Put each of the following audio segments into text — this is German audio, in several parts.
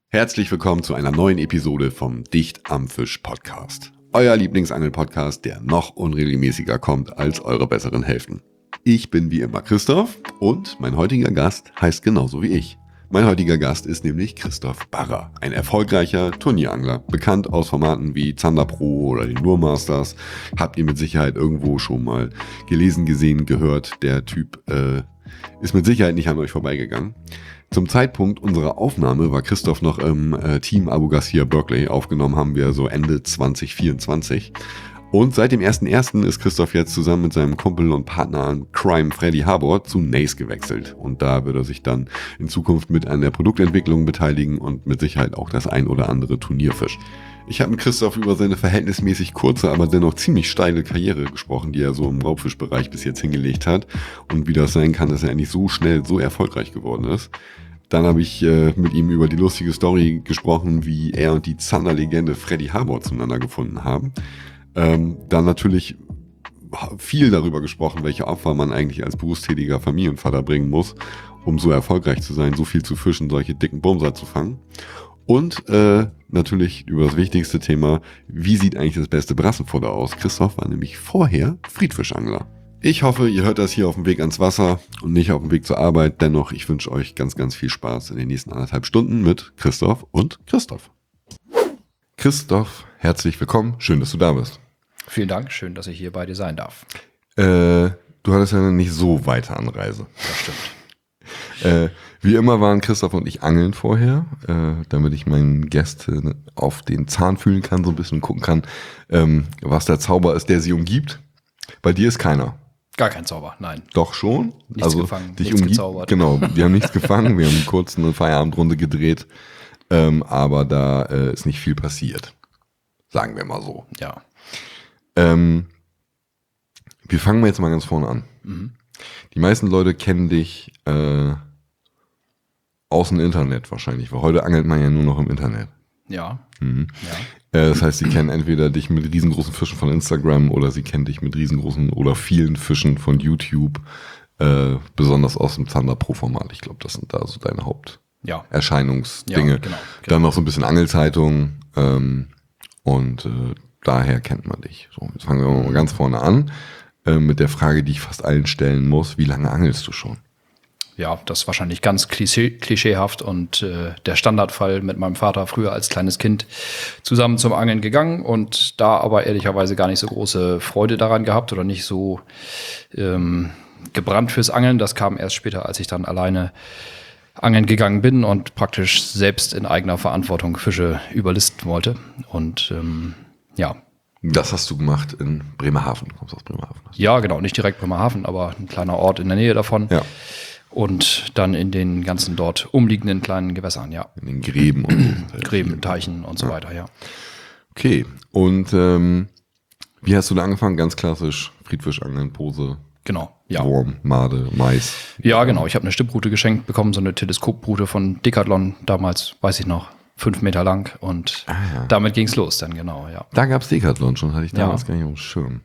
Herzlich willkommen zu einer neuen Episode vom Dicht am Fisch Podcast. Euer Lieblingsangel-Podcast, der noch unregelmäßiger kommt als eure besseren Hälften. Ich bin wie immer Christoph und mein heutiger Gast heißt genauso wie ich. Mein heutiger Gast ist nämlich Christoph Barrer, ein erfolgreicher Turnierangler, bekannt aus Formaten wie Zander Pro oder den Lure Masters. Habt ihr mit Sicherheit irgendwo schon mal gelesen, gesehen, gehört. Der Typ ist mit Sicherheit nicht an euch vorbeigegangen. Zum Zeitpunkt unserer Aufnahme war Christoph noch im Team Abu Garcia Berkeley. Aufgenommen haben wir so Ende 2024. Und seit dem 1.1. ist Christoph jetzt zusammen mit seinem Kumpel und Partner an Crime Freddy Harbor zu Nace gewechselt. Und da wird er sich dann in Zukunft mit an der Produktentwicklung beteiligen und mit Sicherheit auch das ein oder andere Turnier fischen. Ich habe mit Christoph über seine verhältnismäßig kurze, aber dennoch ziemlich steile Karriere gesprochen, die er so im Raubfischbereich bis jetzt hingelegt hat. Und wie das sein kann, dass er endlich so schnell so erfolgreich geworden ist. Dann habe ich mit ihm über die lustige Story gesprochen, wie er und die Zander-Legende Freddy Harbor zueinander gefunden haben. Dann natürlich viel darüber gesprochen, welche Opfer man eigentlich als berufstätiger Familienvater bringen muss, um so erfolgreich zu sein, so viel zu fischen, solche dicken Bumser zu fangen. Und natürlich über das wichtigste Thema, wie sieht eigentlich das beste Brassenfutter aus? Christoph war nämlich vorher Friedfischangler. Ich hoffe, ihr hört das hier auf dem Weg ans Wasser und nicht auf dem Weg zur Arbeit. Dennoch, ich wünsche euch ganz, ganz viel Spaß in den nächsten 1,5 Stunden mit Christoph und Christoph. Christoph, herzlich willkommen. Schön, dass du da bist. Vielen Dank, schön, dass ich hier bei dir sein darf. Du hattest ja nicht so weite Anreise. Das stimmt. Wie immer waren Christoph und ich angeln vorher, damit ich meinen Gästen auf den Zahn fühlen kann, so ein bisschen gucken kann, was der Zauber ist, der sie umgibt. Bei dir ist keiner. Gar kein Zauber, nein. Doch schon. Nichts gefangen, nichts gezaubert. Genau, die haben nichts gefangen, wir haben kurz eine Feierabendrunde gedreht, aber da ist nicht viel passiert. Sagen wir mal so. Ja. Wir fangen jetzt mal ganz vorne an. Mhm. Die meisten Leute kennen dich aus dem Internet wahrscheinlich, weil heute angelt man ja nur noch im Internet. Ja. Mhm. Ja. Das heißt, sie kennen entweder dich mit riesengroßen Fischen von Instagram oder sie kennen dich mit riesengroßen oder vielen Fischen von YouTube, besonders aus dem Zander Pro Format. Ich glaube, das sind da so deine Haupterscheinungsdinge. Ja, genau. Dann noch so ein bisschen Angelzeitung und daher kennt man dich. So, jetzt fangen wir mal ganz vorne an mit der Frage, die ich fast allen stellen muss. Wie lange angelst du schon? Ja, das ist wahrscheinlich ganz klischeehaft und der Standardfall mit meinem Vater früher als kleines Kind zusammen zum Angeln gegangen und da aber ehrlicherweise gar nicht so große Freude daran gehabt oder nicht so gebrannt fürs Angeln. Das kam erst später, als ich dann alleine angeln gegangen bin und praktisch selbst in eigener Verantwortung Fische überlisten wollte. Und ja. Das hast du gemacht in Bremerhaven. Du kommst aus Bremerhaven. Ja, genau. Nicht direkt Bremerhaven, aber ein kleiner Ort in der Nähe davon. Ja. Und dann in den ganzen dort umliegenden kleinen Gewässern, ja. In den Gräben und Gräben, Teichen und so weiter, ja. Okay. Und wie hast du da angefangen? Ganz klassisch Friedfischangeln, Pose. Genau, ja. Wurm, Made, Mais. Ja, genau. Ich habe eine Stipprute geschenkt bekommen, so eine Teleskoprute von Decathlon, damals, weiß ich noch, 5 Meter lang. Und damit ging's los dann, genau, ja. Da gab's Decathlon schon, hatte ich damals gar nicht auf dem Schirm.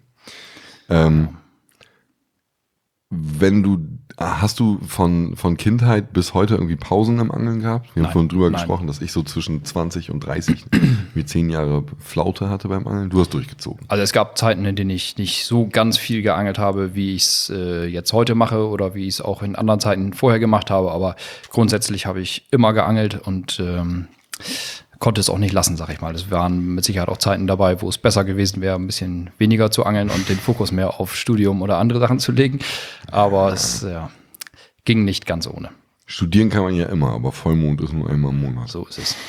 Hast du von Kindheit bis heute irgendwie Pausen im Angeln gehabt? Wir haben vorhin drüber gesprochen, dass ich so zwischen 20 und 30 wie 10 Jahre Flaute hatte beim Angeln. Du hast durchgezogen. Also es gab Zeiten, in denen ich nicht so ganz viel geangelt habe, wie ich es jetzt heute mache oder wie ich es auch in anderen Zeiten vorher gemacht habe. Aber grundsätzlich habe ich immer geangelt und konnte es auch nicht lassen, sag ich mal. Es waren mit Sicherheit auch Zeiten dabei, wo es besser gewesen wäre, ein bisschen weniger zu angeln und den Fokus mehr auf Studium oder andere Sachen zu legen. Aber es ging nicht ganz ohne. Studieren kann man ja immer, aber Vollmond ist nur einmal im Monat. So ist es.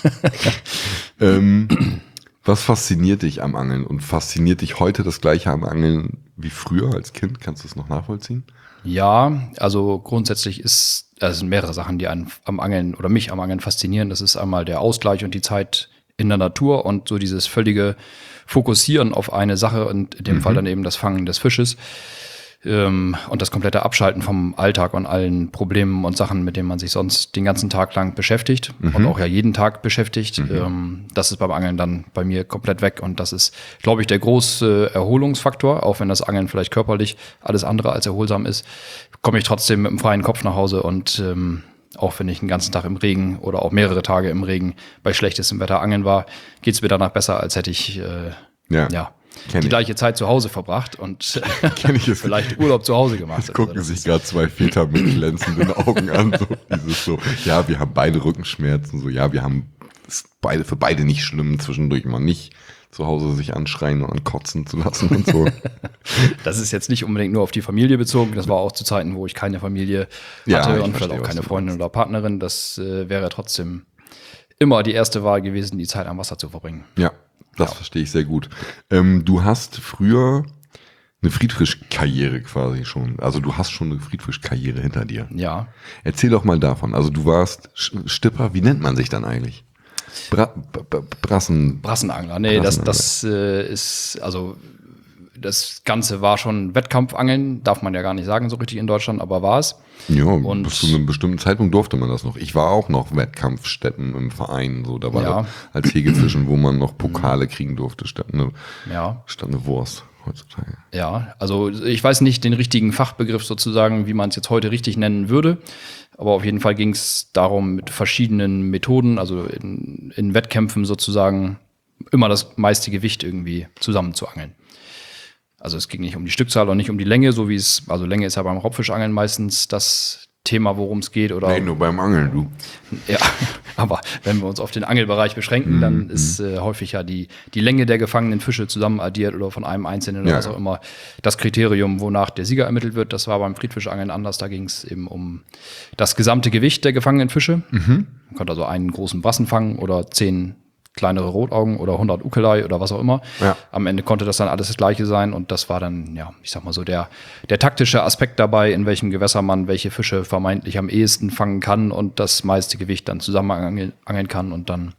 Was fasziniert dich am Angeln? Und fasziniert dich heute das Gleiche am Angeln wie früher als Kind? Kannst du es noch nachvollziehen? Ja, also grundsätzlich sind mehrere Sachen, die einen am Angeln oder mich am Angeln faszinieren. Das ist einmal der Ausgleich und die Zeit in der Natur und so dieses völlige Fokussieren auf eine Sache und in dem Fall dann eben das Fangen des Fisches. Und das komplette Abschalten vom Alltag und allen Problemen und Sachen, mit denen man sich sonst den ganzen Tag lang beschäftigt und auch ja jeden Tag beschäftigt. Das ist beim Angeln dann bei mir komplett weg und das ist, glaube ich, der große Erholungsfaktor, auch wenn das Angeln vielleicht körperlich alles andere als erholsam ist, komme ich trotzdem mit einem freien Kopf nach Hause und auch wenn ich den ganzen Tag im Regen oder auch mehrere Tage im Regen bei schlechtestem Wetter angeln war, geht es mir danach besser, als hätte ich die gleiche Zeit zu Hause verbracht und vielleicht Urlaub zu Hause gemacht. Es gucken sich gerade zwei Väter mit glänzenden Augen an. Ja, wir haben beide Rückenschmerzen. Wir haben für beide nicht schlimm, zwischendurch mal nicht zu Hause sich anschreien und ankotzen zu lassen und so. Das ist jetzt nicht unbedingt nur auf die Familie bezogen. Das war auch zu Zeiten, wo ich keine Familie hatte und vielleicht auch keine Freundin oder Partnerin. Das wäre trotzdem immer die erste Wahl gewesen, die Zeit am Wasser zu verbringen. Ja, das verstehe ich sehr gut. Du hast früher eine Friedfischkarriere quasi schon. Also du hast schon eine Friedfischkarriere hinter dir. Ja. Erzähl doch mal davon. Also du warst Stipper. Wie nennt man sich dann eigentlich? Brassenangler. Nee, das ist, also das Ganze war schon Wettkampfangeln, darf man ja gar nicht sagen so richtig in Deutschland, aber war es. Ja, und bis zu einem bestimmten Zeitpunkt durfte man das noch. Ich war auch noch Wettkampfstätten im Verein, so da war das als Hegefischen, wo man noch Pokale kriegen durfte, statt eine Wurst heutzutage. Ja, also ich weiß nicht den richtigen Fachbegriff sozusagen, wie man es jetzt heute richtig nennen würde. Aber auf jeden Fall ging es darum, mit verschiedenen Methoden, also in Wettkämpfen sozusagen, immer das meiste Gewicht irgendwie zusammen zu angeln. Also es ging nicht um die Stückzahl und nicht um die Länge, also Länge ist ja beim Raubfischangeln meistens das Thema, worum es geht. Nee, nur beim Angeln, du. Ja, aber wenn wir uns auf den Angelbereich beschränken, dann ist häufig ja die Länge der gefangenen Fische zusammen addiert oder von einem Einzelnen oder was auch immer das Kriterium, wonach der Sieger ermittelt wird. Das war beim Friedfischangeln anders. Da ging es eben um das gesamte Gewicht der gefangenen Fische. Man konnte also einen großen Brassen fangen oder 10 kleinere Rotaugen oder 100 Ukelei oder was auch immer. Ja. Am Ende konnte das dann alles das Gleiche sein und das war dann, ich sag mal so, der taktische Aspekt dabei, in welchem Gewässer man welche Fische vermeintlich am ehesten fangen kann und das meiste Gewicht dann zusammen angeln kann und dann,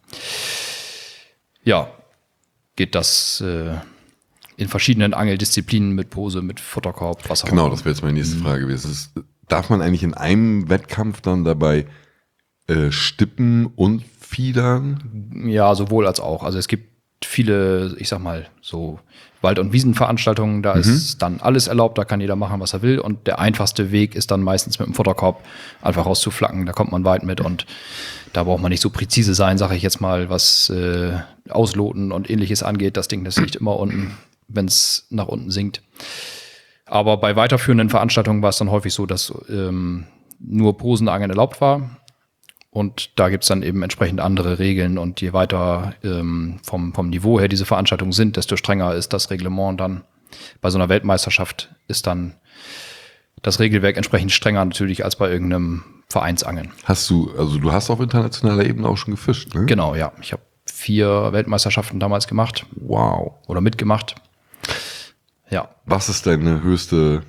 geht das in verschiedenen Angeldisziplinen mit Pose, mit Futterkorb, was auch immer. Genau, das wäre jetzt meine nächste Frage gewesen. Darf man eigentlich in einem Wettkampf dann dabei stippen und fiedern? Ja, sowohl als auch. Also es gibt viele, ich sag mal, so Wald- und Wiesenveranstaltungen, da ist dann alles erlaubt, da kann jeder machen, was er will. Und der einfachste Weg ist dann meistens mit dem Futterkorb einfach rauszuflacken, da kommt man weit mit und da braucht man nicht so präzise sein, sage ich jetzt mal, was Ausloten und ähnliches angeht. Das Ding, das liegt immer unten, wenn es nach unten sinkt. Aber bei weiterführenden Veranstaltungen war es dann häufig so, dass nur Posenangeln erlaubt war. Und da gibt's dann eben entsprechend andere Regeln und je weiter vom Niveau her diese Veranstaltungen sind, desto strenger ist das Reglement dann. Bei so einer Weltmeisterschaft ist dann das Regelwerk entsprechend strenger natürlich als bei irgendeinem Vereinsangeln. Du hast auf internationaler Ebene auch schon gefischt, ne? Genau, ja. Ich habe 4 Weltmeisterschaften damals gemacht. Wow. Oder mitgemacht. Ja. Was ist dein höchster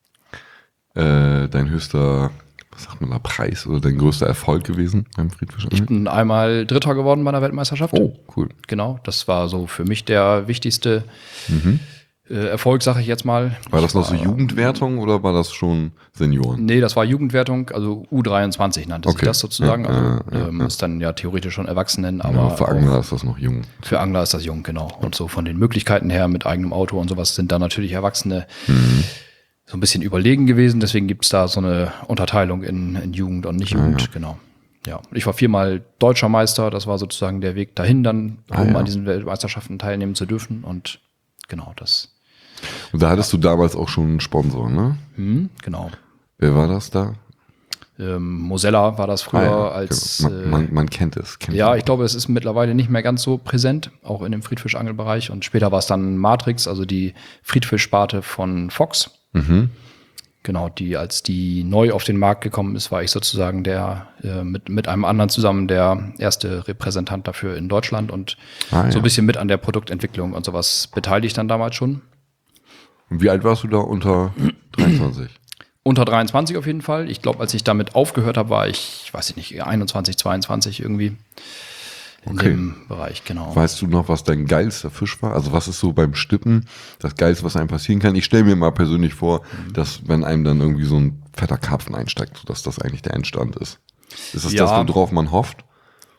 was sagt man da, Preis oder dein größter Erfolg gewesen beim Friedfischangeln? Ich bin einmal Dritter geworden bei einer Weltmeisterschaft. Oh, cool. Genau, das war so für mich der wichtigste Erfolg, sage ich jetzt mal. War das noch so Jugendwertung oder war das schon Senioren? Nee, das war Jugendwertung, also U23 nannte sich das sozusagen. Ist dann ja theoretisch schon Erwachsenen, aber für Angler ist das noch jung. Für Angler ist das jung, genau. Und so von den Möglichkeiten her mit eigenem Auto und sowas sind da natürlich Erwachsene so ein bisschen überlegen gewesen. Deswegen gibt es da so eine Unterteilung in Jugend und Nicht-Jugend, genau. Ja, ich war 4-mal deutscher Meister. Das war sozusagen der Weg dahin dann, um an diesen Weltmeisterschaften teilnehmen zu dürfen. Und genau das. Und da hattest du damals auch schon einen Sponsor, ne? Genau. Wer war das da? Mosella war das früher als... Man kennt es. Ich glaube, es ist mittlerweile nicht mehr ganz so präsent, auch in dem Friedfischangelbereich. Und später war es dann Matrix, also die Friedfischsparte von Fox. Genau, als die neu auf den Markt gekommen ist, war ich sozusagen der mit einem anderen zusammen der erste Repräsentant dafür in Deutschland und so ein bisschen mit an der Produktentwicklung und sowas beteiligt dann damals schon. Und wie alt warst du da unter 23? Unter 23 auf jeden Fall. Ich glaube, als ich damit aufgehört habe, war ich, weiß ich nicht, 21, 22 irgendwie. In dem Bereich, genau. Weißt du noch, was dein geilster Fisch war? Also was ist so beim Stippen das Geilste, was einem passieren kann? Ich stelle mir mal persönlich vor, dass wenn einem dann irgendwie so ein fetter Karpfen einsteigt, dass das eigentlich der Endstand ist. Ist das das, worauf man hofft?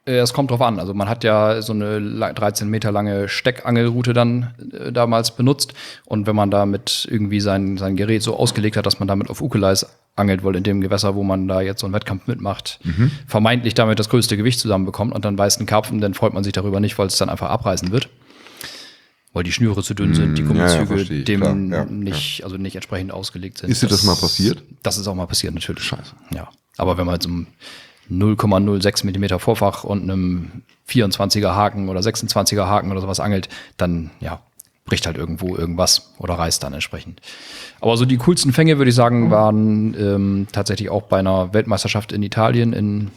Es kommt drauf an. Also man hat ja so eine 13 Meter lange Steckangelroute dann damals benutzt. Und wenn man damit irgendwie sein Gerät so ausgelegt hat, dass man damit auf Ukelais angelt, weil in dem Gewässer, wo man da jetzt so einen Wettkampf mitmacht, vermeintlich damit das größte Gewicht zusammenbekommt und dann beißt ein Karpfen, dann freut man sich darüber nicht, weil es dann einfach abreißen wird. Weil die Schnüre zu dünn sind, die Gummizüge dem nicht entsprechend ausgelegt sind. Ist dir das mal passiert? Das ist auch mal passiert, natürlich. Scheiße. Ja. Aber wenn man jetzt 0,06 Millimeter Vorfach und einem 24er Haken oder 26er Haken oder sowas angelt, dann bricht halt irgendwo irgendwas oder reißt dann entsprechend. Aber so die coolsten Fänge, würde ich sagen, waren tatsächlich auch bei einer Weltmeisterschaft in Italien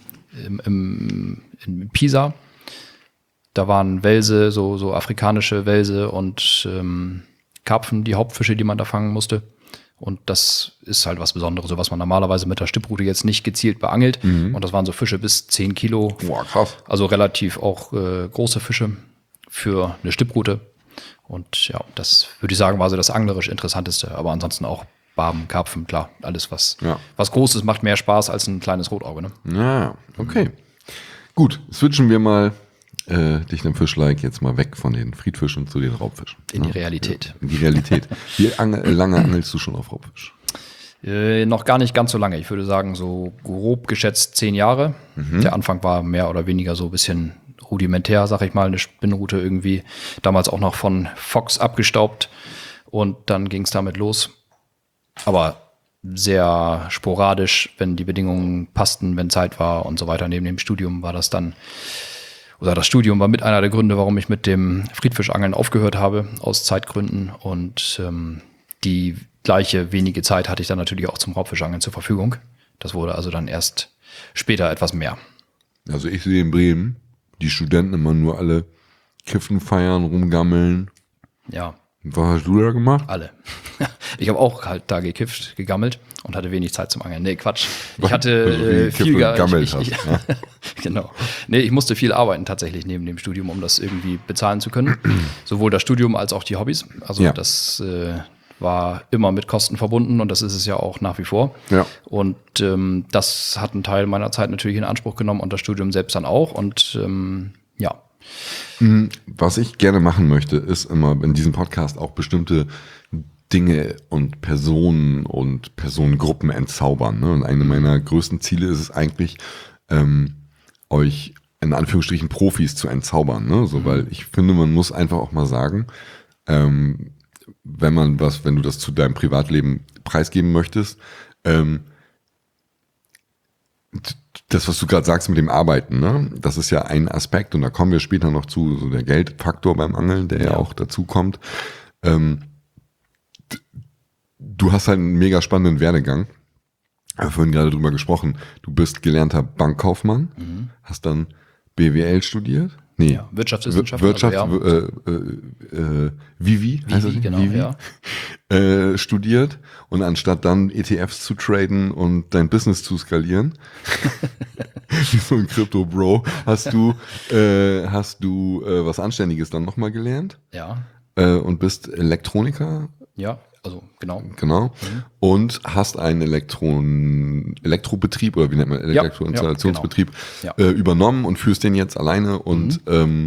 in Pisa. Da waren Welse, so afrikanische Welse und Karpfen, die Hauptfische, die man da fangen musste. Und das ist halt was Besonderes, so was man normalerweise mit der Stipprute jetzt nicht gezielt beangelt. Und das waren so Fische bis 10 Kilo. Boah, krass. Also relativ auch große Fische für eine Stipprute. Und ja, das würde ich sagen, war so das anglerisch Interessanteste. Aber ansonsten auch Barben, Karpfen, klar. Alles, was groß ist, macht mehr Spaß als ein kleines Rotauge. Ne? Ja, okay. Gut, switchen wir mal dich dem Fischleik jetzt mal weg von den Friedfischen zu den Raubfischen. In die Realität. In die Realität. Wie lange angelst du schon auf Raubfisch? Noch gar nicht ganz so lange. Ich würde sagen, so grob geschätzt 10 Jahre. Der Anfang war mehr oder weniger so ein bisschen rudimentär, sag ich mal, eine Spinnrute irgendwie. Damals auch noch von Fox abgestaubt. Und dann ging es damit los. Aber sehr sporadisch, wenn die Bedingungen passten, wenn Zeit war und so weiter. Neben dem Studium war das dann, oder das Studium war mit einer der Gründe, warum ich mit dem Friedfischangeln aufgehört habe, aus Zeitgründen. Und die gleiche wenige Zeit hatte ich dann natürlich auch zum Raubfischangeln zur Verfügung. Das wurde also dann erst später etwas mehr. Also ich sehe in Bremen die Studenten immer nur alle kiffen, feiern, rumgammeln. Ja. Was hast du da gemacht? Alle. Ich habe auch halt da gekifft, gegammelt und hatte wenig Zeit zum Angeln. Nee, Quatsch. Ich hatte viel gegammelt. Genau. Nee, ich musste viel arbeiten tatsächlich neben dem Studium, um das irgendwie bezahlen zu können. Sowohl das Studium als auch die Hobbys. Also das war immer mit Kosten verbunden und das ist es ja auch nach wie vor. Ja. Und das hat einen Teil meiner Zeit natürlich in Anspruch genommen und das Studium selbst dann auch. Und Was ich gerne machen möchte, ist immer in diesem Podcast auch bestimmte Dinge und Personen und Personengruppen entzaubern. Ne? Und eine meiner größten Ziele ist es eigentlich, euch in Anführungsstrichen Profis zu entzaubern. Ne? So, weil ich finde, man muss einfach auch mal sagen, wenn du das zu deinem Privatleben preisgeben möchtest, das, was du gerade sagst mit dem Arbeiten, ne? Das ist ja ein Aspekt und da kommen wir später noch zu, so der Geldfaktor beim Angeln, der ja auch dazu kommt. Du hast halt einen mega spannenden Werdegang. Wir haben vorhin gerade drüber gesprochen. Du bist gelernter Bankkaufmann, hast dann BWL studiert. Nee, ja, Wirtschaftswissenschaften. Vivi, heißt Vivi, genau, Vivi, ja. Studiert und anstatt dann ETFs zu traden und dein Business zu skalieren, wie so ein Crypto-Bro, hast du was Anständiges dann nochmal gelernt. Ja. Und bist Elektroniker. Ja. Also, genau. Und hast einen Elektrobetrieb oder wie nennt man Elektroinstallationsbetrieb übernommen und führst den jetzt alleine und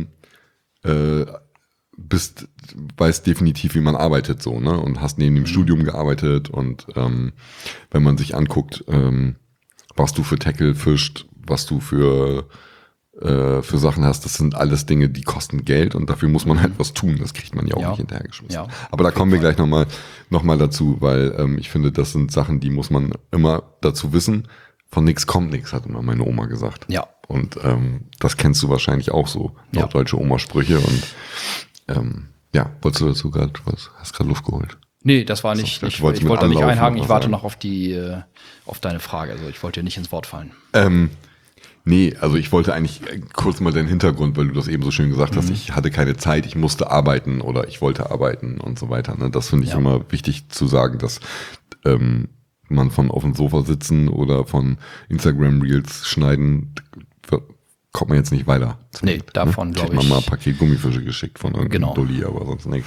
weißt definitiv, wie man arbeitet so, ne? Und hast neben dem Studium gearbeitet und wenn man sich anguckt, was du für Tackle fischt, was du für Sachen hast, das sind alles Dinge, die kosten Geld und dafür muss man halt was tun. Das kriegt man ja auch nicht hinterhergeschmissen. Ja, aber da kommen wir gleich nochmal dazu, weil ich finde, das sind Sachen, die muss man immer dazu wissen. Von nichts kommt nichts, hat immer meine Oma gesagt. Ja. Und das kennst du wahrscheinlich auch so, norddeutsche Oma-Sprüche. Und wolltest du dazu gerade was? Hast gerade Luft geholt? Nee, das war nicht. Ich wollte da nicht einhaken. Ich warte noch auf deine Frage. Also ich wollte dir nicht ins Wort fallen. Nee, also ich wollte eigentlich kurz mal den Hintergrund, weil du das eben so schön gesagt hast, ich hatte keine Zeit, ich musste arbeiten oder ich wollte arbeiten und so weiter. Ne? Das finde ich immer wichtig zu sagen, dass man von auf dem Sofa sitzen oder von Instagram-Reels schneiden, kommt man jetzt nicht weiter. Nee, davon glaube ich. Ich habe mal ein Paket Gummifische geschickt von irgendeinem Dulli, aber sonst nichts.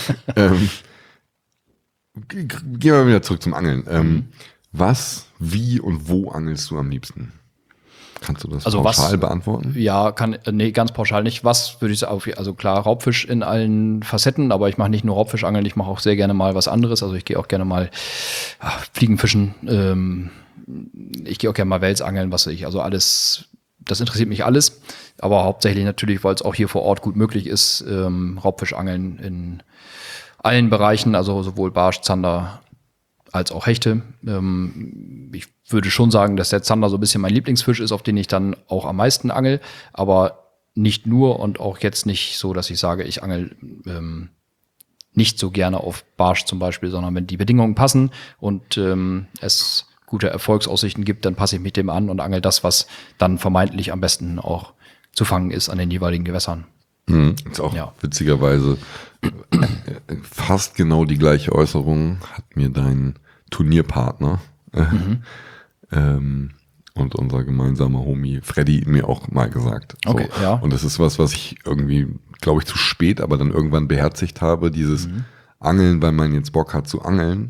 Gehen wir wieder zurück zum Angeln. Was, wie und wo angelst du am liebsten? Kannst du das Also pauschal beantworten? Ja, nee, ganz pauschal nicht. Was würde ich sagen? Also klar, Raubfisch in allen Facetten, aber ich mache nicht nur Raubfischangeln, ich mache auch sehr gerne mal was anderes. Also ich gehe auch gerne mal Fliegenfischen, ich gehe auch gerne mal Welsangeln, was weiß ich. Also alles, das interessiert mich alles. Aber hauptsächlich natürlich, weil es auch hier vor Ort gut möglich ist, Raubfischangeln in allen Bereichen, also sowohl Barsch, Zander als auch Hechte. Ich würde schon sagen, dass der Zander so ein bisschen mein Lieblingsfisch ist, auf den ich dann auch am meisten angel, aber nicht nur und auch jetzt nicht so, dass ich sage, ich angel nicht so gerne auf Barsch zum Beispiel, sondern wenn die Bedingungen passen und es gute Erfolgsaussichten gibt, dann passe ich mich dem an und angel das, was dann vermeintlich am besten auch zu fangen ist an den jeweiligen Gewässern. Ist auch witzigerweise fast genau die gleiche Äußerung hat mir dein Turnierpartner und unser gemeinsamer Homie Freddy mir auch mal gesagt. So. Okay, ja. Und das ist was ich irgendwie, glaube ich, zu spät, aber dann irgendwann beherzigt habe, dieses Angeln, weil man jetzt Bock hat zu angeln,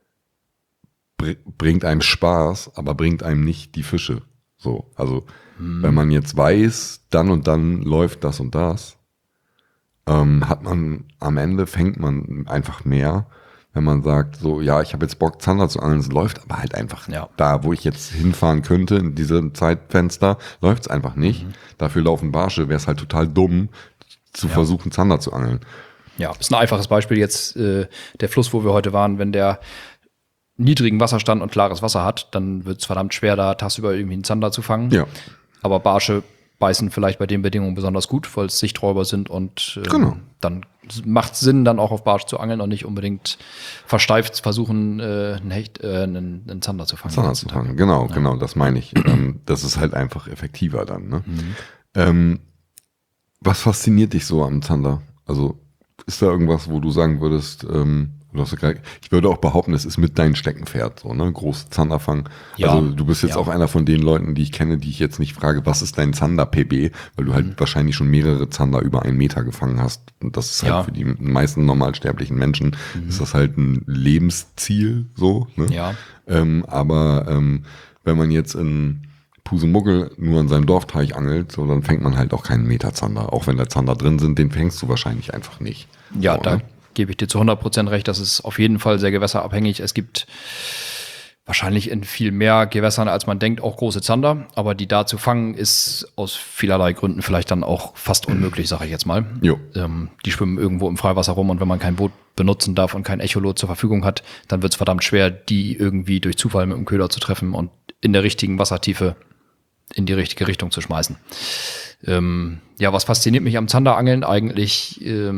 bringt einem Spaß, aber bringt einem nicht die Fische. So, also wenn man jetzt weiß, dann und dann läuft das und das, hat man am Ende, fängt man einfach mehr, wenn man sagt, so, ja, ich habe jetzt Bock, Zander zu angeln, es läuft aber halt einfach da, wo ich jetzt hinfahren könnte, in diesem Zeitfenster, läuft es einfach nicht. Dafür laufen Barsche, wäre es halt total dumm, zu versuchen, Zander zu angeln. Ja, ist ein einfaches Beispiel jetzt, der Fluss, wo wir heute waren, wenn der niedrigen Wasserstand und klares Wasser hat, dann wird es verdammt schwer, da tagsüber irgendwie einen Zander zu fangen. Ja. Aber Barsche beißen vielleicht bei den Bedingungen besonders gut, weil es Sichträuber sind und dann macht es Sinn, dann auch auf Barsch zu angeln und nicht unbedingt versteift versuchen, einen Zander zu fangen. Zander zu fangen, genau, das meine ich. Das ist halt einfach effektiver dann. Ne? Was fasziniert dich so am Zander? Also ist da irgendwas, wo du sagen würdest, ich würde auch behaupten, es ist mit dein Steckenpferd, so, ne? Große Zanderfang. Ja. Also du bist jetzt auch einer von den Leuten, die ich kenne, die ich jetzt nicht frage, was ist dein Zander-PB? Weil du halt wahrscheinlich schon mehrere Zander über 1 Meter gefangen hast. Und das ist halt für die meisten normalsterblichen Menschen, ist das halt ein Lebensziel, so, ne? Ja. Aber wenn man jetzt in Pusemuggel nur an seinem Dorfteich angelt, so, dann fängt man halt auch keinen Meterzander. Auch wenn da Zander drin sind, den fängst du wahrscheinlich einfach nicht. Ja, so, da ne? gebe ich dir zu 100% recht. Das ist auf jeden Fall sehr gewässerabhängig. Es gibt wahrscheinlich in viel mehr Gewässern, als man denkt, auch große Zander. Aber die da zu fangen, ist aus vielerlei Gründen vielleicht dann auch fast unmöglich, sage ich jetzt mal. Jo. Die schwimmen irgendwo im Freiwasser rum und wenn man kein Boot benutzen darf und kein Echolot zur Verfügung hat, dann wird es verdammt schwer, die irgendwie durch Zufall mit dem Köder zu treffen und in der richtigen Wassertiefe in die richtige Richtung zu schmeißen. Was fasziniert mich am Zanderangeln eigentlich?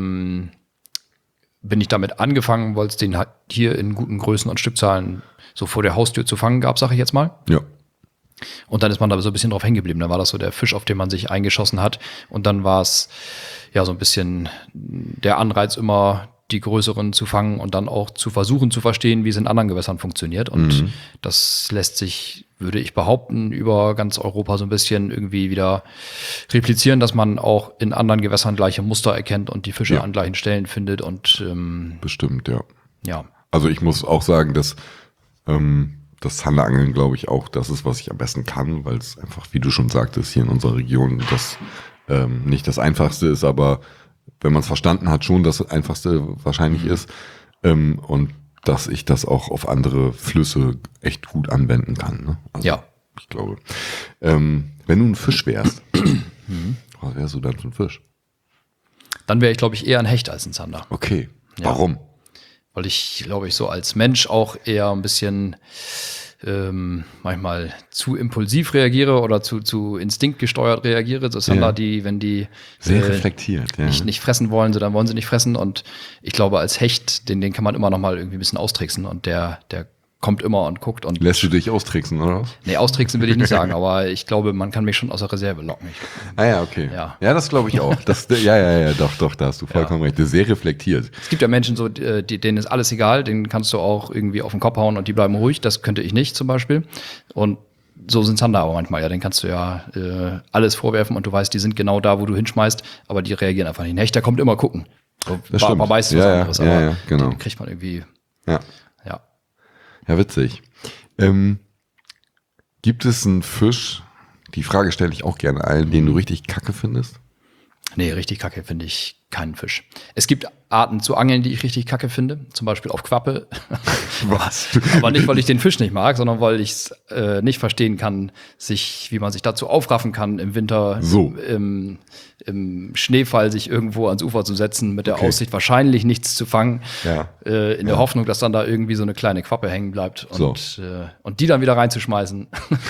Bin ich damit angefangen, weil es den hier in guten Größen und Stückzahlen so vor der Haustür zu fangen gab, sage ich jetzt mal. Ja. Und dann ist man da so ein bisschen drauf hängen geblieben. Da war das so der Fisch, auf den man sich eingeschossen hat. Und dann war es ja so ein bisschen der Anreiz, immer die größeren zu fangen und dann auch zu versuchen zu verstehen, wie es in anderen Gewässern funktioniert. Und das lässt sich, würde ich behaupten, über ganz Europa so ein bisschen irgendwie wieder replizieren, dass man auch in anderen Gewässern gleiche Muster erkennt und die Fische an gleichen Stellen findet. Und bestimmt, ja. Also ich muss auch sagen, dass das Zanderangeln, glaube ich, auch das ist, was ich am besten kann, weil es einfach, wie du schon sagtest, hier in unserer Region das nicht das Einfachste ist, aber wenn man es verstanden hat, schon das Einfachste wahrscheinlich ist. Und dass ich das auch auf andere Flüsse echt gut anwenden kann. Ne? Also, ich glaube. Wenn du ein Fisch wärst, was wärst du dann für ein Fisch? Dann wäre ich, glaube ich, eher ein Hecht als ein Zander. Okay. Warum? Weil ich, glaube ich, so als Mensch auch eher ein bisschen manchmal zu impulsiv reagiere oder zu instinktgesteuert reagiere. Das sind da die, wenn die sehr reflektiert, nicht fressen wollen, so dann wollen sie nicht fressen. Und ich glaube, als Hecht, den kann man immer noch mal irgendwie ein bisschen austricksen und der kommt immer und guckt. Und lässt du dich austricksen, oder was? Nee, austricksen will ich nicht sagen, aber ich glaube, man kann mich schon aus der Reserve locken. Okay. Ja, das glaube ich auch. Doch, da hast du vollkommen recht. Das ist sehr reflektiert. Es gibt ja Menschen, so, denen ist alles egal, denen kannst du auch irgendwie auf den Kopf hauen und die bleiben ruhig. Das könnte ich nicht zum Beispiel. Und so sind Zander aber manchmal. Ja, den kannst du alles vorwerfen und du weißt, die sind genau da, wo du hinschmeißt, aber die reagieren einfach nicht. Ein Hechter kommt immer gucken. So, das stimmt. Man weiß was anderes, aber genau. Den kriegt man irgendwie. Ja, witzig. Gibt es einen Fisch, Die Frage stelle ich auch gerne allen, den du richtig kacke findest. Nee, richtig kacke finde ich keinen Fisch. Es gibt Arten zu angeln, die ich richtig kacke finde. Zum Beispiel auf Quappe. Was? Aber nicht, weil ich den Fisch nicht mag, sondern weil ich es nicht verstehen kann, wie man sich dazu aufraffen kann, im Winter im Schneefall sich irgendwo ans Ufer zu setzen, mit der Aussicht, wahrscheinlich nichts zu fangen. Ja. In der Hoffnung, dass dann da irgendwie so eine kleine Quappe hängen bleibt und die dann wieder reinzuschmeißen.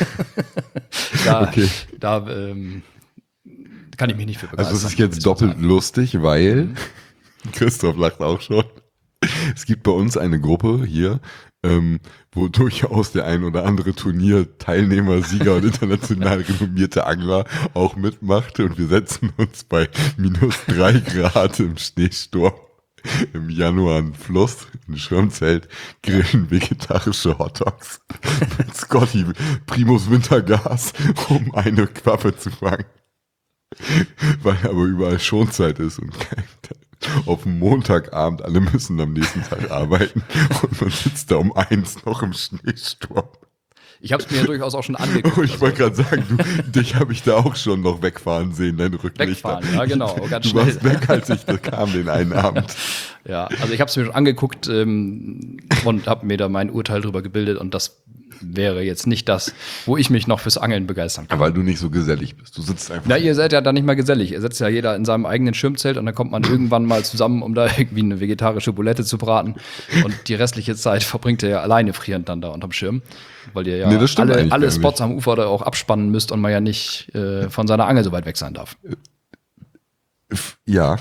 Da kann ich mich nicht für begeistern. Also es ist jetzt doppelt lustig, weil Christoph lacht auch schon. Es gibt bei uns eine Gruppe hier, wo durchaus der ein oder andere Turnierteilnehmer, Sieger und international renommierte Angler auch mitmacht. Und wir setzen uns bei -3 Grad im Schneesturm im Januar an den Fluss, ein Schirmzelt, grillen vegetarische Hotdogs mit Scotty Primus Wintergas, um eine Quappe zu fangen. Weil aber überall Schonzeit ist und auf dem Montagabend, alle müssen am nächsten Tag arbeiten und man sitzt da um 1 noch im Schneesturm. Ich habe es mir ja durchaus auch schon angeguckt. Und ich wollte gerade sagen, dich habe ich da auch schon noch wegfahren sehen, deine Rücklichter. Wegfahren, ja genau, ganz du schnell. warst weg, als ich da kam den einen Abend. Ja, also ich habe es mir schon angeguckt und habe mir da mein Urteil drüber gebildet und das wäre jetzt nicht das, wo ich mich noch fürs Angeln begeistern kann. Weil du nicht so gesellig bist. Du sitzt einfach. Ja, ihr seid ja da nicht mal gesellig. Ihr sitzt ja jeder in seinem eigenen Schirmzelt und dann kommt man irgendwann mal zusammen, um da irgendwie eine vegetarische Bulette zu braten. Und die restliche Zeit verbringt ihr ja alleine frierend dann da unterm Schirm. Weil ihr ja alle Spots am Ufer da auch abspannen müsst und man ja nicht von seiner Angel so weit weg sein darf. Ja.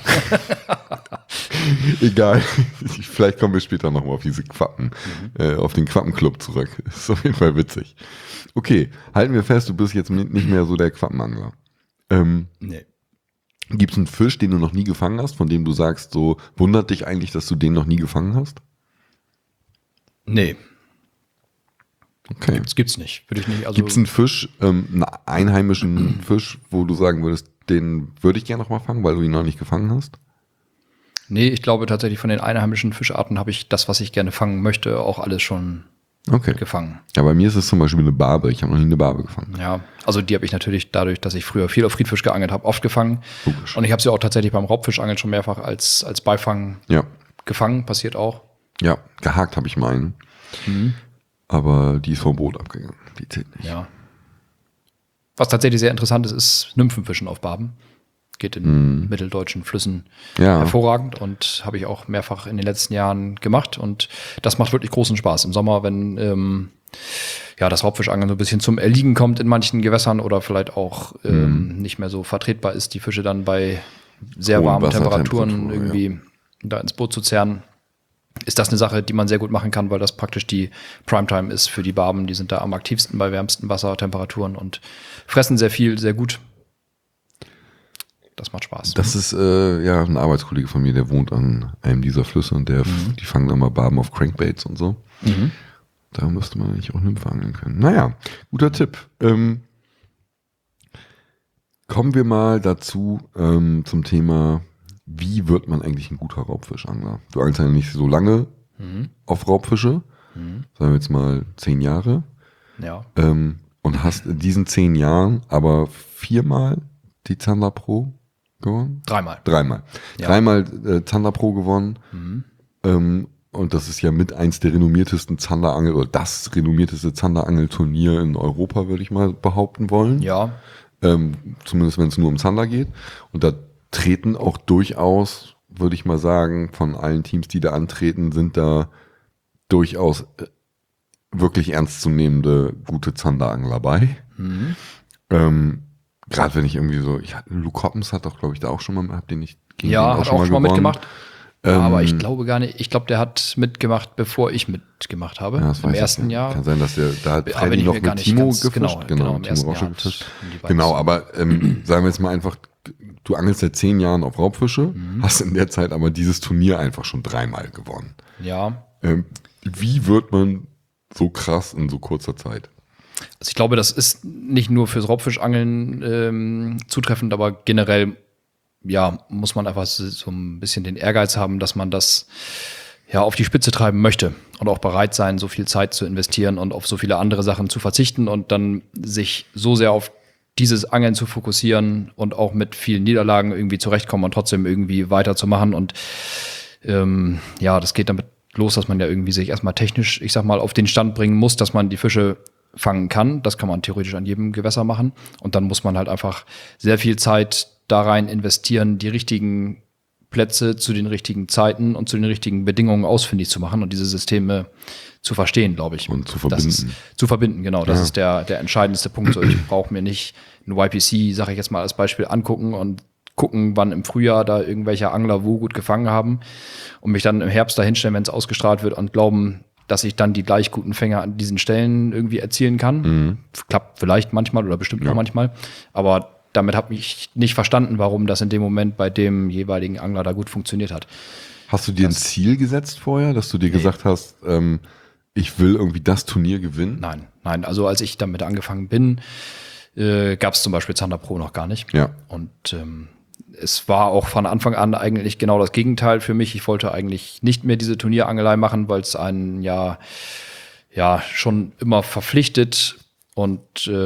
Egal. Vielleicht kommen wir später nochmal auf diese Quappen, auf den Quappenclub zurück. Ist auf jeden Fall witzig. Okay, halten wir fest, du bist jetzt nicht mehr so der Quappenangler. Nee. Gibt es einen Fisch, den du noch nie gefangen hast, von dem du sagst, so wundert dich eigentlich, dass du den noch nie gefangen hast? Nee. Okay. Gibt's nicht. Würde ich nicht. Also Gibt es einen Fisch, einen einheimischen Fisch, wo du sagen würdest, den würde ich gerne noch mal fangen, weil du ihn noch nicht gefangen hast? Nee, ich glaube tatsächlich von den einheimischen Fischarten habe ich das, was ich gerne fangen möchte, auch alles schon gefangen. Ja, bei mir ist es zum Beispiel eine Barbe. Ich habe noch nie eine Barbe gefangen. Ja, also die habe ich natürlich dadurch, dass ich früher viel auf Friedfisch geangelt habe, oft gefangen. Logisch. Und ich habe sie auch tatsächlich beim Raubfischangeln schon mehrfach als Beifang gefangen. Passiert auch. Ja, gehakt habe ich meinen. Aber die ist vom Boot abgegangen. Die zählt nicht. Ja. Was tatsächlich sehr interessant ist, ist Nymphenfischen auf Barben. Geht in mitteldeutschen Flüssen hervorragend und habe ich auch mehrfach in den letzten Jahren gemacht. Und das macht wirklich großen Spaß. Im Sommer, wenn das Raubfischangeln so ein bisschen zum Erliegen kommt in manchen Gewässern oder vielleicht auch nicht mehr so vertretbar ist, die Fische dann bei sehr warmen Temperaturen irgendwie da ins Boot zu zerren, ist das eine Sache, die man sehr gut machen kann, weil das praktisch die Primetime ist für die Barben. Die sind da am aktivsten bei wärmsten Wassertemperaturen und fressen sehr viel, sehr gut. Das macht Spaß. Das ist ein Arbeitskollege von mir, der wohnt an einem dieser Flüsse und die fangen immer Barben auf Crankbaits und so. Da müsste man eigentlich auch Nymphe angeln können. Naja, guter Tipp. Kommen wir mal dazu zum Thema, wie wird man eigentlich ein guter Raubfischangler? Du angelst ja nicht so lange auf Raubfische, sagen wir jetzt mal 10 Jahre. Ja. Und hast in diesen 10 Jahren aber 4-mal die Zander Pro gewonnen? 3-mal. Ja. 3-mal Zander Pro gewonnen. Und das ist ja mit eins der renommiertesten Zanderangel oder das renommierteste Zanderangelturnier in Europa, würde ich mal behaupten wollen. Ja. Zumindest wenn es nur um Zander geht. Und da treten auch durchaus, würde ich mal sagen, von allen Teams, die da antreten, sind da durchaus wirklich ernstzunehmende gute Zanderangler bei. Gerade wenn ich irgendwie so, Luke Hoppens hat doch, glaube ich, da auch schon mal, habt ihr nicht gegen den hat auch schon mal mitgemacht. Aber ich glaube gar nicht, der hat mitgemacht, bevor ich mitgemacht habe. Ja, im ersten Jahr. Kann sein, dass da hat Freddy noch mit Timo gefischt. Genau, im Timo ersten Rauscher Jahr gefischt. Genau, aber sagen wir jetzt mal einfach, du angelst seit 10 Jahren auf Raubfische, hast in der Zeit aber dieses Turnier einfach schon 3-mal gewonnen. Ja. Wie wird man so krass in so kurzer Zeit? Also ich glaube, das ist nicht nur fürs Raubfischangeln zutreffend, aber generell muss man einfach so ein bisschen den Ehrgeiz haben, dass man das auf die Spitze treiben möchte und auch bereit sein, so viel Zeit zu investieren und auf so viele andere Sachen zu verzichten und dann sich so sehr auf dieses Angeln zu fokussieren und auch mit vielen Niederlagen irgendwie zurechtkommen und trotzdem irgendwie weiterzumachen. Und das geht damit los, dass man ja irgendwie sich erstmal technisch, ich sag mal, auf den Stand bringen muss, dass man die Fische fangen kann. Das kann man theoretisch an jedem Gewässer machen. Und dann muss man halt einfach sehr viel Zeit da rein investieren, die richtigen Plätze zu den richtigen Zeiten und zu den richtigen Bedingungen ausfindig zu machen und diese Systeme zu verstehen, glaube ich. Und zu verbinden. Zu verbinden, genau. Das ist der entscheidendste Punkt. So, ich brauche mir nicht ein YPC, sage ich jetzt mal als Beispiel, angucken und gucken, wann im Frühjahr da irgendwelche Angler wo gut gefangen haben und mich dann im Herbst da hinstellen, wenn es ausgestrahlt wird und glauben, dass ich dann die gleich guten Fänger an diesen Stellen irgendwie erzielen kann. Klappt vielleicht manchmal oder bestimmt auch manchmal. Aber damit habe ich nicht verstanden, warum das in dem Moment bei dem jeweiligen Angler da gut funktioniert hat. Hast du dir ein Ziel gesetzt vorher, dass du dir gesagt hast, ich will irgendwie das Turnier gewinnen? Nein. Also als ich damit angefangen bin, gab es zum Beispiel Zander Pro noch gar nicht. Ja. Und es war auch von Anfang an eigentlich genau das Gegenteil für mich. Ich wollte eigentlich nicht mehr diese Turnierangelei machen, weil es einen ja schon immer verpflichtet und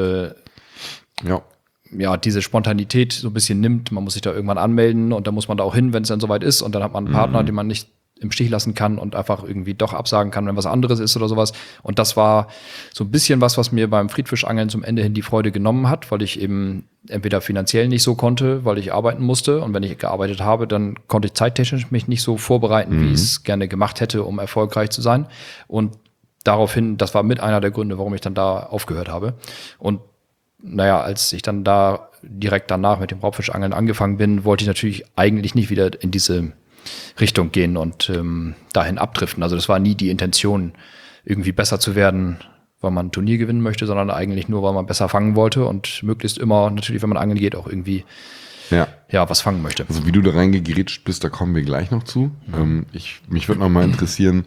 diese Spontanität so ein bisschen nimmt. Man muss sich da irgendwann anmelden und dann muss man da auch hin, wenn es dann soweit ist. Und dann hat man einen Partner, den man nicht im Stich lassen kann und einfach irgendwie doch absagen kann, wenn was anderes ist oder sowas. Und das war so ein bisschen was mir beim Friedfischangeln zum Ende hin die Freude genommen hat, weil ich eben entweder finanziell nicht so konnte, weil ich arbeiten musste. Und wenn ich gearbeitet habe, dann konnte ich zeittechnisch mich nicht so vorbereiten, wie ich es gerne gemacht hätte, um erfolgreich zu sein. Und daraufhin, das war mit einer der Gründe, warum ich dann da aufgehört habe. Und als ich dann da direkt danach mit dem Raubfischangeln angefangen bin, wollte ich natürlich eigentlich nicht wieder in diese Richtung gehen und dahin abdriften. Also das war nie die Intention, irgendwie besser zu werden, weil man ein Turnier gewinnen möchte, sondern eigentlich nur, weil man besser fangen wollte und möglichst immer, natürlich, wenn man angeln geht, auch irgendwie was fangen möchte. Also wie du da reingegrätscht bist, da kommen wir gleich noch zu. Mich würde noch mal interessieren,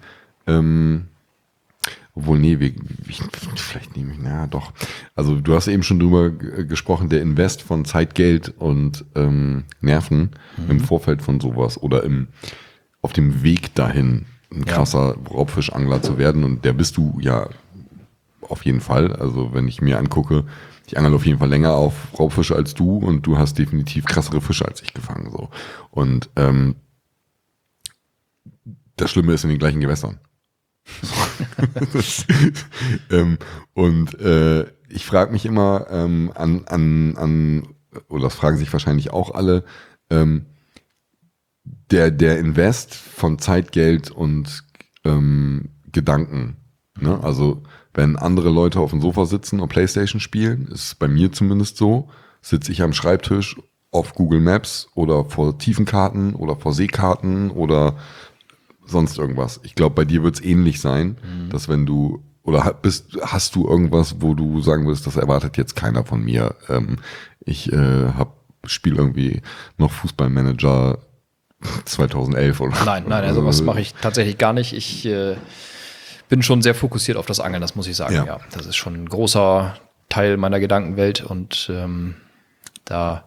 doch. Also du hast eben schon drüber gesprochen, der Invest von Zeit, Geld und Nerven im Vorfeld von sowas oder auf dem Weg dahin, ein krasser Raubfischangler zu werden. Und der bist du ja auf jeden Fall. Also wenn ich mir angucke, ich angel auf jeden Fall länger auf Raubfische als du und du hast definitiv krassere Fische als ich gefangen. So. Und das Schlimme ist in den gleichen Gewässern. Ich frage mich immer oder das fragen sich wahrscheinlich auch alle, der Invest von Zeit, Geld und Gedanken. Ne? Also wenn andere Leute auf dem Sofa sitzen und Playstation spielen, ist bei mir zumindest so, sitze ich am Schreibtisch auf Google Maps oder vor Tiefenkarten oder vor Seekarten oder sonst irgendwas. Ich glaube, bei dir wird es ähnlich sein, dass wenn du hast du irgendwas, wo du sagen willst, das erwartet jetzt keiner von mir. Ich spiele irgendwie noch Fußballmanager 2011 oder. Nein, also was mache ich tatsächlich gar nicht. Ich bin schon sehr fokussiert auf das Angeln, das muss ich sagen. Ja, das ist schon ein großer Teil meiner Gedankenwelt und da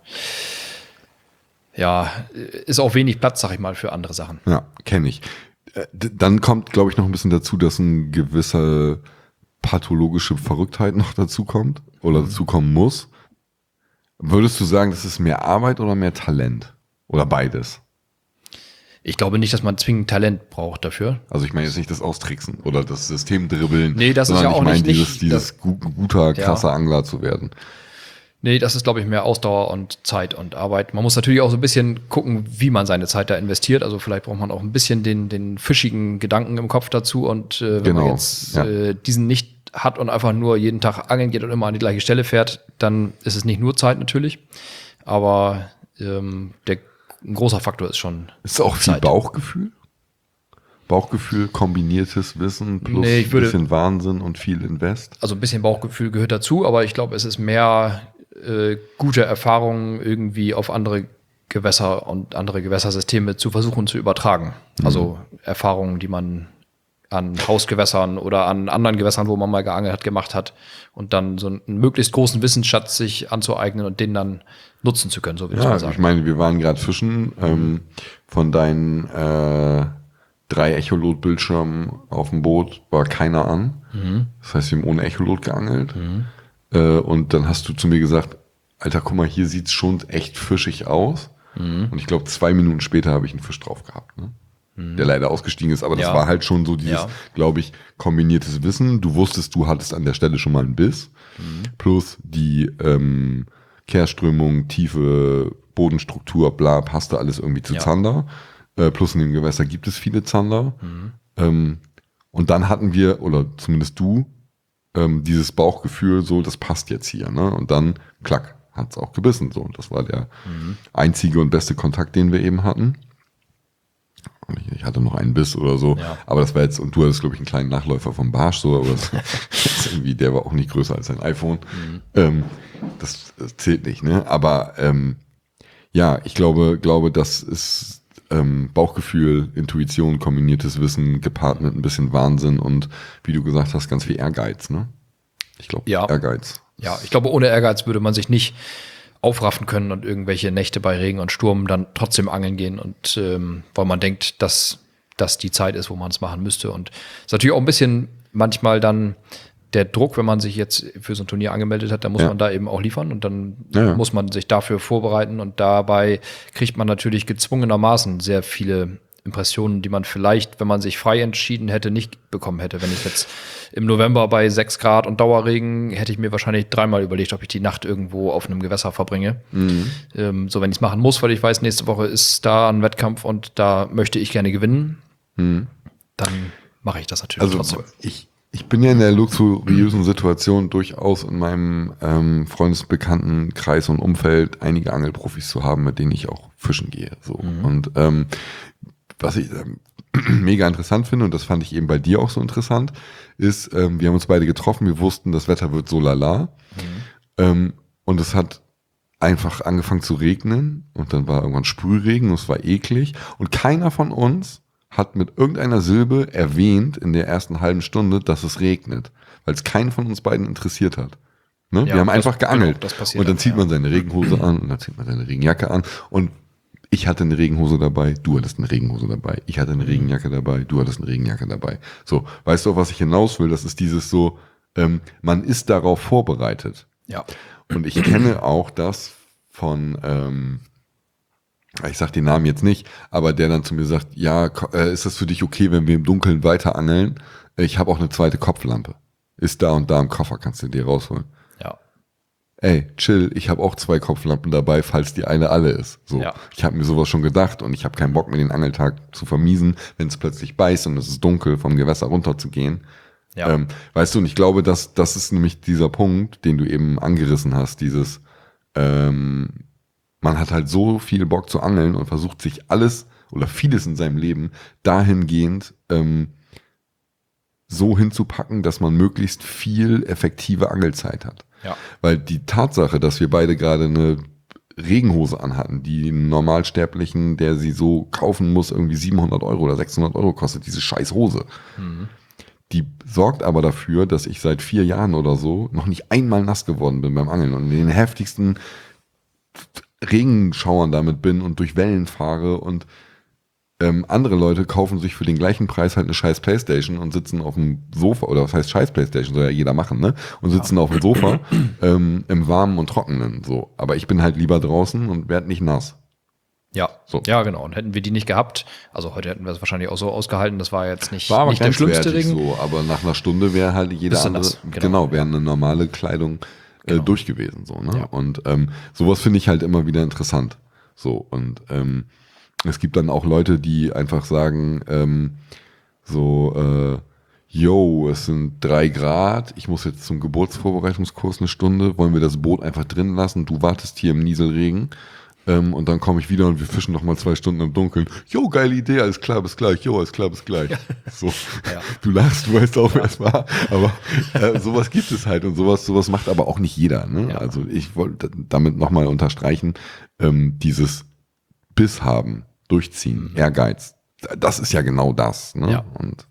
ist auch wenig Platz, sag ich mal, für andere Sachen. Ja, kenne ich. Dann kommt, glaube ich, noch ein bisschen dazu, dass eine gewisse pathologische Verrücktheit noch dazu kommt oder dazu kommen muss. Würdest du sagen, das ist mehr Arbeit oder mehr Talent? Oder beides? Ich glaube nicht, dass man zwingend Talent braucht dafür. Also ich meine jetzt nicht das Austricksen oder das System dribbeln. Nee, das ist ja auch nicht dieses guter, krasser Angler zu werden. Nee, das ist, glaube ich, mehr Ausdauer und Zeit und Arbeit. Man muss natürlich auch so ein bisschen gucken, wie man seine Zeit da investiert. Also vielleicht braucht man auch ein bisschen den fischigen Gedanken im Kopf dazu. Und wenn man jetzt diesen nicht hat und einfach nur jeden Tag angeln geht und immer an die gleiche Stelle fährt, dann ist es nicht nur Zeit natürlich. Aber ein großer Faktor ist schon Ist auch viel Zeit. Bauchgefühl? Bauchgefühl, kombiniertes Wissen plus ein bisschen Wahnsinn und viel Invest? Also ein bisschen Bauchgefühl gehört dazu, aber ich glaube, es ist mehr gute Erfahrungen irgendwie auf andere Gewässer und andere Gewässersysteme zu versuchen zu übertragen. Also Erfahrungen, die man an Hausgewässern oder an anderen Gewässern, wo man mal geangelt hat, gemacht hat und dann so einen möglichst großen Wissensschatz sich anzueignen und den dann nutzen zu können, so würde ich mal sagen. Ich meine, wir waren gerade fischen, von deinen 3 Echolot-Bildschirmen auf dem Boot war keiner an. Das heißt, wir haben ohne Echolot geangelt. Und dann hast du zu mir gesagt, Alter, guck mal, hier sieht's schon echt fischig aus. Und ich glaube, 2 Minuten später habe ich einen Fisch drauf gehabt, ne? Der leider ausgestiegen ist, aber das war halt schon so dieses, glaube ich, kombiniertes Wissen. Du wusstest, du hattest an der Stelle schon mal einen Biss, plus die Kehrströmung, Tiefe, Bodenstruktur, bla, passte alles irgendwie zu Zander. Plus in dem Gewässer gibt es viele Zander. Und dann hatten wir, oder zumindest du, dieses Bauchgefühl, so, das passt jetzt hier, ne? Und dann, klack, hat's auch gebissen, so. Und das war der einzige und beste Kontakt, den wir eben hatten. Und ich hatte noch einen Biss oder so, aber das war jetzt, und du hattest, glaube ich, einen kleinen Nachläufer vom Barsch, so, aber das irgendwie, der war auch nicht größer als ein iPhone. Das zählt nicht, ne? Aber ja, ich glaube, das ist Bauchgefühl, Intuition, kombiniertes Wissen, gepaart mit ein bisschen Wahnsinn und, wie du gesagt hast, ganz viel Ehrgeiz, ne? Ich glaube, Ehrgeiz. Ja, ich glaube, ohne Ehrgeiz würde man sich nicht aufraffen können und irgendwelche Nächte bei Regen und Sturm dann trotzdem angeln gehen und weil man denkt, dass das die Zeit ist, wo man es machen müsste. Und es ist natürlich auch ein bisschen manchmal dann der Druck, wenn man sich jetzt für so ein Turnier angemeldet hat, dann muss man da eben auch liefern und dann muss man sich dafür vorbereiten und dabei kriegt man natürlich gezwungenermaßen sehr viele Impressionen, die man vielleicht, wenn man sich frei entschieden hätte, nicht bekommen hätte. Wenn ich jetzt im November bei 6 Grad und Dauerregen, hätte ich mir wahrscheinlich 3-mal überlegt, ob ich die Nacht irgendwo auf einem Gewässer verbringe. So, wenn ich es machen muss, weil ich weiß, nächste Woche ist da ein Wettkampf und da möchte ich gerne gewinnen, dann mache ich das natürlich trotzdem. Ich bin ja in der luxuriösen Situation, durchaus in meinem Freundesbekanntenkreis und Umfeld einige Angelprofis zu haben, mit denen ich auch fischen gehe. So. Und was ich mega interessant finde, und das fand ich eben bei dir auch so interessant, ist, wir haben uns beide getroffen, wir wussten, das Wetter wird so lala. Und es hat einfach angefangen zu regnen und dann war irgendwann Sprühregen und es war eklig. Und keiner von uns hat mit irgendeiner Silbe erwähnt in der ersten halben Stunde, dass es regnet, weil es keinen von uns beiden interessiert hat. Ne? Wir haben einfach geangelt. Genau, und dann zieht man seine Regenhose an und dann zieht man seine Regenjacke an und ich hatte eine Regenhose dabei, du hattest eine Regenhose dabei, ich hatte eine Regenjacke dabei, du hattest eine Regenjacke dabei. So, weißt du, auf was ich hinaus will? Das ist dieses so, man ist darauf vorbereitet. Ja. Und ich kenne auch das von, ich sag den Namen jetzt nicht, aber der dann zu mir sagt, ja, ist das für dich okay, wenn wir im Dunkeln weiter angeln? Ich habe auch eine zweite Kopflampe. Ist da und da im Koffer, kannst du dir rausholen. Ja. Ey, chill, ich habe auch 2 Kopflampen dabei, falls die eine alle ist. So, ich habe mir sowas schon gedacht und ich habe keinen Bock, mir den Angeltag zu vermiesen, wenn es plötzlich beißt und es ist dunkel, vom Gewässer runter zu gehen. Ja. Weißt du, und ich glaube, das ist nämlich dieser Punkt, den du eben angerissen hast, dieses man hat halt so viel Bock zu angeln und versucht sich alles oder vieles in seinem Leben dahingehend so hinzupacken, dass man möglichst viel effektive Angelzeit hat. Ja. Weil die Tatsache, dass wir beide gerade eine Regenhose anhatten, die einen Normalsterblichen, der sie so kaufen muss, irgendwie 700 Euro oder 600 Euro kostet, diese scheiß Hose. Die sorgt aber dafür, dass ich seit 4 Jahren oder so noch nicht einmal nass geworden bin beim Angeln und in den heftigsten Regenschauern damit bin und durch Wellen fahre und andere Leute kaufen sich für den gleichen Preis halt eine scheiß Playstation und sitzen auf dem Sofa, oder was heißt scheiß Playstation, soll ja jeder machen, ne? Und sitzen auf dem Sofa im Warmen und Trockenen, so. Aber ich bin halt lieber draußen und werde nicht nass. Ja, so. Ja, genau. Und hätten wir die nicht gehabt, also heute hätten wir es wahrscheinlich auch so ausgehalten, das war jetzt nicht der schlimmste Regen. So, aber nach einer Stunde wäre halt jede andere, genau, wäre eine normale Kleidung durch gewesen, so, ne? Ja. Und sowas finde ich halt immer wieder interessant. So, und es gibt dann auch Leute, die einfach sagen, yo, es sind 3 Grad, ich muss jetzt zum Geburtsvorbereitungskurs 1 Stunde, wollen wir das Boot einfach drin lassen, du wartest hier im Nieselregen und dann komme ich wieder und wir fischen noch mal 2 Stunden im Dunkeln. Jo, geile Idee, alles klar, bis gleich, jo, alles klar, bis gleich. Ja. So, ja. Du lachst, du weißt auch, wer es war, aber sowas gibt es halt und sowas macht aber auch nicht jeder. Ne? Ja. Also ich wollte damit nochmal unterstreichen, dieses Biss haben, durchziehen, Ehrgeiz, das ist ja genau das. Ne? Ja. Und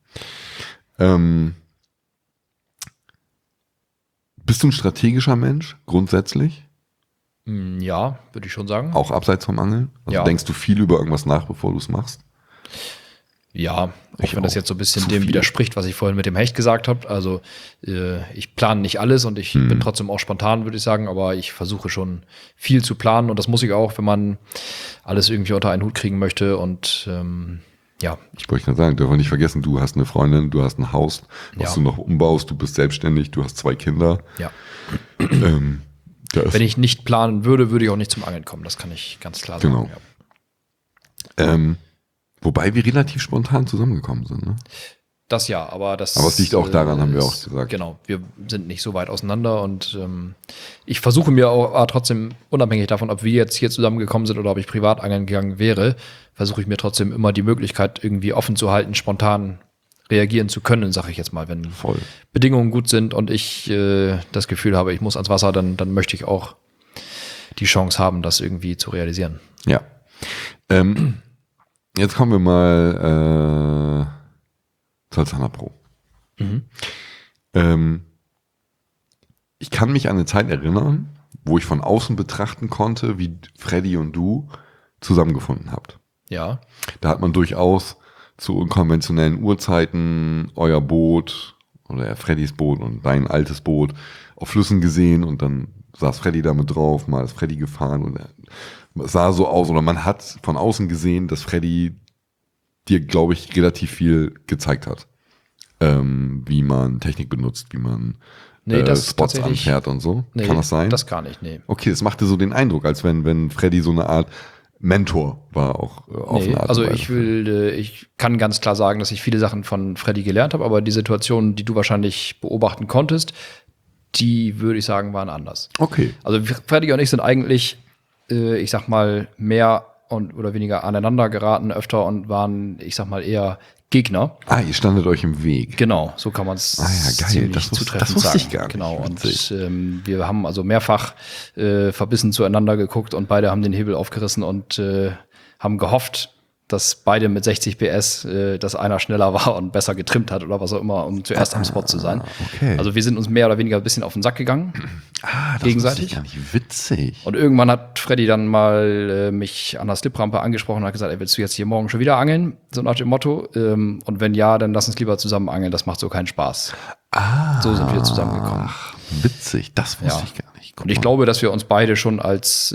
bist du ein strategischer Mensch, grundsätzlich? Ja, würde ich schon sagen. Auch abseits vom Angeln? Also denkst du viel über irgendwas nach, bevor du es machst? Ja, auch wenn das jetzt so ein bisschen Zu dem viel. widerspricht, was ich vorhin mit dem Hecht gesagt habe. Also ich plane nicht alles und ich bin trotzdem auch spontan, würde ich sagen, aber ich versuche schon viel zu planen und das muss ich auch, wenn man alles irgendwie unter einen Hut kriegen möchte und ja. Ich wollte gerade sagen, dürfen wir nicht vergessen, du hast eine Freundin, du hast ein Haus, was Ja. du noch umbaust, du bist selbstständig, du hast 2 Kinder. Ja. Da ist, Wenn ich nicht planen würde, würde ich auch nicht zum Angeln kommen. Das kann ich ganz klar sagen. Genau. Ja. Wobei wir relativ spontan zusammengekommen sind. Ne? Das ja, aber das. Aber es liegt auch daran, haben wir auch ist- gesagt. Genau, wir sind nicht so weit auseinander und ich versuche mir auch trotzdem, unabhängig davon, ob wir jetzt hier zusammengekommen sind oder ob ich privat angeln gegangen wäre, versuche ich mir trotzdem immer die Möglichkeit irgendwie offen zu halten, spontan reagieren zu können, sage ich jetzt mal, wenn Voll. Bedingungen gut sind und ich das Gefühl habe, ich muss ans Wasser, dann möchte ich auch die Chance haben, das irgendwie zu realisieren. Ja. Jetzt kommen wir mal zur Zander Pro. Ich kann mich an eine Zeit erinnern, wo ich von außen betrachten konnte, wie Freddy und du zusammengefunden habt. Ja, Da hat man durchaus zu unkonventionellen Uhrzeiten euer Boot oder Freddys Boot und dein altes Boot auf Flüssen gesehen und dann saß Freddy damit drauf, mal ist Freddy gefahren und es sah so aus oder man hat von außen gesehen, dass Freddy dir, glaube ich, relativ viel gezeigt hat. Wie man Technik benutzt, wie man Nee, das Spots tatsächlich- anfährt und so. nee, Kann das sein? Das gar nicht, nee. Okay, es machte so den Eindruck, als wenn Freddy so eine Art Mentor war, auch auf Nee, eine Art also und Weise. ich kann ganz klar sagen, dass ich viele Sachen von Freddy gelernt habe, aber die Situationen, die du wahrscheinlich beobachten konntest, die würde ich sagen, waren anders. Okay. Also Freddy und ich sind eigentlich, ich sag mal, mehr und oder weniger aneinander geraten öfter und waren, ich sag mal, eher Gegner. Ah, ihr standet euch im Weg. Genau, so kann man es Ah ja, geil. ziemlich Das zutreffend wusste sagen. ich gar nicht. Genau, Witzig. und wir haben also mehrfach verbissen zueinander geguckt und beide haben den Hebel aufgerissen und haben gehofft, dass beide mit 60 PS, dass einer schneller war und besser getrimmt hat oder was auch immer, um zuerst am Spot zu sein. okay. Also wir sind uns mehr oder weniger ein bisschen auf den Sack gegangen. Ah, das gegenseitig? wusste ich gar nicht. Witzig. Und irgendwann hat Freddy dann mal mich an der Sliprampe angesprochen und hat gesagt, ey, willst du jetzt hier morgen schon wieder angeln? So nach dem Motto. Und wenn ja, dann lass uns lieber zusammen angeln, das macht so keinen Spaß. So sind wir zusammengekommen. Ach, witzig. Das wusste Ja. ich gar nicht. Guck Und ich mal. glaube, dass wir uns beide schon als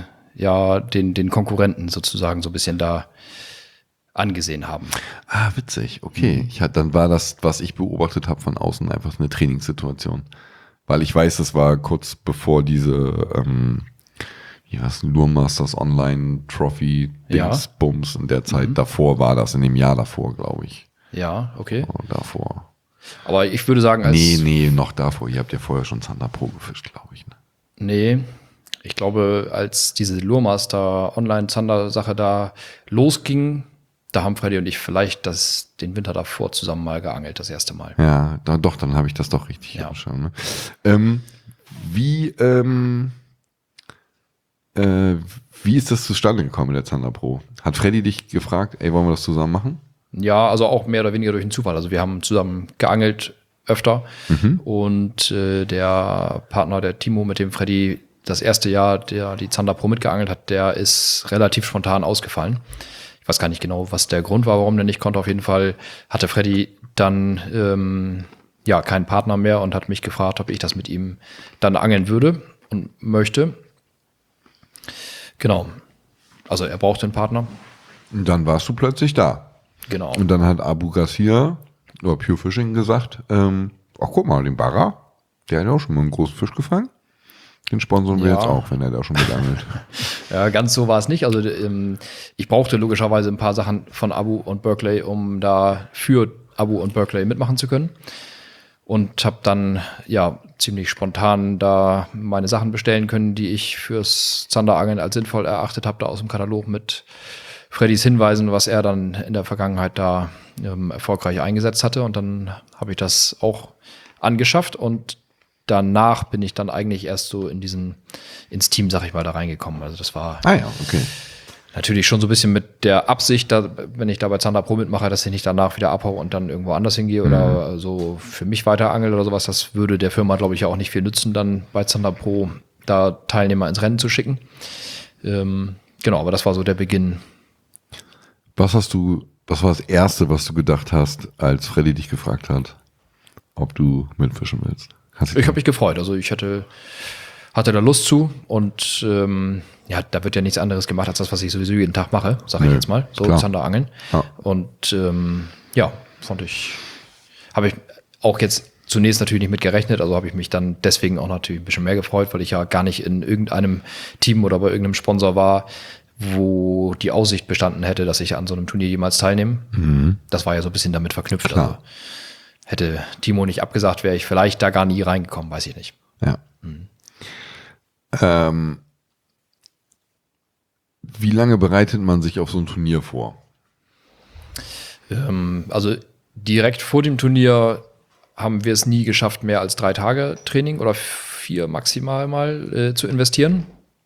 den Konkurrenten sozusagen so ein bisschen da angesehen haben. Ah, witzig. Okay. Dann war das, was ich beobachtet habe von außen, einfach eine Trainingssituation. Weil ich weiß, das war kurz bevor diese Lure Masters Online Trophy Dings Ja. Bums in der Zeit davor war das, in dem Jahr davor, glaube ich. Ja, okay. Und davor. Aber ich würde sagen, als Nee, noch davor. Ihr habt ja vorher schon Zander Pro gefischt, glaube ich. Ne? Nee, ich glaube, als diese Luremaster Online-Zander-Sache da losging, da haben Freddy und ich vielleicht den Winter davor zusammen mal geangelt, das erste Mal. Ja, dann habe ich das doch richtig Ja. angeschaut. Ne? Wie ist das zustande gekommen mit der Zander Pro? Hat Freddy dich gefragt, ey, wollen wir das zusammen machen? Ja, also auch mehr oder weniger durch einen Zufall. Also wir haben zusammen geangelt öfter und der Partner, der Timo, mit dem Freddy das erste Jahr, der die Zander Pro mitgeangelt hat, der ist relativ spontan ausgefallen. Ich weiß gar nicht genau, was der Grund war, warum der nicht konnte. Auf jeden Fall hatte Freddy dann keinen Partner mehr und hat mich gefragt, ob ich das mit ihm dann angeln würde und möchte. Genau. Also er brauchte einen Partner. Und dann warst du plötzlich da. Genau. Und dann hat Abu Garcia oder Pure Fishing gesagt, ach guck mal, den Barra, der hat ja auch schon mal einen großen Fisch gefangen. Den sponsoren wir Ja. jetzt auch, wenn er da schon mit angelt. Ja, ganz so war es nicht. Also ich brauchte logischerweise ein paar Sachen von Abu und Berkeley, um da für Abu und Berkeley mitmachen zu können. Und habe dann ziemlich spontan da meine Sachen bestellen können, die ich fürs Zanderangeln als sinnvoll erachtet habe, da aus dem Katalog mit Freddys Hinweisen, was er dann in der Vergangenheit da erfolgreich eingesetzt hatte. Und dann habe ich das auch angeschafft und danach bin ich dann eigentlich erst so ins Team, sag ich mal, da reingekommen. Also das war Ah ja, okay. natürlich schon so ein bisschen mit der Absicht, wenn ich da bei Zander Pro mitmache, dass ich nicht danach wieder abhaue und dann irgendwo anders hingehe oder so für mich weiter angel oder sowas. Das würde der Firma, glaube ich, auch nicht viel nützen, dann bei Zander Pro da Teilnehmer ins Rennen zu schicken. Genau, aber das war so der Beginn. Was hast du Was war das Erste, was du gedacht hast, als Freddy dich gefragt hat, ob du mitfischen willst? Ich habe mich gefreut. Also ich hatte da Lust zu und da wird ja nichts anderes gemacht, als das, was ich sowieso jeden Tag mache, sage ich jetzt mal. So Zanderangeln. Ja. Und habe ich auch jetzt zunächst natürlich nicht mit gerechnet, also habe ich mich dann deswegen auch natürlich ein bisschen mehr gefreut, weil ich ja gar nicht in irgendeinem Team oder bei irgendeinem Sponsor war, wo die Aussicht bestanden hätte, dass ich an so einem Turnier jemals teilnehme. Mhm. Das war ja so ein bisschen damit verknüpft. Klar. Also hätte Timo nicht abgesagt, wäre ich vielleicht da gar nie reingekommen, weiß ich nicht. Ja. Wie lange bereitet man sich auf so ein Turnier vor? Also direkt vor dem Turnier haben wir es nie geschafft, mehr als 3 Tage Training oder 4 maximal mal zu investieren.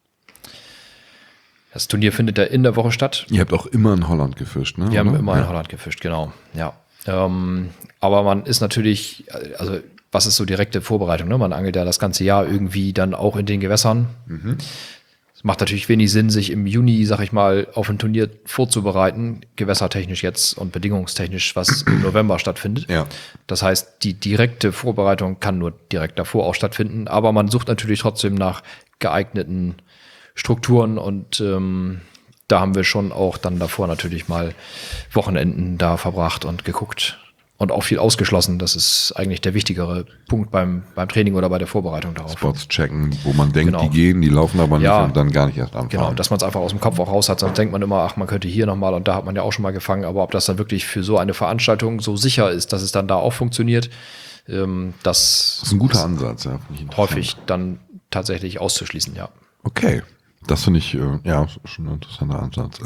Das Turnier findet ja in der Woche statt. Ihr habt auch immer in Holland gefischt, ne? Wir haben immer in Holland gefischt, genau. Ja. Aber man ist natürlich, also was ist so direkte Vorbereitung? Ne? Man angelt ja das ganze Jahr irgendwie dann auch in den Gewässern. Mhm. Es macht natürlich wenig Sinn, sich im Juni, sag ich mal, auf ein Turnier vorzubereiten, gewässertechnisch jetzt und bedingungstechnisch, was im November stattfindet. Ja. Das heißt, die direkte Vorbereitung kann nur direkt davor auch stattfinden, aber man sucht natürlich trotzdem nach geeigneten Strukturen und da haben wir schon auch dann davor natürlich mal Wochenenden da verbracht und geguckt und auch viel ausgeschlossen. Das ist eigentlich der wichtigere Punkt beim Training oder bei der Vorbereitung darauf. Spots checken, wo man denkt, die gehen, die laufen aber nicht und dann gar nicht erst anfangen. Genau, dass man es einfach aus dem Kopf auch raus hat. Sonst denkt man immer, ach, man könnte hier nochmal und da hat man ja auch schon mal gefangen. Aber ob das dann wirklich für so eine Veranstaltung so sicher ist, dass es dann da auch funktioniert, das ist ein guter Ansatz. Ja, häufig dann tatsächlich auszuschließen, ja. Okay, das finde ich schon ein interessanter Ansatz.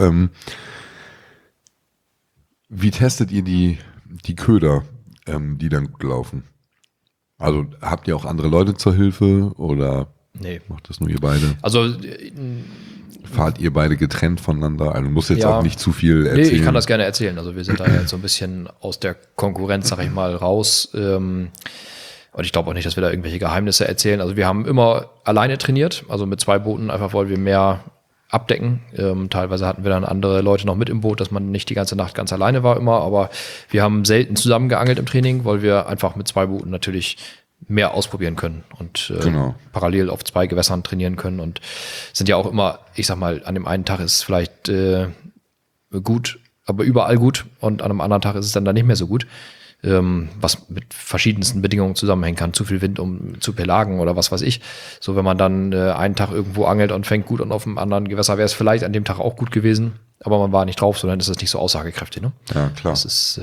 Wie testet ihr die Köder, die dann gut laufen? Also habt ihr auch andere Leute zur Hilfe oder macht das nur ihr beide? Also fahrt ihr beide getrennt voneinander? Also du musst jetzt auch nicht zu viel erzählen. Nee, ich kann das gerne erzählen. Also wir sind da jetzt so ein bisschen aus der Konkurrenz, sag ich mal, raus. Und ich glaube auch nicht, dass wir da irgendwelche Geheimnisse erzählen. Also wir haben immer alleine trainiert, also mit 2 Booten, einfach weil wir mehr abdecken. Teilweise hatten wir dann andere Leute noch mit im Boot, dass man nicht die ganze Nacht ganz alleine war immer. Aber wir haben selten zusammen geangelt im Training, weil wir einfach mit 2 Booten natürlich mehr ausprobieren können und parallel auf 2 Gewässern trainieren können. Und sind ja auch immer, ich sag mal, an dem einen Tag ist es vielleicht gut, aber überall gut. Und an einem anderen Tag ist es dann da nicht mehr so gut. Was mit verschiedensten Bedingungen zusammenhängen kann. Zu viel Wind, um zu pelagen oder was weiß ich. So, wenn man dann einen Tag irgendwo angelt und fängt gut und auf einem anderen Gewässer wäre es vielleicht an dem Tag auch gut gewesen, aber man war nicht drauf, sondern ist es nicht so aussagekräftig. Ne? Ja, klar. Das ist,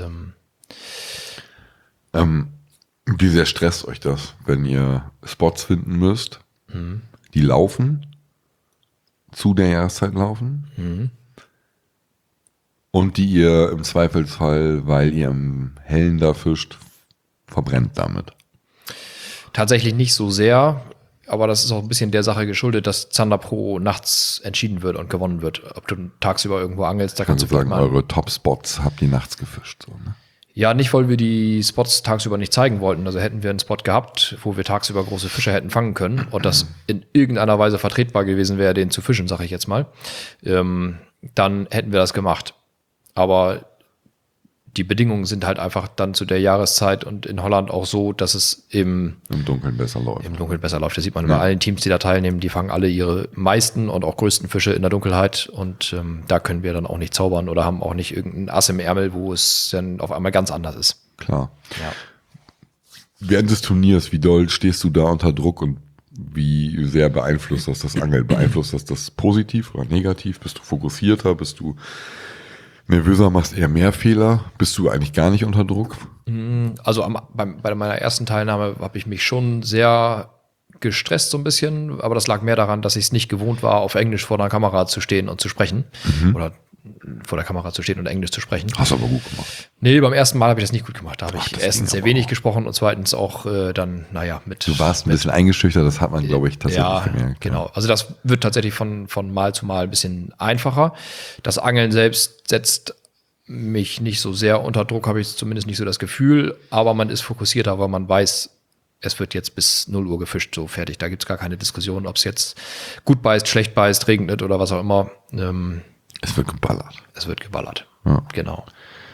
wie sehr stresst euch das, wenn ihr Spots finden müsst, die laufen, zu der Jahreszeit laufen? Und die ihr im Zweifelsfall, weil ihr im Hellen da fischt, verbrennt damit? Tatsächlich nicht so sehr, aber das ist auch ein bisschen der Sache geschuldet, dass Zander Pro nachts entschieden wird und gewonnen wird. Ob du tagsüber irgendwo angelst, da kannst du sagen, eure Top-Spots habt ihr nachts gefischt. So, ne? Ja, nicht, weil wir die Spots tagsüber nicht zeigen wollten. Also hätten wir einen Spot gehabt, wo wir tagsüber große Fische hätten fangen können und das in irgendeiner Weise vertretbar gewesen wäre, den zu fischen, sage ich jetzt mal, dann hätten wir das gemacht. Aber die Bedingungen sind halt einfach dann zu der Jahreszeit und in Holland auch so, dass es im Dunkeln besser läuft. Im Dunkeln besser läuft. Das sieht man bei allen Teams, die da teilnehmen. Die fangen alle ihre meisten und auch größten Fische in der Dunkelheit. Und da können wir dann auch nicht zaubern oder haben auch nicht irgendein Ass im Ärmel, wo es dann auf einmal ganz anders ist. Klar. Ja. Während des Turniers, wie doll stehst du da unter Druck und wie sehr beeinflusst das Angeln? Beeinflusst das positiv oder negativ? Bist du fokussierter? Bist du nervöser, machst eher mehr Fehler? Bist du eigentlich gar nicht unter Druck? Also bei meiner ersten Teilnahme habe ich mich schon sehr gestresst so ein bisschen, aber das lag mehr daran, dass ich es nicht gewohnt war, auf Englisch vor der Kamera zu stehen und zu sprechen. Oder vor der Kamera zu stehen und Englisch zu sprechen. Hast du aber gut gemacht. Nee, beim ersten Mal habe ich das nicht gut gemacht. Da habe ich erstens sehr wenig gesprochen und zweitens auch dann, mit... Du warst ein bisschen eingeschüchtert, das hat man, glaube ich, tatsächlich gemerkt. Genau. Also das wird tatsächlich von Mal zu Mal ein bisschen einfacher. Das Angeln selbst setzt mich nicht so sehr unter Druck, habe ich zumindest nicht so das Gefühl, aber man ist fokussierter, weil man weiß, es wird jetzt bis 0 Uhr gefischt, so fertig. Da gibt es gar keine Diskussion, ob es jetzt gut beißt, schlecht beißt, regnet oder was auch immer. Es wird geballert. Es wird geballert, ja. Genau.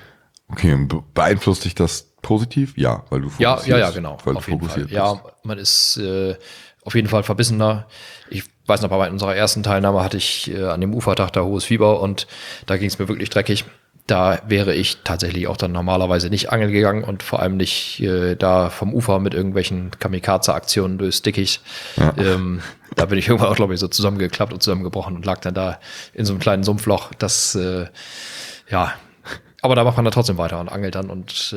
Okay, und beeinflusst dich das positiv? Ja, weil du Ja, fokussierst. genau. Weil du Auf jeden Fall. fokussiert Ja, bist. man ist auf jeden Fall verbissener. Ich weiß noch, bei unserer ersten Teilnahme hatte ich an dem Ufertag da hohes Fieber und da ging es mir wirklich dreckig. Da wäre ich tatsächlich auch dann normalerweise nicht angeln gegangen und vor allem nicht da vom Ufer mit irgendwelchen Kamikaze-Aktionen durchs Dickicht. Ja. Da bin ich irgendwann auch, glaube ich, so zusammengeklappt und zusammengebrochen und lag dann da in so einem kleinen Sumpfloch. Das, ja, aber da macht man dann trotzdem weiter und angelt dann und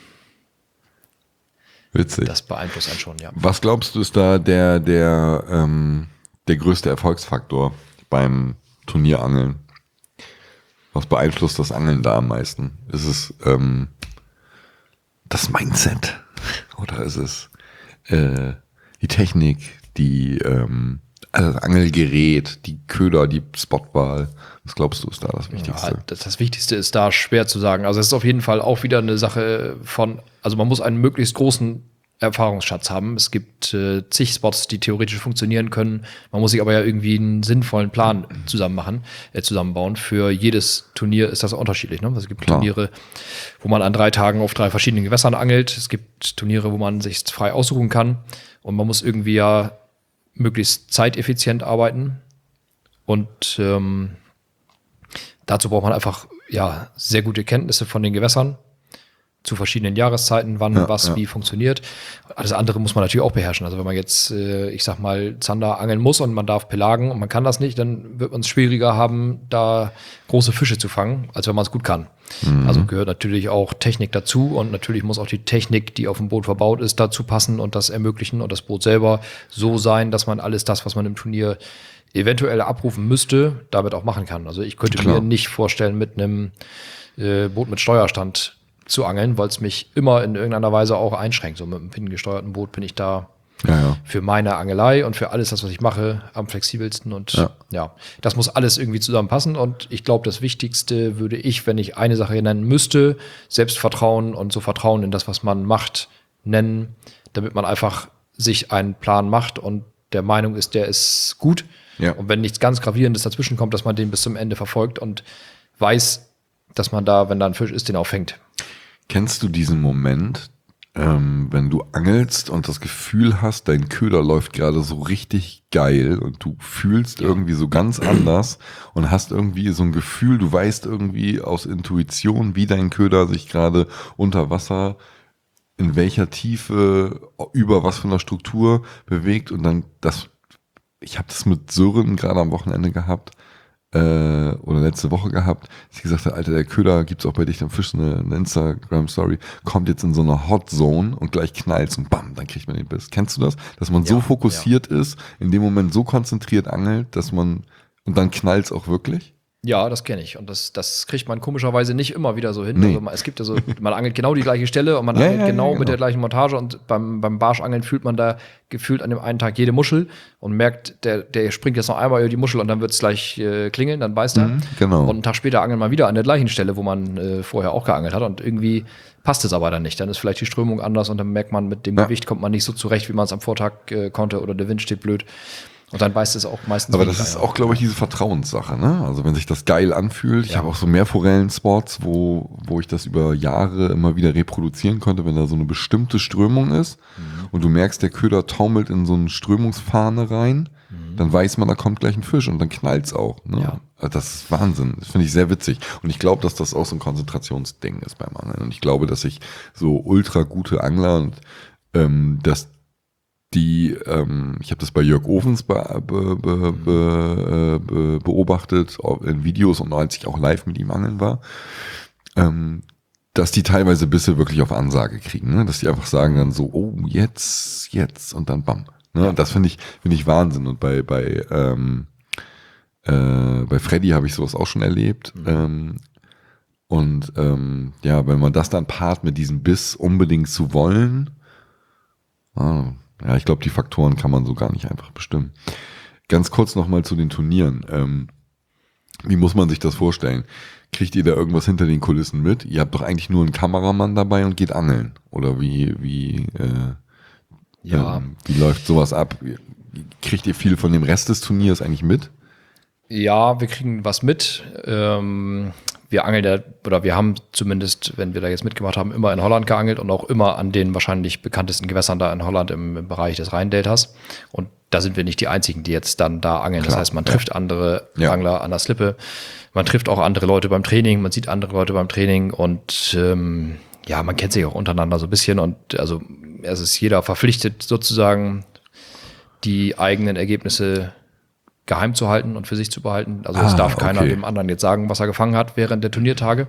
Witzig. das beeinflusst einen schon, ja. Was glaubst du, ist da der größte Erfolgsfaktor beim Turnierangeln? Was beeinflusst das Angeln da am meisten? Ist es das Mindset? Oder ist es die Technik, also das Angelgerät, die Köder, die Spotwahl? Was glaubst du, ist da das Wichtigste? Ja, das Wichtigste ist da schwer zu sagen. Also es ist auf jeden Fall auch wieder eine Sache von, also man muss einen möglichst großen Erfahrungsschatz haben. Es gibt zig Spots, die theoretisch funktionieren können. Man muss sich aber ja irgendwie einen sinnvollen Plan zusammenbauen. Für jedes Turnier ist das unterschiedlich. Ne? Es gibt Klar. Turniere, wo man an 3 Tagen auf 3 verschiedenen Gewässern angelt. Es gibt Turniere, wo man sich frei aussuchen kann. Und man muss irgendwie ja möglichst zeiteffizient arbeiten. Und dazu braucht man einfach ja sehr gute Kenntnisse von den Gewässern zu verschiedenen Jahreszeiten, wann wie funktioniert. Alles andere muss man natürlich auch beherrschen. Also wenn man jetzt, ich sag mal, Zander angeln muss und man darf pelagen und man kann das nicht, dann wird man es schwieriger haben, da große Fische zu fangen, als wenn man es gut kann. Also gehört natürlich auch Technik dazu und natürlich muss auch die Technik, die auf dem Boot verbaut ist, dazu passen und das ermöglichen und das Boot selber so sein, dass man alles das, was man im Turnier eventuell abrufen müsste, damit auch machen kann. Also ich könnte mir nicht vorstellen, mit einem Boot mit Steuerstand zu angeln, weil es mich immer in irgendeiner Weise auch einschränkt. So mit einem pinnengesteuerten Boot bin ich da für meine Angelei und für alles das, was ich mache, am flexibelsten. Und ja, das muss alles irgendwie zusammenpassen. Und ich glaube, das Wichtigste würde ich, wenn ich eine Sache nennen müsste, Selbstvertrauen und so Vertrauen in das, was man macht, nennen, damit man einfach sich einen Plan macht und der Meinung ist, der ist gut. Ja. Und wenn nichts ganz Gravierendes dazwischen kommt, dass man den bis zum Ende verfolgt und weiß, dass man da, wenn da ein Fisch ist, den auch fängt. Kennst du diesen Moment, wenn du angelst und das Gefühl hast, dein Köder läuft gerade so richtig geil und du fühlst irgendwie so ganz anders und hast irgendwie so ein Gefühl, du weißt irgendwie aus Intuition, wie dein Köder sich gerade unter Wasser, in welcher Tiefe, über was für einer Struktur bewegt und dann ich habe das mit Sören gerade am Wochenende gehabt, oder letzte Woche gehabt, dass ich gesagt habe, Alter, der Köder gibt's auch bei dich am Fisch eine Instagram-Story, kommt jetzt in so eine Hot Zone und gleich knallt's und bam, dann kriegt man den Biss. Kennst du das? Dass man so fokussiert ist, in dem Moment so konzentriert angelt, und dann knallt's auch wirklich? Ja, das kenne ich. Und das kriegt man komischerweise nicht immer wieder so hin. Nee. Also es gibt ja so, man angelt genau die gleiche Stelle und man angelt genau mit der gleichen Montage und beim Barschangeln fühlt man da gefühlt an dem einen Tag jede Muschel und merkt, der springt jetzt noch einmal über die Muschel und dann wird es gleich klingeln, dann beißt er. Genau. Und einen Tag später angelt man wieder an der gleichen Stelle, wo man vorher auch geangelt hat und irgendwie passt es aber dann nicht. Dann ist vielleicht die Strömung anders und dann merkt man, mit dem Gewicht kommt man nicht so zurecht, wie man es am Vortag konnte oder der Wind steht blöd. Und dann beißt es auch meistens. Aber das ist auch, glaube ich, diese Vertrauenssache, ne? Also wenn sich das geil anfühlt, ich habe auch so mehr Forellenspots, wo ich das über Jahre immer wieder reproduzieren konnte, wenn da so eine bestimmte Strömung ist und du merkst, der Köder taumelt in so eine Strömungsfahne rein, dann weiß man, da kommt gleich ein Fisch und dann knallt's auch. Ne? Ja. Also das ist Wahnsinn. Das finde ich sehr witzig. Und ich glaube, dass das auch so ein Konzentrationsding ist beim Angeln. Und ich glaube, dass ich so ultra gute Angler und dass ich habe das bei Jörg Ovens beobachtet in Videos und als ich auch live mit ihm angeln war, dass die teilweise Bisse wirklich auf Ansage kriegen, ne? Dass die einfach sagen dann so, oh, jetzt und dann bam. Ne? Ja. Das finde ich Wahnsinn. Und bei Freddy habe ich sowas auch schon erlebt. Und wenn man das dann paart mit diesem Biss unbedingt zu wollen, ja, ich glaube, die Faktoren kann man so gar nicht einfach bestimmen. Ganz kurz nochmal zu den Turnieren. Wie muss man sich das vorstellen? Kriegt ihr da irgendwas hinter den Kulissen mit? Ihr habt doch eigentlich nur einen Kameramann dabei und geht angeln. Oder wie läuft sowas ab? Kriegt ihr viel von dem Rest des Turniers eigentlich mit? Ja, wir kriegen was mit. wir angeln ja, oder wir haben zumindest, wenn wir da jetzt mitgemacht haben, immer in Holland geangelt und auch immer an den wahrscheinlich bekanntesten Gewässern da in Holland im Bereich des Rheindeltas. Und da sind wir nicht die Einzigen, die jetzt dann da angeln. Klar, das heißt, man trifft andere Angler an der Slippe. Man trifft auch andere Leute beim Training, man sieht andere Leute beim Training und man kennt sich auch untereinander so ein bisschen. Und also es ist jeder verpflichtet, sozusagen die eigenen Ergebnisse geheim zu halten und für sich zu behalten. Also es darf keiner dem anderen jetzt sagen, was er gefangen hat während der Turniertage.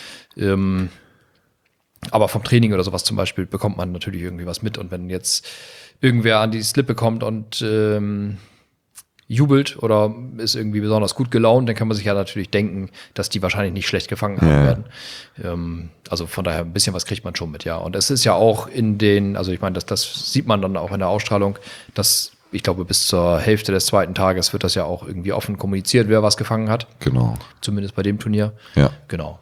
Aber vom Training oder sowas zum Beispiel bekommt man natürlich irgendwie was mit. Und wenn jetzt irgendwer an die Slippe kommt und jubelt oder ist irgendwie besonders gut gelaunt, dann kann man sich ja natürlich denken, dass die wahrscheinlich nicht schlecht gefangen haben werden. Also von daher ein bisschen was kriegt man schon mit, ja. Und es ist ja auch also ich meine, das sieht man dann auch in der Ausstrahlung, dass ich glaube, bis zur Hälfte des zweiten Tages wird das ja auch irgendwie offen kommuniziert, wer was gefangen hat. Genau. Zumindest bei dem Turnier. Ja. Genau.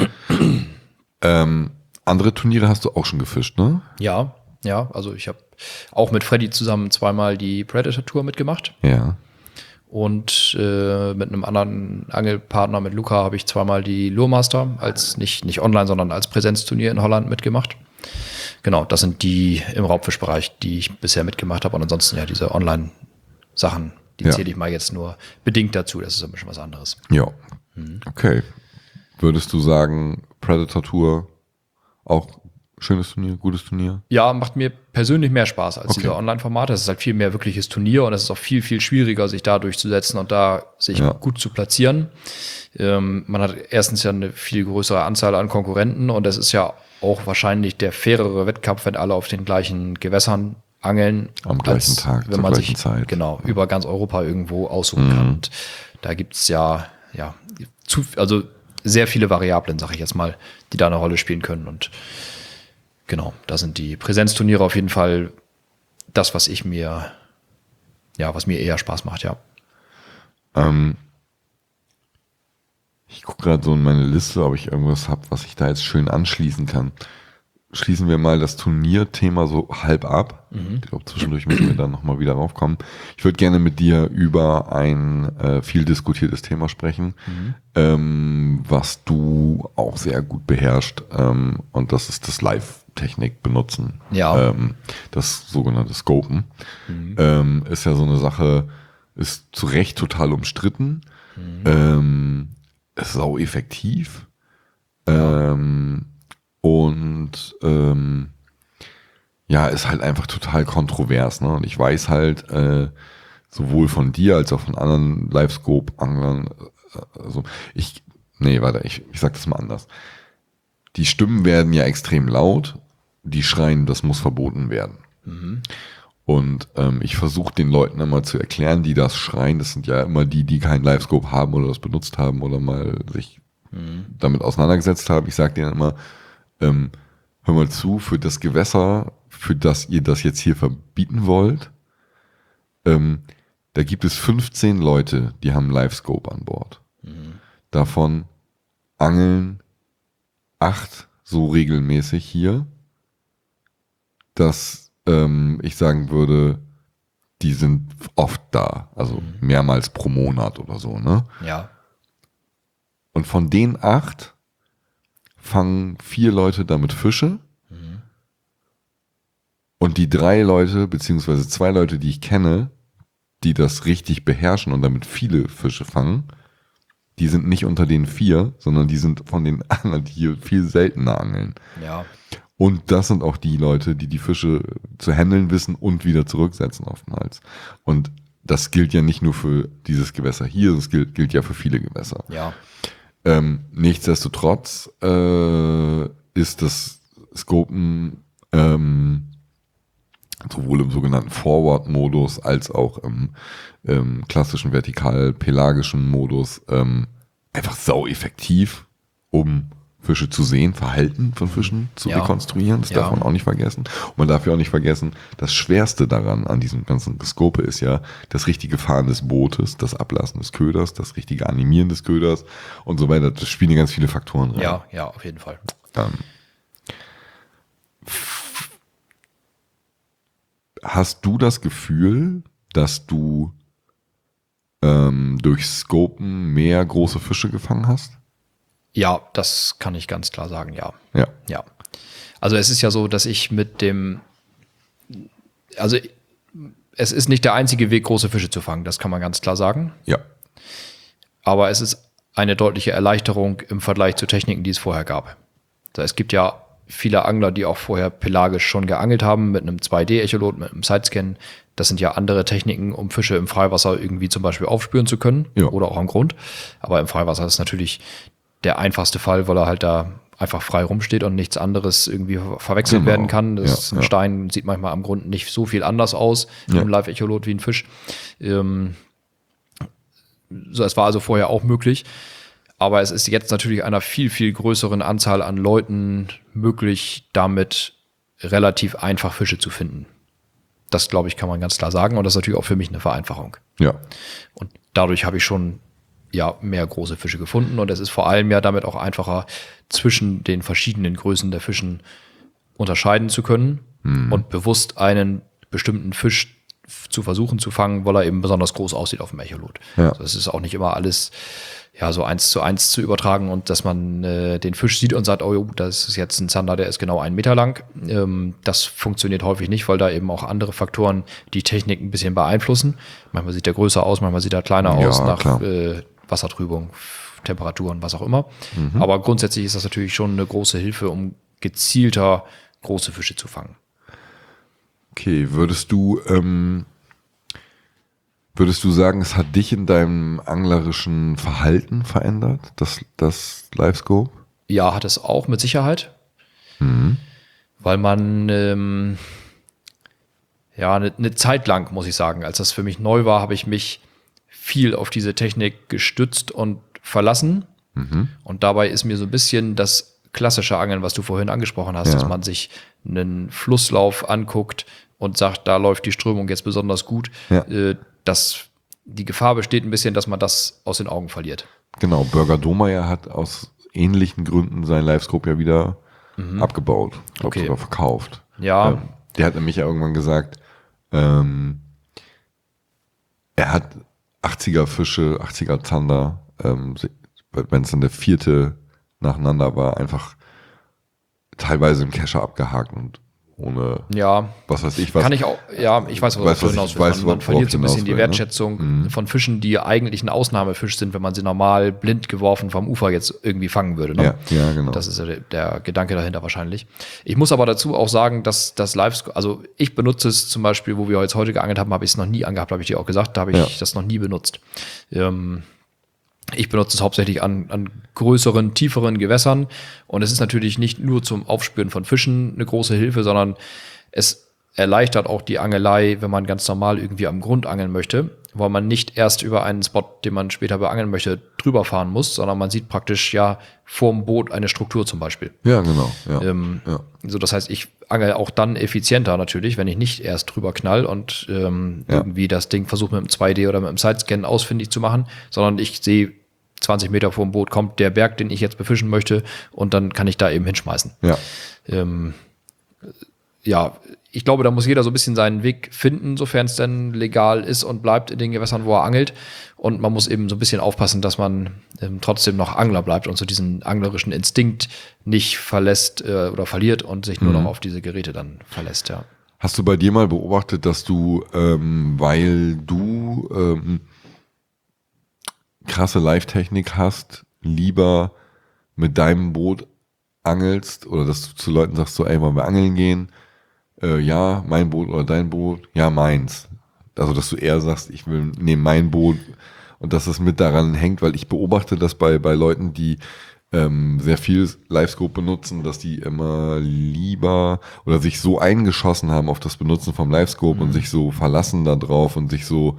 Andere Turniere hast du auch schon gefischt, ne? Ja, also ich habe auch mit Freddy zusammen zweimal die Predator-Tour mitgemacht. Ja. Und mit einem anderen Angelpartner, mit Luca, habe ich zweimal die Luremaster als nicht online, sondern als Präsenzturnier in Holland mitgemacht. Genau, das sind die im Raubfischbereich, die ich bisher mitgemacht habe. Und ansonsten ja diese Online-Sachen, die zähle ich mal jetzt nur bedingt dazu. Das ist ein bisschen was anderes. Ja, okay. Würdest du sagen, Predator Tour auch schönes Turnier, gutes Turnier? Ja, macht mir persönlich mehr Spaß als diese Online-Formate. Es ist halt viel mehr wirkliches Turnier und es ist auch viel, viel schwieriger, sich da durchzusetzen und da sich gut zu platzieren. Man hat erstens ja eine viel größere Anzahl an Konkurrenten und es ist ja auch wahrscheinlich der fairere Wettkampf, wenn alle auf den gleichen Gewässern angeln. Am gleichen Tag, wenn man sich über ganz Europa irgendwo aussuchen kann. Und da gibt es also sehr viele Variablen, sage ich jetzt mal, die da eine Rolle spielen können. Und genau, da sind die Präsenzturniere auf jeden Fall das, was mir eher Spaß macht, ja. Ich gucke gerade so in meine Liste, ob ich irgendwas habe, was ich da jetzt schön anschließen kann. Schließen wir mal das Turnierthema so halb ab. Ich glaube, zwischendurch müssen wir dann nochmal wieder raufkommen. Ich würde gerne mit dir über ein viel diskutiertes Thema sprechen, was du auch sehr gut beherrschst. Und das ist das Live-Technik benutzen. Ja. Das sogenannte Scopen. Ist ja so eine Sache, ist zu Recht total umstritten. Ist sau effektiv. Ist halt einfach total kontrovers, ne? Und ich weiß halt, sowohl von dir als auch von anderen Live-Scope-Anglern, ich sag das mal anders. Die Stimmen werden ja extrem laut, die schreien, das muss verboten werden. Und ich versuche den Leuten immer zu erklären, die das schreien, das sind ja immer die keinen Live-Scope haben oder das benutzt haben oder mal sich damit auseinandergesetzt haben. Ich sage denen immer, hör mal zu, für das Gewässer, für das ihr das jetzt hier verbieten wollt, da gibt es 15 Leute, die haben Live-Scope an Bord. Davon angeln 8 so regelmäßig hier, dass ich sagen würde, die sind oft da, also mehrmals pro Monat oder so, ne? Ja. Und von den 8 fangen 4 Leute damit Fische. Und die 3 Leute, beziehungsweise 2 Leute, die ich kenne, die das richtig beherrschen und damit viele Fische fangen, die sind nicht unter den 4, sondern die sind von den anderen, die hier viel seltener angeln. Ja. Und das sind auch die Leute, die Fische zu handeln wissen und wieder zurücksetzen auf den Hals. Und das gilt ja nicht nur für dieses Gewässer hier, das gilt ja für viele Gewässer. Ja. Nichtsdestotrotz ist das Scopen sowohl im sogenannten Forward-Modus als auch im klassischen vertikal-pelagischen Modus einfach sau effektiv, um Fische zu sehen, Verhalten von Fischen zu rekonstruieren. Das darf man auch nicht vergessen. Und man darf ja auch nicht vergessen, das Schwerste daran, an diesem ganzen Scope ist ja das richtige Fahren des Bootes, das Ablassen des Köders, das richtige Animieren des Köders und so weiter. Das spielen ja ganz viele Faktoren rein. Ja, auf jeden Fall. Hast du das Gefühl, dass du durch Scopen mehr große Fische gefangen hast? Ja, das kann ich ganz klar sagen, ja. Ja. Ja. Also es ist ja so, dass ich also es ist nicht der einzige Weg, große Fische zu fangen, das kann man ganz klar sagen. Ja. Aber es ist eine deutliche Erleichterung im Vergleich zu Techniken, die es vorher gab. Es gibt ja viele Angler, die auch vorher pelagisch schon geangelt haben mit einem 2D-Echolot, mit einem Sidescan. Das sind ja andere Techniken, um Fische im Freiwasser irgendwie zum Beispiel aufspüren zu können oder auch am Grund. Aber im Freiwasser ist natürlich der einfachste Fall, weil er halt da einfach frei rumsteht und nichts anderes irgendwie verwechselt werden kann. Ein Stein sieht manchmal am Grund nicht so viel anders aus im Live-Echolot wie ein Fisch. Es war also vorher auch möglich. Aber es ist jetzt natürlich einer viel, viel größeren Anzahl an Leuten möglich, damit relativ einfach Fische zu finden. Das, glaube ich, kann man ganz klar sagen. Und das ist natürlich auch für mich eine Vereinfachung. Ja. Und dadurch habe ich schon mehr große Fische gefunden. Und es ist vor allem ja damit auch einfacher, zwischen den verschiedenen Größen der Fischen unterscheiden zu können und bewusst einen bestimmten Fisch zu versuchen zu fangen, weil er eben besonders groß aussieht auf dem Echolot. Ja. Also es ist auch nicht immer alles so 1:1 zu übertragen und dass man den Fisch sieht und sagt, oh, das ist jetzt ein Zander, der ist genau 1 Meter lang. Das funktioniert häufig nicht, weil da eben auch andere Faktoren die Technik ein bisschen beeinflussen. Manchmal sieht der größer aus, manchmal sieht er kleiner aus nach Wassertrübung, Temperaturen, was auch immer. Aber grundsätzlich ist das natürlich schon eine große Hilfe, um gezielter große Fische zu fangen. Okay, würdest du sagen, es hat dich in deinem anglerischen Verhalten verändert, das Livescope? Ja, hat es auch mit Sicherheit. Weil man eine Zeit lang, muss ich sagen, als das für mich neu war, habe ich mich viel auf diese Technik gestützt und verlassen. Und dabei ist mir so ein bisschen das klassische Angeln, was du vorhin angesprochen hast, dass man sich einen Flusslauf anguckt und sagt, da läuft die Strömung jetzt besonders gut, dass die Gefahr besteht ein bisschen, dass man das aus den Augen verliert. Genau, Börger Domeyer hat aus ähnlichen Gründen sein Livescope ja wieder abgebaut. Ich glaube sogar verkauft. Ja. Der hat nämlich ja irgendwann gesagt, er hat 80er Fische, 80er Zander, wenn es dann der 4. nacheinander war, einfach teilweise im Kescher abgehakt und ohne was weiß ich was. Kann ich auch, ich weiß, worauf du hinaus willst. Man verliert so ein bisschen die Wertschätzung von Fischen, die eigentlich ein Ausnahmefisch sind, wenn man sie normal blind geworfen vom Ufer jetzt irgendwie fangen würde. Ne? Ja, genau. Das ist der Gedanke dahinter wahrscheinlich. Ich muss aber dazu auch sagen, dass das Livescope, also ich benutze es zum Beispiel, wo wir jetzt heute geangelt haben, habe ich es noch nie angehabt, habe ich dir auch gesagt, da habe ich das noch nie benutzt. Ich benutze es hauptsächlich an größeren, tieferen Gewässern und es ist natürlich nicht nur zum Aufspüren von Fischen eine große Hilfe, sondern es erleichtert auch die Angelei, wenn man ganz normal irgendwie am Grund angeln möchte, weil man nicht erst über einen Spot, den man später beangeln möchte, drüber fahren muss, sondern man sieht praktisch vorm Boot eine Struktur zum Beispiel. Ja, genau. So, das heißt, ich angel auch dann effizienter natürlich, wenn ich nicht erst drüber knall und irgendwie das Ding versuche mit einem 2D oder mit einem Sidescan ausfindig zu machen, sondern ich sehe 20 Meter vor dem Boot kommt der Berg, den ich jetzt befischen möchte und dann kann ich da eben hinschmeißen. Ich glaube, da muss jeder so ein bisschen seinen Weg finden, sofern es denn legal ist und bleibt in den Gewässern, wo er angelt. Und man muss eben so ein bisschen aufpassen, dass man trotzdem noch Angler bleibt und so diesen anglerischen Instinkt nicht verlässt oder verliert und sich nur noch auf diese Geräte dann verlässt, ja. Hast du bei dir mal beobachtet, dass du, weil du krasse Live-Technik hast, lieber mit deinem Boot angelst oder dass du zu Leuten sagst, so, ey, wollen wir angeln gehen? Ja, mein Boot oder dein Boot? Ja, meins. Also, dass du eher sagst, ich nehme mein Boot und dass es mit daran hängt, weil ich beobachte das bei Leuten, die sehr viel Livescope benutzen, dass die immer lieber oder sich so eingeschossen haben auf das Benutzen vom Livescope und sich so verlassen da drauf und sich so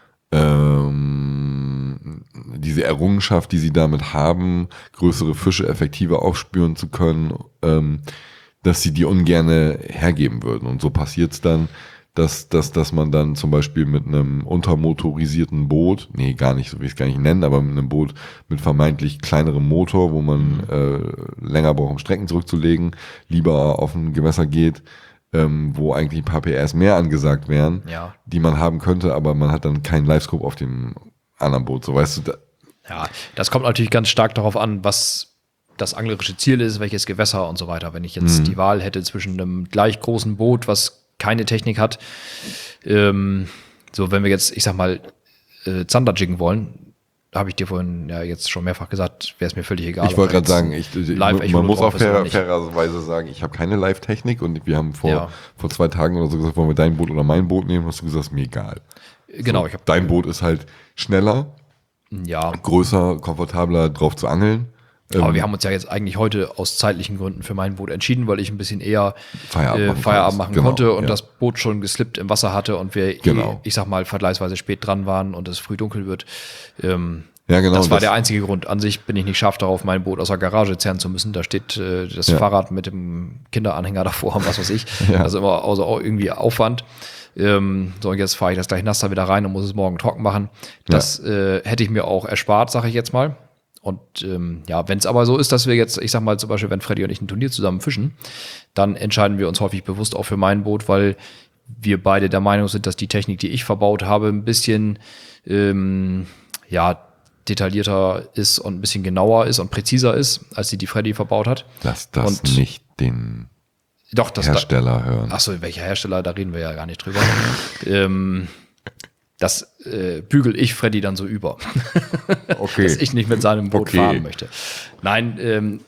diese Errungenschaft, die sie damit haben, größere Fische effektiver aufspüren zu können, dass sie die ungerne hergeben würden. Und so passiert es dann, dass man dann zum Beispiel mit einem untermotorisierten Boot, gar nicht, so will ich es gar nicht nennen, aber mit einem Boot mit vermeintlich kleinerem Motor, wo man länger braucht, um Strecken zurückzulegen, lieber auf ein Gewässer geht, wo eigentlich ein paar PS mehr angesagt wären, die man haben könnte, aber man hat dann keinen Livescope auf dem anderen Boot, so weißt du. Ja, das kommt natürlich ganz stark darauf an, was das anglerische Ziel ist, welches Gewässer und so weiter. Wenn ich jetzt die Wahl hätte zwischen einem gleich großen Boot, was keine Technik hat, so wenn wir jetzt, ich sag mal, Zander jiggen wollen, habe ich dir vorhin ja jetzt schon mehrfach gesagt, wäre es mir völlig egal. Ich wollte gerade sagen, man muss auch fairerweise sagen, ich habe keine Live-Technik und wir haben vor 2 Tagen oder so gesagt, wollen wir dein Boot oder mein Boot nehmen, hast du gesagt, ist mir egal. Genau. So, dein Boot ist halt schneller, größer, komfortabler drauf zu angeln. Aber wir haben uns ja jetzt eigentlich heute aus zeitlichen Gründen für mein Boot entschieden, weil ich ein bisschen eher Feierabend machen konnte und das Boot schon geslippt im Wasser hatte und wir, ich sag mal, vergleichsweise spät dran waren und es früh dunkel wird. Das war der einzige Grund. An sich bin ich nicht scharf darauf, mein Boot aus der Garage zerren zu müssen. Da steht das Fahrrad mit dem Kinderanhänger davor und was weiß ich. Das ist immer auch irgendwie Aufwand. Und jetzt fahre ich das gleich nass da wieder rein und muss es morgen trocken machen. Das hätte ich mir auch erspart, sage ich jetzt mal. Und wenn es aber so ist, dass wir jetzt, ich sag mal zum Beispiel, wenn Freddy und ich ein Turnier zusammen fischen, dann entscheiden wir uns häufig bewusst auch für mein Boot, weil wir beide der Meinung sind, dass die Technik, die ich verbaut habe, ein bisschen detaillierter ist und ein bisschen genauer ist und präziser ist, als die Freddy verbaut hat. Lass das nicht den Hersteller hören. Achso, welcher Hersteller, da reden wir ja gar nicht drüber. Das bügel ich Freddy dann so über. Okay. Dass ich nicht mit seinem Boot fahren möchte. Nein,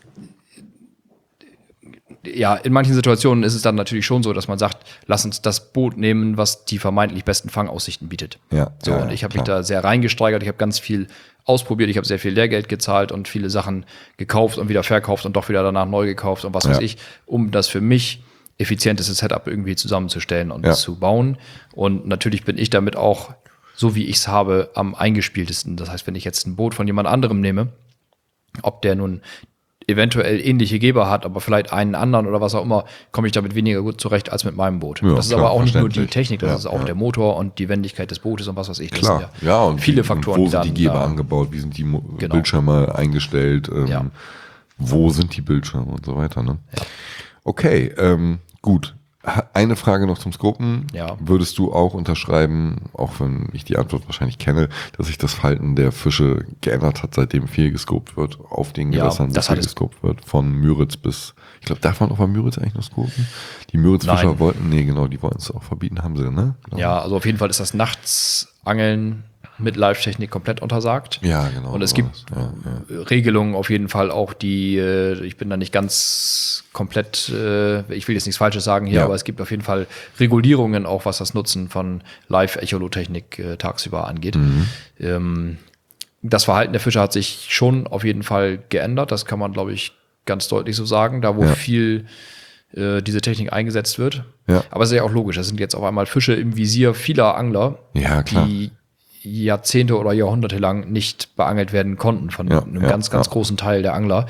in manchen Situationen ist es dann natürlich schon so, dass man sagt, lass uns das Boot nehmen, was die vermeintlich besten Fangaussichten bietet. Und ich habe mich da sehr reingesteigert. Ich habe ganz viel ausprobiert. Ich habe sehr viel Lehrgeld gezahlt und viele Sachen gekauft und wieder verkauft und doch wieder danach neu gekauft und was weiß ich, um das für mich effizienteste Setup irgendwie zusammenzustellen und zu bauen. Und natürlich bin ich damit auch, so wie ich es habe, am eingespieltesten. Das heißt, wenn ich jetzt ein Boot von jemand anderem nehme, ob der nun eventuell ähnliche Geber hat, aber vielleicht einen anderen oder was auch immer, komme ich damit weniger gut zurecht als mit meinem Boot. Das ist aber auch nicht nur die Technik, das ist auch der Motor und die Wendigkeit des Bootes und was weiß ich. Das sind und viele Faktoren. Und wo sind die Geber angebaut, wie sind die Bildschirme eingestellt, wo sind die Bildschirme und so weiter. Ne? Ja. Okay, gut. Eine Frage noch zum Scopen. Würdest du auch unterschreiben, auch wenn ich die Antwort wahrscheinlich kenne, dass sich das Verhalten der Fische geändert hat, seitdem viel gescopt wird, auf den Gewässern so viel gescopt wird, von Müritz bis, ich glaube, darf man auch bei Müritz eigentlich noch scopen? Die Müritz-Fischer die wollten es auch verbieten, haben sie, ne? Genau. Ja, also auf jeden Fall ist das Nachtsangeln mit Live-Technik komplett untersagt. Ja, genau. Und es gibt Regelungen auf jeden Fall auch, die, ich bin da nicht ganz komplett, ich will jetzt nichts Falsches sagen hier, aber es gibt auf jeden Fall Regulierungen auch, was das Nutzen von Live-Echolotechnik tagsüber angeht. Das Verhalten der Fische hat sich schon auf jeden Fall geändert. Das kann man, glaube ich, ganz deutlich so sagen. Da, wo viel diese Technik eingesetzt wird. Aber es ist ja auch logisch. Das sind jetzt auf einmal Fische im Visier vieler Angler, die Jahrzehnte oder Jahrhunderte lang nicht beangelt werden konnten von einem ganz großen Teil der Angler.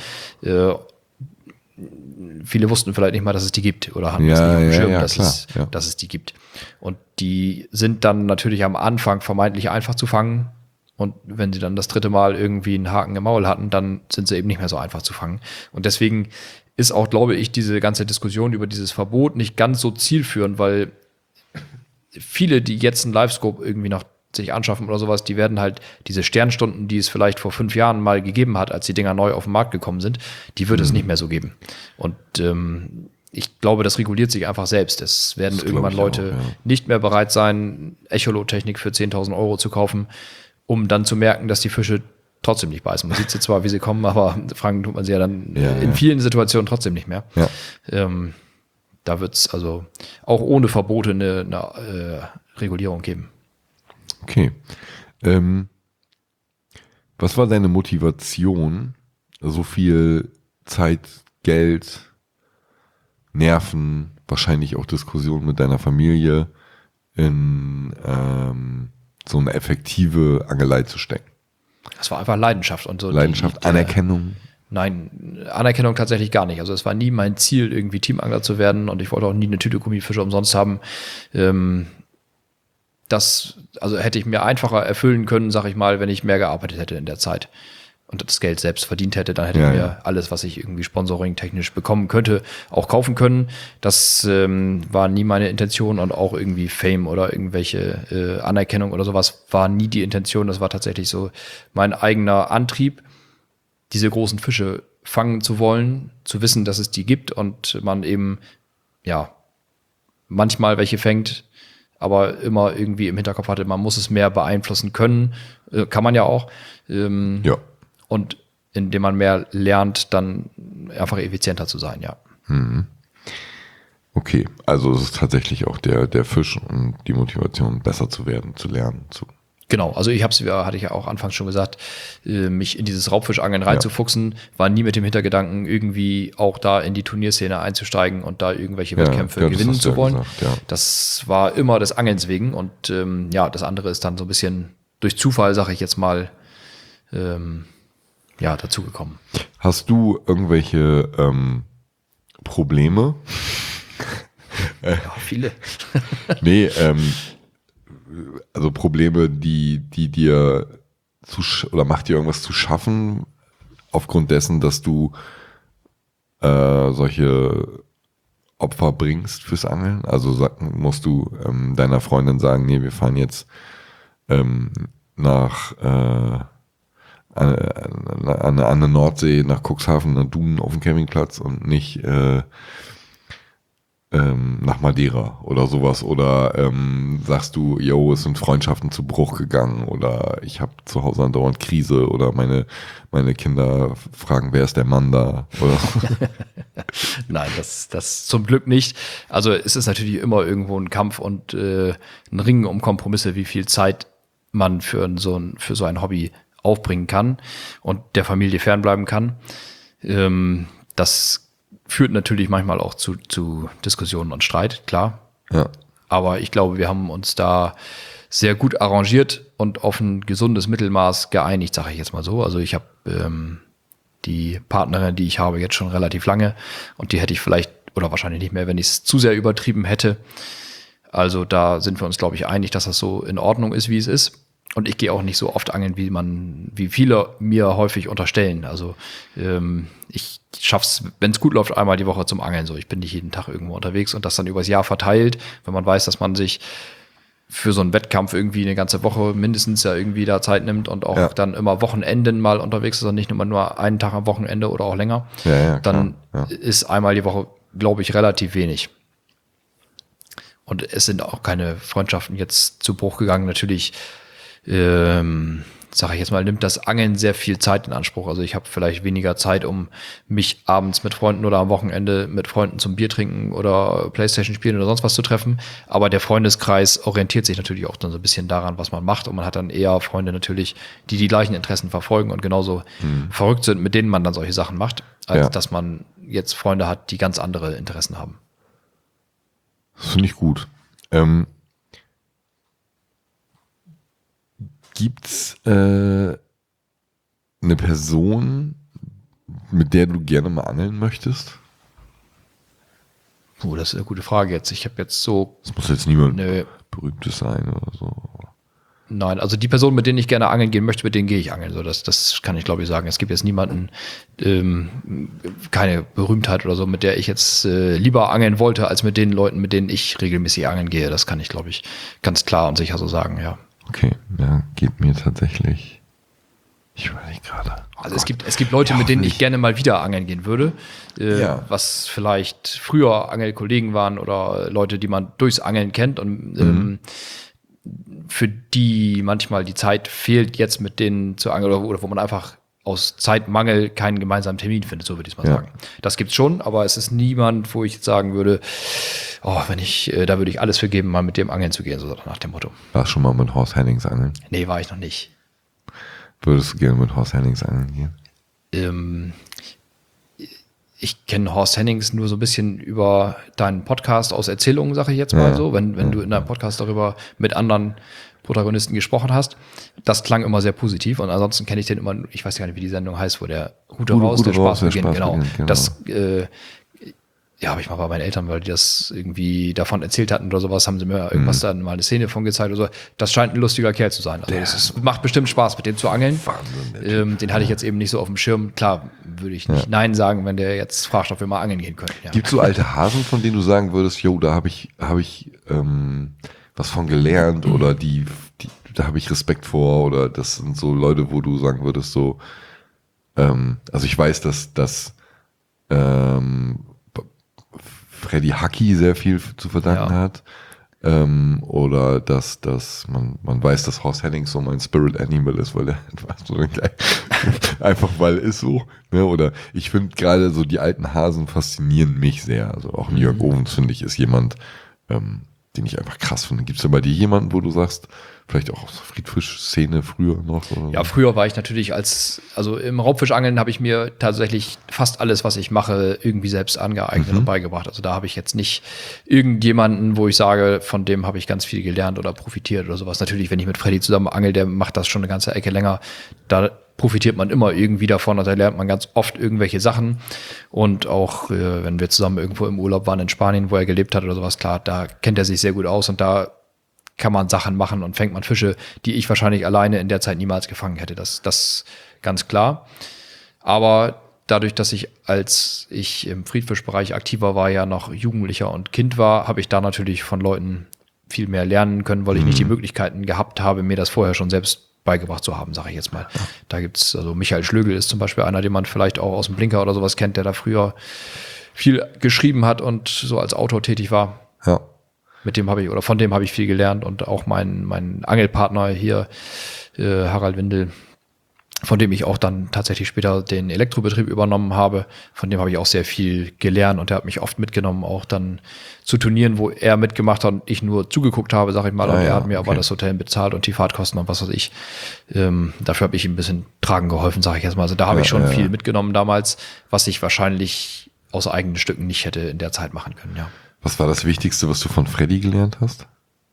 Viele wussten vielleicht nicht mal, dass es die gibt oder hatten es nicht auf dem Schirm, dass es die gibt. Und die sind dann natürlich am Anfang vermeintlich einfach zu fangen. Und wenn sie dann das 3. Mal irgendwie einen Haken im Maul hatten, dann sind sie eben nicht mehr so einfach zu fangen. Und deswegen ist auch, glaube ich, diese ganze Diskussion über dieses Verbot nicht ganz so zielführend, weil viele, die jetzt einen Livescope irgendwie noch sich anschaffen oder sowas, die werden halt diese Sternstunden, die es vielleicht vor 5 Jahren mal gegeben hat, als die Dinger neu auf den Markt gekommen sind, die wird es nicht mehr so geben. Und ich glaube, das reguliert sich einfach selbst. Es werden irgendwann Leute nicht mehr bereit sein, Echolot-Technik für 10.000 Euro zu kaufen, um dann zu merken, dass die Fische trotzdem nicht beißen. Man sieht sie zwar, wie sie kommen, aber fangen tut man sie ja dann in vielen Situationen trotzdem nicht mehr. Da wird es also auch ohne Verbote eine Regulierung geben. Okay. Was war deine Motivation, so viel Zeit, Geld, Nerven, wahrscheinlich auch Diskussionen mit deiner Familie in so eine effektive Angelei zu stecken? Das war einfach Leidenschaft und so. Leidenschaft, Anerkennung? Nein, Anerkennung tatsächlich gar nicht. Also es war nie mein Ziel, irgendwie Teamangler zu werden und ich wollte auch nie eine Tüte Gummifische umsonst haben. Also hätte ich mir einfacher erfüllen können, sag ich mal, wenn ich mehr gearbeitet hätte in der Zeit und das Geld selbst verdient hätte, dann hätte ich mir alles, was ich irgendwie sponsoring-technisch bekommen könnte, auch kaufen können. Das war nie meine Intention und auch irgendwie Fame oder irgendwelche Anerkennung oder sowas war nie die Intention. Das war tatsächlich so mein eigener Antrieb, diese großen Fische fangen zu wollen, zu wissen, dass es die gibt und man eben, ja, manchmal welche fängt, aber immer irgendwie im Hinterkopf hatte, man muss es mehr beeinflussen können, kann man ja auch. Ja. Und indem man mehr lernt, dann einfach effizienter zu sein, ja. Okay, also es ist tatsächlich auch der Fisch und die Motivation, besser zu werden, zu lernen. Genau, also hatte ich ja auch anfangs schon gesagt, mich in dieses Raubfischangeln reinzufuchsen, war nie mit dem Hintergedanken, irgendwie auch da in die Turnierszene einzusteigen und da irgendwelche Wettkämpfe gewinnen zu wollen. Gesagt, ja. Das war immer des Angelns wegen und das andere ist dann so ein bisschen durch Zufall, sage ich jetzt mal, dazugekommen. Hast du irgendwelche Probleme? Ja, viele. Nee, also Probleme, die dir oder macht dir irgendwas zu schaffen, aufgrund dessen, dass du solche Opfer bringst fürs Angeln? Also musst du deiner Freundin sagen, nee, wir fahren jetzt nach an der Nordsee, nach Cuxhaven, nach Dunen auf dem Campingplatz und nicht nach Madeira oder sowas, oder sagst du, yo, es sind Freundschaften zu Bruch gegangen, oder ich habe zu Hause andauernd Krise, oder meine Kinder fragen, wer ist der Mann da, oder Nein, das zum Glück nicht. Also es ist natürlich immer irgendwo ein Kampf und ein Ringen um Kompromisse, wie viel Zeit man für so ein Hobby aufbringen kann und der Familie fernbleiben kann. Das führt natürlich manchmal auch zu Diskussionen und Streit, klar. ja. Aber ich glaube, wir haben uns da sehr gut arrangiert und auf ein gesundes Mittelmaß geeinigt, sage ich jetzt mal so. Also ich habe die Partnerin, die ich habe, jetzt schon relativ lange und die hätte ich vielleicht oder wahrscheinlich nicht mehr, wenn ich es zu sehr übertrieben hätte. Also da sind wir uns, glaube ich, einig, dass das so in Ordnung ist, wie es ist. Und ich gehe auch nicht so oft angeln, wie viele mir häufig unterstellen. Also ich schaff's, wenn es gut läuft, einmal die Woche zum Angeln. So, ich bin nicht jeden Tag irgendwo unterwegs und das dann übers Jahr verteilt, wenn man weiß, dass man sich für so einen Wettkampf irgendwie eine ganze Woche mindestens ja irgendwie da Zeit nimmt und auch dann immer Wochenenden mal unterwegs ist und nicht nur einen Tag am Wochenende oder auch länger. Dann ist einmal die Woche, glaube ich, relativ wenig. Und es sind auch keine Freundschaften jetzt zu Bruch gegangen. Natürlich sage ich jetzt mal, nimmt das Angeln sehr viel Zeit in Anspruch. Also ich habe vielleicht weniger Zeit, um mich abends mit Freunden oder am Wochenende mit Freunden zum Bier trinken oder Playstation spielen oder sonst was zu treffen. Aber der Freundeskreis orientiert sich natürlich auch dann so ein bisschen daran, was man macht. Und man hat dann eher Freunde natürlich, die gleichen Interessen verfolgen und genauso verrückt sind, mit denen man dann solche Sachen macht, als dass man jetzt Freunde hat, die ganz andere Interessen haben. Das finde ich gut. Gibt's eine Person, mit der du gerne mal angeln möchtest? Oh, das ist eine gute Frage jetzt. Ich habe jetzt so... Es muss jetzt niemand Berühmtes sein oder so. Nein, also die Personen, mit denen ich gerne angeln gehen möchte, mit denen gehe ich angeln. So, das kann ich, glaube ich, sagen. Es gibt jetzt niemanden, keine Berühmtheit oder so, mit der ich jetzt lieber angeln wollte, als mit den Leuten, mit denen ich regelmäßig angeln gehe. Das kann ich, glaube ich, ganz klar und sicher so sagen, ja. Okay, ja, geht mir tatsächlich. Ich überlege gerade. Also es gibt Leute, mit denen ich gerne mal wieder angeln gehen würde, was vielleicht früher Angelkollegen waren oder Leute, die man durchs Angeln kennt und für die manchmal die Zeit fehlt, jetzt mit denen zu angeln oder wo man einfach aus Zeitmangel keinen gemeinsamen Termin findet, so würde ich es mal sagen. Das gibt's schon, aber es ist niemand, wo ich jetzt sagen würde, da würde ich alles für geben, mal mit dem angeln zu gehen, so nach dem Motto. Warst du schon mal mit Horst Hennings angeln? Nee, war ich noch nicht. Würdest du gerne mit Horst Hennings angeln gehen? Ich kenne Horst Hennings nur so ein bisschen über deinen Podcast aus Erzählungen, sage ich jetzt mal so, wenn du in deinem Podcast darüber mit anderen Protagonisten gesprochen hast. Das klang immer sehr positiv und ansonsten kenne ich den immer, ich weiß gar nicht, wie die Sendung heißt, wo der Rute raus, der Spaß beginnt. Genau. Das habe ich mal bei meinen Eltern, weil die das irgendwie davon erzählt hatten oder sowas, haben sie mir irgendwas dann mal eine Szene von gezeigt oder so. Das scheint ein lustiger Kerl zu sein. Also macht bestimmt Spaß, mit dem zu angeln. Wahnsinn, den hatte ich jetzt eben nicht so auf dem Schirm. Klar, würde ich nicht Nein sagen, wenn der jetzt fragt, ob wir mal angeln gehen können. Ja. Gibt es so alte Hasen, von denen du sagen würdest, jo, da habe ich was von gelernt oder da habe ich Respekt vor, oder das sind so Leute, wo du sagen würdest, so Also ich weiß, dass Freddy Hacki sehr viel zu verdanken hat. Oder dass man weiß, dass Horst Hennings so mein Spirit Animal ist, weil der einfach weil ist so. Ne? Oder ich finde gerade so die alten Hasen faszinieren mich sehr. Also auch Jörg Ovens, finde ich, ist jemand, den ich einfach krass finde. Gibt es da bei dir jemanden, wo du sagst, vielleicht auch aus der Friedfisch-Szene früher noch? Oder? Ja, früher war ich natürlich also im Raubfischangeln habe ich mir tatsächlich fast alles, was ich mache, irgendwie selbst angeeignet und beigebracht. Also da habe ich jetzt nicht irgendjemanden, wo ich sage, von dem habe ich ganz viel gelernt oder profitiert oder sowas. Natürlich, wenn ich mit Freddy zusammen angel, der macht das schon eine ganze Ecke länger. Da profitiert man immer irgendwie davon. Also da lernt man ganz oft irgendwelche Sachen. Und auch, wenn wir zusammen irgendwo im Urlaub waren in Spanien, wo er gelebt hat oder sowas, klar, da kennt er sich sehr gut aus und da kann man Sachen machen und fängt man Fische, die ich wahrscheinlich alleine in der Zeit niemals gefangen hätte. Das ganz klar. Aber dadurch, dass als ich im Friedfischbereich aktiver war, ja noch Jugendlicher und Kind war, habe ich da natürlich von Leuten viel mehr lernen können, weil ich nicht die Möglichkeiten gehabt habe, mir das vorher schon selbst beigebracht zu haben, sage ich jetzt mal. Da gibt's, also Michael Schlögel ist zum Beispiel einer, den man vielleicht auch aus dem Blinker oder sowas kennt, der da früher viel geschrieben hat und so als Autor tätig war. Ja. Von dem habe ich viel gelernt und auch mein Angelpartner hier, Harald Windel, von dem ich auch dann tatsächlich später den Elektrobetrieb übernommen habe, von dem habe ich auch sehr viel gelernt und der hat mich oft mitgenommen, auch dann zu Turnieren, wo er mitgemacht hat und ich nur zugeguckt habe, sag ich mal, und er hat mir aber das Hotel bezahlt und die Fahrtkosten und was weiß ich. Dafür habe ich ihm ein bisschen tragen geholfen, sage ich jetzt mal. Also da habe ich schon viel mitgenommen damals, was ich wahrscheinlich aus eigenen Stücken nicht hätte in der Zeit machen können, ja. Was war das Wichtigste, was du von Freddy gelernt hast?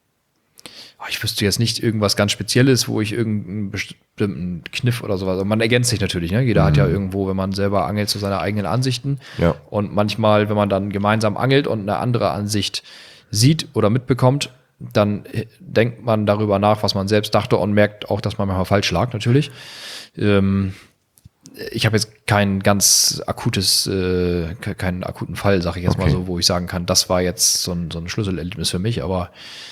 Ich wüsste jetzt nicht irgendwas ganz Spezielles, wo ich irgendeinen bestimmten Kniff oder sowas. Also man ergänzt sich natürlich, ne? Jeder hat ja irgendwo, wenn man selber angelt, so seine eigenen Ansichten. Ja. Und manchmal, wenn man dann gemeinsam angelt und eine andere Ansicht sieht oder mitbekommt, dann denkt man darüber nach, was man selbst dachte und merkt auch, dass man manchmal falsch lag, natürlich. Ich habe jetzt keinen akuten Fall, sage ich jetzt mal so, wo ich sagen kann, das war jetzt so ein Schlüsselerlebnis für mich, aber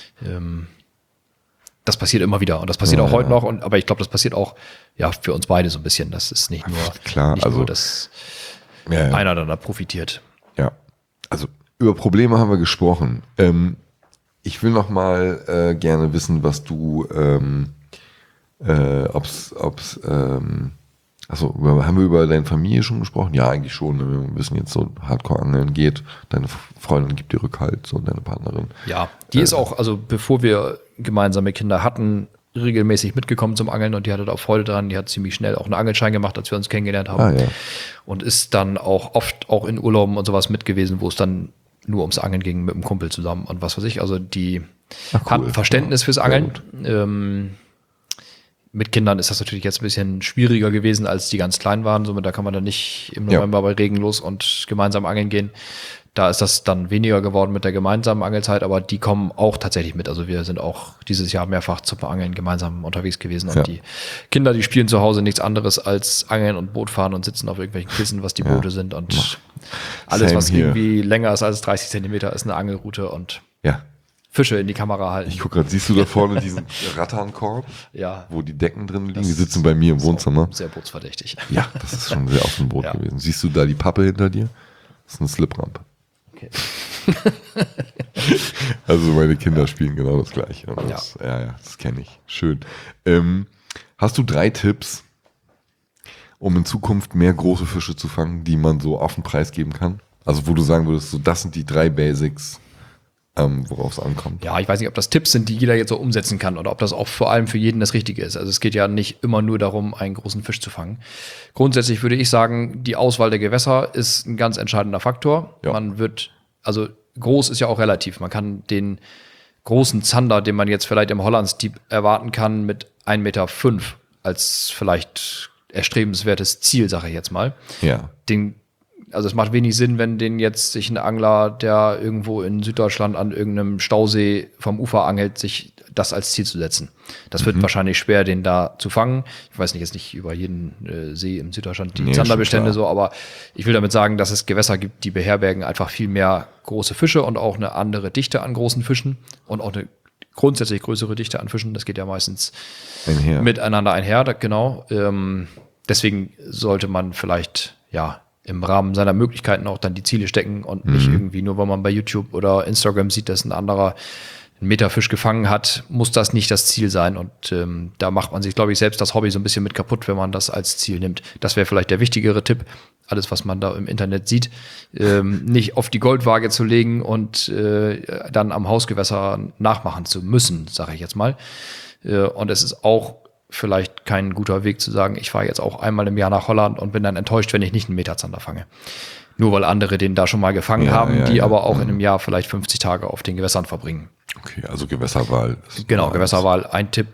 das passiert immer wieder und das passiert auch heute noch, aber ich glaube, das passiert auch für uns beide so ein bisschen. Das ist nicht nur, dass einer dann da profitiert. Ja, also über Probleme haben wir gesprochen. Ich will noch mal gerne wissen, was du, haben wir über deine Familie schon gesprochen? Ja, eigentlich schon. Wir wissen jetzt so, Hardcore-Angeln geht. Deine Freundin gibt dir Rückhalt, so deine Partnerin. Ja, die ist auch, also bevor wir gemeinsame Kinder hatten, regelmäßig mitgekommen zum Angeln und die hatte da auch Freude dran. Die hat ziemlich schnell auch einen Angelschein gemacht, als wir uns kennengelernt haben. Und ist dann auch oft auch in Urlauben und sowas mit gewesen, wo es dann nur ums Angeln ging mit dem Kumpel zusammen und was weiß ich. Also die hat ein Verständnis fürs Angeln. Mit Kindern ist das natürlich jetzt ein bisschen schwieriger gewesen, als die ganz klein waren. Somit da kann man dann nicht im November bei Regen los und gemeinsam angeln gehen. Da ist das dann weniger geworden mit der gemeinsamen Angelzeit, aber die kommen auch tatsächlich mit. Also wir sind auch dieses Jahr mehrfach zum Angeln gemeinsam unterwegs gewesen. Und die Kinder, die spielen zu Hause nichts anderes als Angeln und Boot fahren und sitzen auf irgendwelchen Kissen, was die Boote sind. Und alles, was irgendwie länger ist als 30 Zentimeter, ist eine Angelroute und Fische in die Kamera halten. Ich gucke gerade, siehst du da vorne diesen Rattankorb? Wo die Decken drin liegen? Die sitzen bei mir im Wohnzimmer. Sehr bootsverdächtig. Ja, das ist schon sehr auf dem Boot gewesen. Siehst du da die Pappe hinter dir? Das ist eine Sliprampe. Okay. Also meine Kinder spielen genau das Gleiche. Das kenne ich. Schön. Hast du 3 Tipps, um in Zukunft mehr große Fische zu fangen, die man so auf den Preis geben kann? Also wo du sagen würdest, so das sind die 3 Basics, worauf es ankommt. Ja, ich weiß nicht, ob das Tipps sind, die jeder jetzt so umsetzen kann oder ob das auch vor allem für jeden das Richtige ist. Also es geht ja nicht immer nur darum, einen großen Fisch zu fangen. Grundsätzlich würde ich sagen, die Auswahl der Gewässer ist ein ganz entscheidender Faktor. Man also groß ist ja auch relativ. Man kann den großen Zander, den man jetzt vielleicht im Hollandstieb erwarten kann, mit 1,5 Meter als vielleicht erstrebenswertes Ziel, sage ich jetzt mal. Also es macht wenig Sinn, wenn sich ein Angler, der irgendwo in Süddeutschland an irgendeinem Stausee vom Ufer angelt, sich das als Ziel zu setzen. Das wird wahrscheinlich schwer, den da zu fangen. Ich weiß jetzt nicht über jeden See in Süddeutschland die Zanderbestände so, aber ich will damit sagen, dass es Gewässer gibt, die beherbergen einfach viel mehr große Fische und auch eine andere Dichte an großen Fischen und auch eine grundsätzlich größere Dichte an Fischen. Das geht ja meistens miteinander einher, genau. deswegen sollte man vielleicht, ja, im Rahmen seiner Möglichkeiten auch dann die Ziele stecken und nicht irgendwie nur, weil man bei YouTube oder Instagram sieht, dass ein anderer einen Meterfisch gefangen hat, muss das nicht das Ziel sein. Und da macht man sich, glaube ich, selbst das Hobby so ein bisschen mit kaputt, wenn man das als Ziel nimmt. Das wäre vielleicht der wichtigere Tipp, alles, was man da im Internet sieht, nicht auf die Goldwaage zu legen und dann am Hausgewässer nachmachen zu müssen, sage ich jetzt mal. Und es ist auch vielleicht kein guter Weg zu sagen, ich fahre jetzt auch einmal im Jahr nach Holland und bin dann enttäuscht, wenn ich nicht einen Meterzander fange. Nur weil andere den da schon mal gefangen haben, die aber auch in einem Jahr vielleicht 50 Tage auf den Gewässern verbringen. Okay, also Gewässerwahl. Genau, Gewässerwahl, ein Tipp.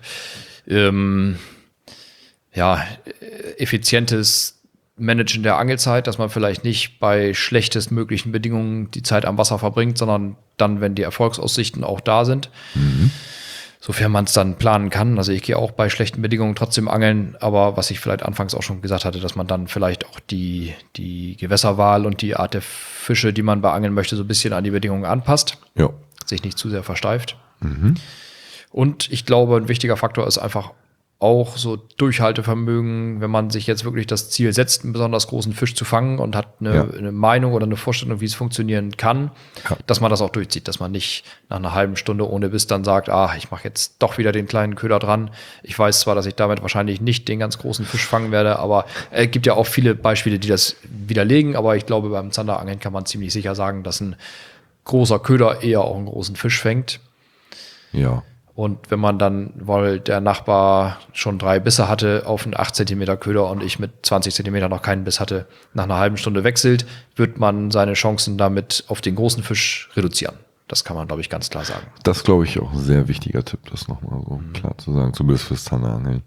Effizientes Managen der Angelzeit, dass man vielleicht nicht bei schlechtestmöglichen Bedingungen die Zeit am Wasser verbringt, sondern dann, wenn die Erfolgsaussichten auch da sind. Sofern man es dann planen kann. Also ich gehe auch bei schlechten Bedingungen trotzdem angeln, aber was ich vielleicht anfangs auch schon gesagt hatte, dass man dann vielleicht auch die Gewässerwahl und die Art der Fische, die man beangeln möchte, so ein bisschen an die Bedingungen anpasst. Ja. Sich nicht zu sehr versteift. Und ich glaube, ein wichtiger Faktor ist einfach auch so Durchhaltevermögen, wenn man sich jetzt wirklich das Ziel setzt, einen besonders großen Fisch zu fangen und hat eine Meinung oder eine Vorstellung, wie es funktionieren kann, dass man das auch durchzieht, dass man nicht nach einer halben Stunde ohne Biss dann sagt, ich mache jetzt doch wieder den kleinen Köder dran. Ich weiß zwar, dass ich damit wahrscheinlich nicht den ganz großen Fisch fangen werde, aber es gibt ja auch viele Beispiele, die das widerlegen, aber ich glaube, beim Zanderangeln kann man ziemlich sicher sagen, dass ein großer Köder eher auch einen großen Fisch fängt. Ja. Und wenn man dann, weil der Nachbar schon 3 Bisse hatte auf einen 8 Zentimeter Köder und ich mit 20 Zentimeter noch keinen Biss hatte, nach einer halben Stunde wechselt, wird man seine Chancen damit auf den großen Fisch reduzieren. Das kann man, glaube ich, ganz klar sagen. Das glaube ich auch ein sehr wichtiger Tipp, das nochmal so klar zu sagen, zumindest fürs Zanderangeln.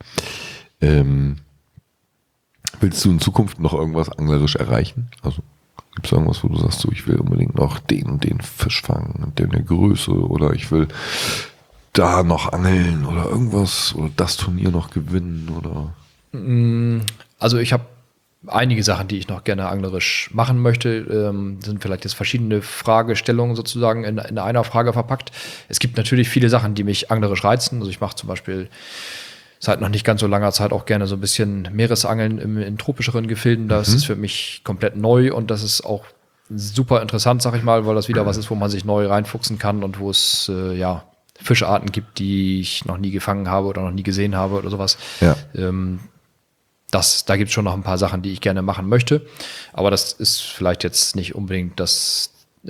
Willst du in Zukunft noch irgendwas anglerisch erreichen? Also gibt es irgendwas, wo du sagst, so, ich will unbedingt noch den und den Fisch fangen, der eine Größe, oder ich will da noch angeln oder irgendwas oder das Turnier noch gewinnen oder? Also ich habe einige Sachen, die ich noch gerne anglerisch machen möchte, sind vielleicht jetzt verschiedene Fragestellungen sozusagen in einer Frage verpackt. Es gibt natürlich viele Sachen, die mich anglerisch reizen. Also ich mache zum Beispiel seit noch nicht ganz so langer Zeit auch gerne so ein bisschen Meeresangeln in tropischeren Gefilden. Das ist für mich komplett neu und das ist auch super interessant, sag ich mal, weil das wieder was ist, wo man sich neu reinfuchsen kann und wo es Fischarten gibt, die ich noch nie gefangen habe oder noch nie gesehen habe oder sowas. Ja. Da gibt es schon noch ein paar Sachen, die ich gerne machen möchte. Aber das ist vielleicht jetzt nicht unbedingt das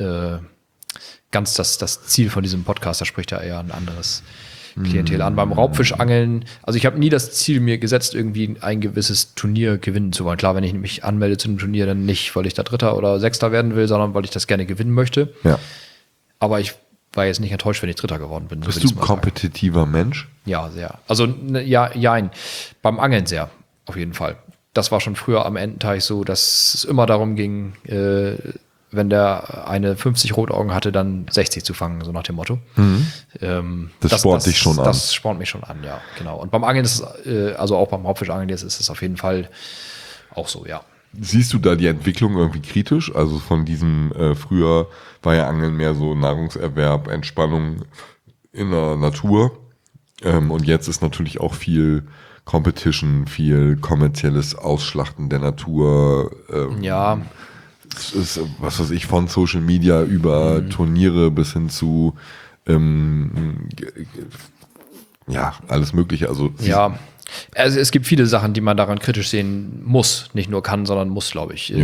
Ziel von diesem Podcast. Da spricht ja eher ein anderes Klientel an. Beim Raubfischangeln, also ich habe nie das Ziel mir gesetzt, irgendwie ein gewisses Turnier gewinnen zu wollen. Klar, wenn ich mich anmelde zu einem Turnier, dann nicht, weil ich da Dritter oder Sechster werden will, sondern weil ich das gerne gewinnen möchte. Ja. Aber ich war jetzt nicht enttäuscht, wenn ich Dritter geworden bin. Bist du ein kompetitiver Mensch? Ja, sehr. Also beim Angeln sehr, auf jeden Fall. Das war schon früher am Ententeich so, dass es immer darum ging, wenn der eine 50 Rotaugen hatte, dann 60 zu fangen, so nach dem Motto. Das spornt dich schon an. Das spornt mich schon an, ja, genau. Und beim Angeln ist es, also auch beim Raubfischangeln jetzt ist es auf jeden Fall auch so, ja. Siehst du da die Entwicklung irgendwie kritisch? Also von diesem, früher war ja Angeln mehr so Nahrungserwerb, Entspannung in der Natur. Und jetzt ist natürlich auch viel Competition, viel kommerzielles Ausschlachten der Natur. Ja. Es ist, was weiß ich, von Social Media über Turniere bis hin zu alles Mögliche. Also ja. Also es gibt viele Sachen, die man daran kritisch sehen muss. Nicht nur kann, sondern muss, glaube ich.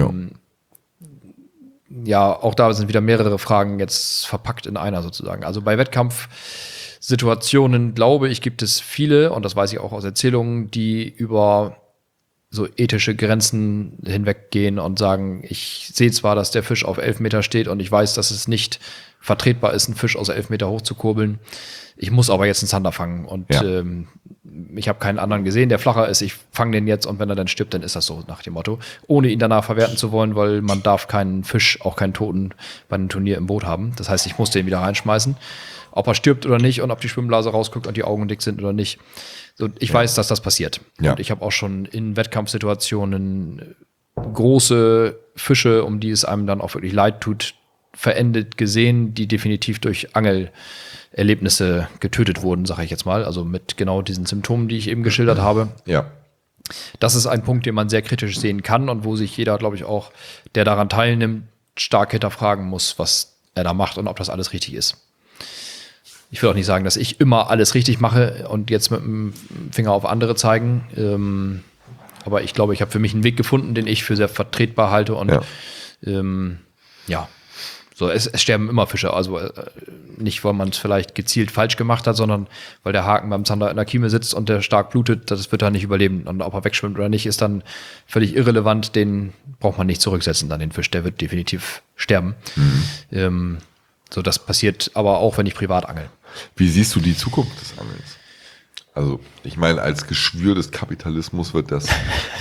Auch da sind wieder mehrere Fragen jetzt verpackt in einer sozusagen. Also bei Wettkampfsituationen, glaube ich, gibt es viele, und das weiß ich auch aus Erzählungen, die über so ethische Grenzen hinweggehen und sagen, ich sehe zwar, dass der Fisch auf 11 Meter steht und ich weiß, dass es nicht vertretbar ist, einen Fisch aus 11 Meter hochzukurbeln. Ich muss aber jetzt einen Zander fangen und ich habe keinen anderen gesehen, der flacher ist. Ich fange den jetzt und wenn er dann stirbt, dann ist das so nach dem Motto. Ohne ihn danach verwerten zu wollen, weil man darf keinen Fisch, auch keinen Toten bei einem Turnier im Boot haben. Das heißt, ich muss den wieder reinschmeißen. Ob er stirbt oder nicht und ob die Schwimmblase rausguckt und die Augen dick sind oder nicht. So, ich weiß, dass das passiert. Ja. Und ich habe auch schon in Wettkampfsituationen große Fische, um die es einem dann auch wirklich leid tut, verendet gesehen, die definitiv durch Angelerlebnisse getötet wurden, sage ich jetzt mal. Also mit genau diesen Symptomen, die ich eben geschildert habe. Ja. Das ist ein Punkt, den man sehr kritisch sehen kann und wo sich jeder, glaube ich, auch, der daran teilnimmt, stark hinterfragen muss, was er da macht und ob das alles richtig ist. Ich will auch nicht sagen, dass ich immer alles richtig mache und jetzt mit dem Finger auf andere zeigen. Aber ich glaube, ich habe für mich einen Weg gefunden, den ich für sehr vertretbar halte. Und so, es sterben immer Fische. Also nicht, weil man es vielleicht gezielt falsch gemacht hat, sondern weil der Haken beim Zander in der Kieme sitzt und der stark blutet, das wird er nicht überleben. Und ob er wegschwimmt oder nicht, ist dann völlig irrelevant. Den braucht man nicht zurücksetzen, dann den Fisch. Der wird definitiv sterben. So, das passiert aber auch, wenn ich privat angel. Wie siehst du die Zukunft des Angelns? Also, ich meine, als Geschwür des Kapitalismus wird das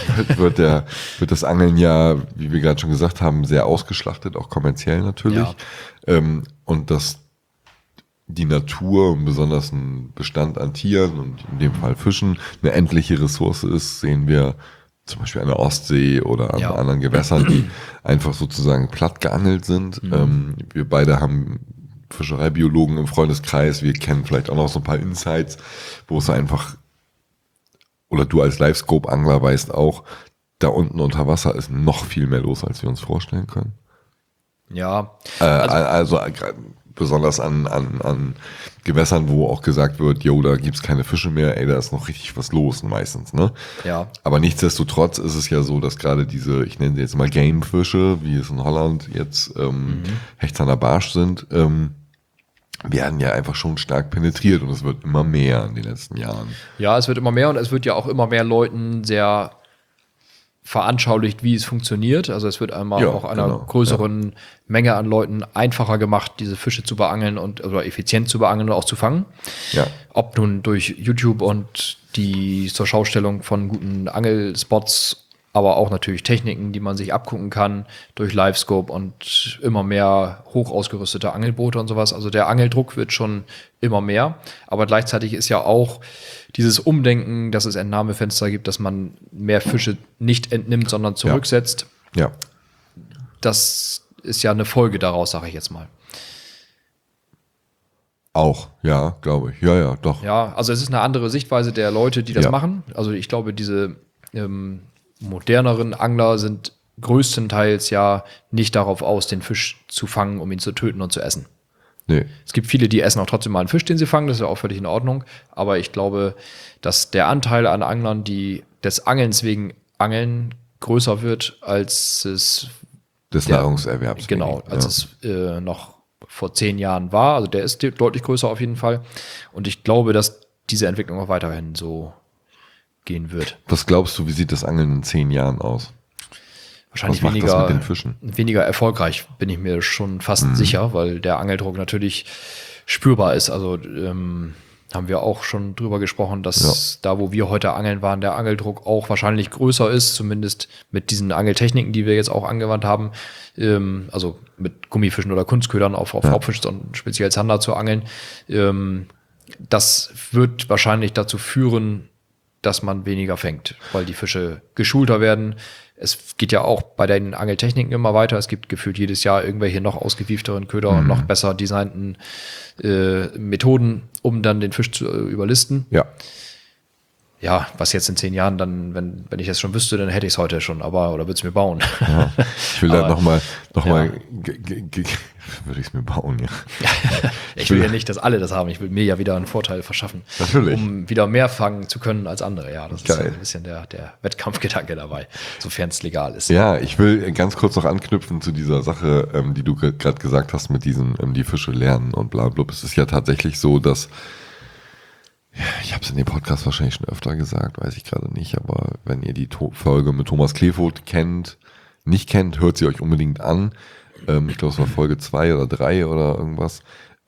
Angeln ja, wie wir gerade schon gesagt haben, sehr ausgeschlachtet, auch kommerziell natürlich. Ja. Und dass die Natur und besonders ein Bestand an Tieren und in dem Fall Fischen eine endliche Ressource ist, sehen wir zum Beispiel an der Ostsee oder an anderen Gewässern, die einfach sozusagen platt geangelt sind. Wir beide haben Fischereibiologen im Freundeskreis, wir kennen vielleicht auch noch so ein paar Insights, wo es einfach, oder du als Livescope-Angler weißt auch, da unten unter Wasser ist noch viel mehr los, als wir uns vorstellen können. Ja. Also besonders an Gewässern, wo auch gesagt wird, da gibt's keine Fische mehr, da ist noch richtig was los meistens, ne? Ja. Aber nichtsdestotrotz ist es ja so, dass gerade diese, ich nenne sie jetzt mal Game-Fische, wie es in Holland jetzt Hecht an der Barsch sind, werden ja einfach schon stark penetriert und es wird immer mehr in den letzten Jahren. Ja, es wird immer mehr und es wird ja auch immer mehr Leuten sehr veranschaulicht, wie es funktioniert. Also es wird einmal auch einer größeren Menge an Leuten einfacher gemacht, diese Fische zu beangeln oder effizient zu beangeln und auch zu fangen. Ja. Ob nun durch YouTube und die zur Schaustellung von guten Angelspots, aber auch natürlich Techniken, die man sich abgucken kann durch Livescope und immer mehr hoch ausgerüstete Angelboote und sowas. Also der Angeldruck wird schon immer mehr, aber gleichzeitig ist ja auch dieses Umdenken, dass es Entnahmefenster gibt, dass man mehr Fische nicht entnimmt, sondern zurücksetzt. Ja. Das ist ja eine Folge daraus, sage ich jetzt mal. Auch, ja, glaube ich. Ja, doch. Ja, also es ist eine andere Sichtweise der Leute, die das machen. Also ich glaube, diese moderneren Angler sind größtenteils ja nicht darauf aus, den Fisch zu fangen, um ihn zu töten und zu essen. Nee. Es gibt viele, die essen auch trotzdem mal einen Fisch, den sie fangen, das ist ja auch völlig in Ordnung. Aber ich glaube, dass der Anteil an Anglern, die des Angelns wegen angeln, größer wird, als es des Nahrungserwerbs. Genau, als es noch vor 10 Jahren war. Also der ist deutlich größer auf jeden Fall. Und ich glaube, dass diese Entwicklung auch weiterhin so gehen wird. Was glaubst du, wie sieht das Angeln in 10 Jahren aus? Wahrscheinlich was macht das mit den Fischen? Weniger erfolgreich, bin ich mir schon fast sicher, weil der Angeldruck natürlich spürbar ist. Also haben wir auch schon drüber gesprochen, dass da, wo wir heute angeln waren, der Angeldruck auch wahrscheinlich größer ist, zumindest mit diesen Angeltechniken, die wir jetzt auch angewandt haben. Also mit Gummifischen oder Kunstködern auf Raubfisch und speziell Zander zu angeln. Das wird wahrscheinlich dazu führen, dass man weniger fängt, weil die Fische geschulter werden. Es geht ja auch bei den Angeltechniken immer weiter. Es gibt gefühlt jedes Jahr irgendwelche noch ausgewiefteren Köder und noch besser designten Methoden, um dann den Fisch zu überlisten. Ja, was jetzt in 10 Jahren dann, wenn ich das schon wüsste, dann hätte ich es heute schon, oder würde es mir bauen. Ja, ich will dann nochmal würde ich es mir bauen, ja. Ich will ja nicht, dass alle das haben. Ich will mir ja wieder einen Vorteil verschaffen. Natürlich. Um wieder mehr fangen zu können als andere. Ja, das Geil. ist ein bisschen der Wettkampfgedanke dabei, sofern es legal ist. Ja, ich will ganz kurz noch anknüpfen zu dieser Sache, die du gerade gesagt hast mit diesen, die Fische lernen und bla bla. Es ist ja tatsächlich so, dass ich habe es in dem Podcast wahrscheinlich schon öfter gesagt, weiß ich gerade nicht, aber wenn ihr die Folge mit Thomas Kleefoth nicht kennt, hört sie euch unbedingt an. Ich glaube, es war Folge 2 oder 3 oder irgendwas.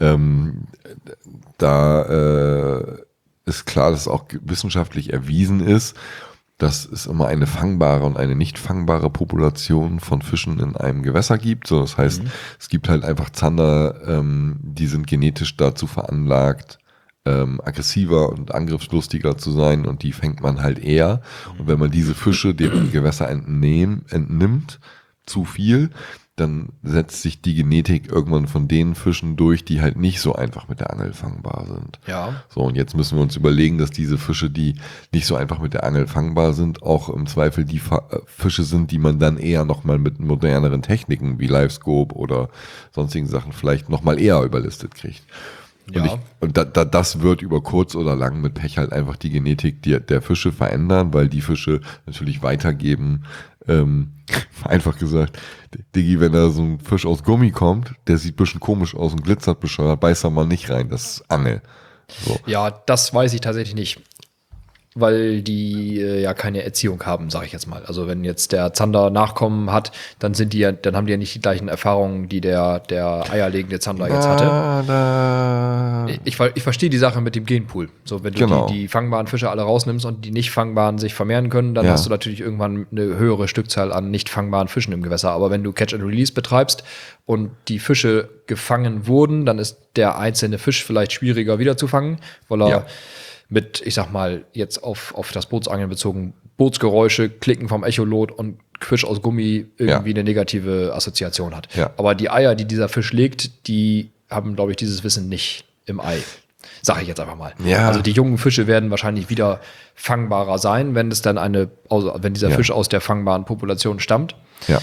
Da ist klar, dass es auch wissenschaftlich erwiesen ist, dass es immer eine fangbare und eine nicht fangbare Population von Fischen in einem Gewässer gibt. So, das heißt, es gibt halt einfach Zander, die sind genetisch dazu veranlagt, aggressiver und angriffslustiger zu sein und die fängt man halt eher. Und wenn man diese Fische dem Gewässer entnimmt, zu viel, dann setzt sich die Genetik irgendwann von den Fischen durch, die halt nicht so einfach mit der Angel fangbar sind. Ja. So, und jetzt müssen wir uns überlegen, dass diese Fische, die nicht so einfach mit der Angel fangbar sind, auch im Zweifel die Fische sind, die man dann eher nochmal mit moderneren Techniken wie Livescope oder sonstigen Sachen vielleicht nochmal eher überlistet kriegt. Ja. Und das wird über kurz oder lang mit Pech halt einfach die Genetik der Fische verändern, weil die Fische natürlich weitergeben. Einfach gesagt, Diggi, wenn da so ein Fisch aus Gummi kommt, der sieht ein bisschen komisch aus und glitzert bescheuert, beißt da mal nicht rein, das ist Angel. So. Ja, das weiß ich tatsächlich nicht. Weil die ja keine Erziehung haben, sage ich jetzt mal. Also wenn jetzt der Zander Nachkommen hat, dann haben die ja nicht die gleichen Erfahrungen, die der eierlegende Zander jetzt hatte. Ich verstehe die Sache mit dem Genpool. So, wenn du die fangbaren Fische alle rausnimmst und die nicht fangbaren sich vermehren können, dann hast du natürlich irgendwann eine höhere Stückzahl an nicht fangbaren Fischen im Gewässer. Aber wenn du Catch and Release betreibst und die Fische gefangen wurden, dann ist der einzelne Fisch vielleicht schwieriger wiederzufangen, weil er mit, ich sag mal, jetzt auf das Bootsangeln bezogen, Bootsgeräusche, Klicken vom Echolot und Fisch aus Gummi irgendwie eine negative Assoziation hat. Ja. Aber die Eier, die dieser Fisch legt, die haben, glaube ich, dieses Wissen nicht im Ei. Sag ich jetzt einfach mal. Ja. Also die jungen Fische werden wahrscheinlich wieder fangbarer sein, wenn es dann wenn dieser Fisch aus der fangbaren Population stammt. Ja.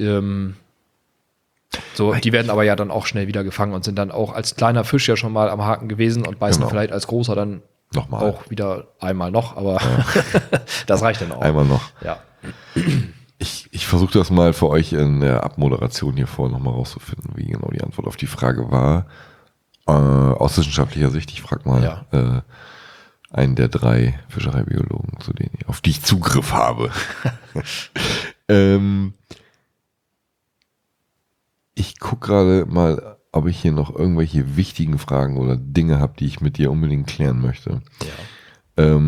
Die werden aber ja dann auch schnell wieder gefangen und sind dann auch als kleiner Fisch ja schon mal am Haken gewesen und beißen vielleicht als großer dann nochmal. Auch wieder einmal noch, aber das reicht dann auch. Einmal noch. Ja. Ich versuche das mal für euch in der Abmoderation hier vorher nochmal rauszufinden, wie genau die Antwort auf die Frage war. Aus wissenschaftlicher Sicht, ich frage mal einen der 3 Fischereibiologen, auf die ich Zugriff habe. Ich gucke gerade mal, ob ich hier noch irgendwelche wichtigen Fragen oder Dinge habe, die ich mit dir unbedingt klären möchte. Ja.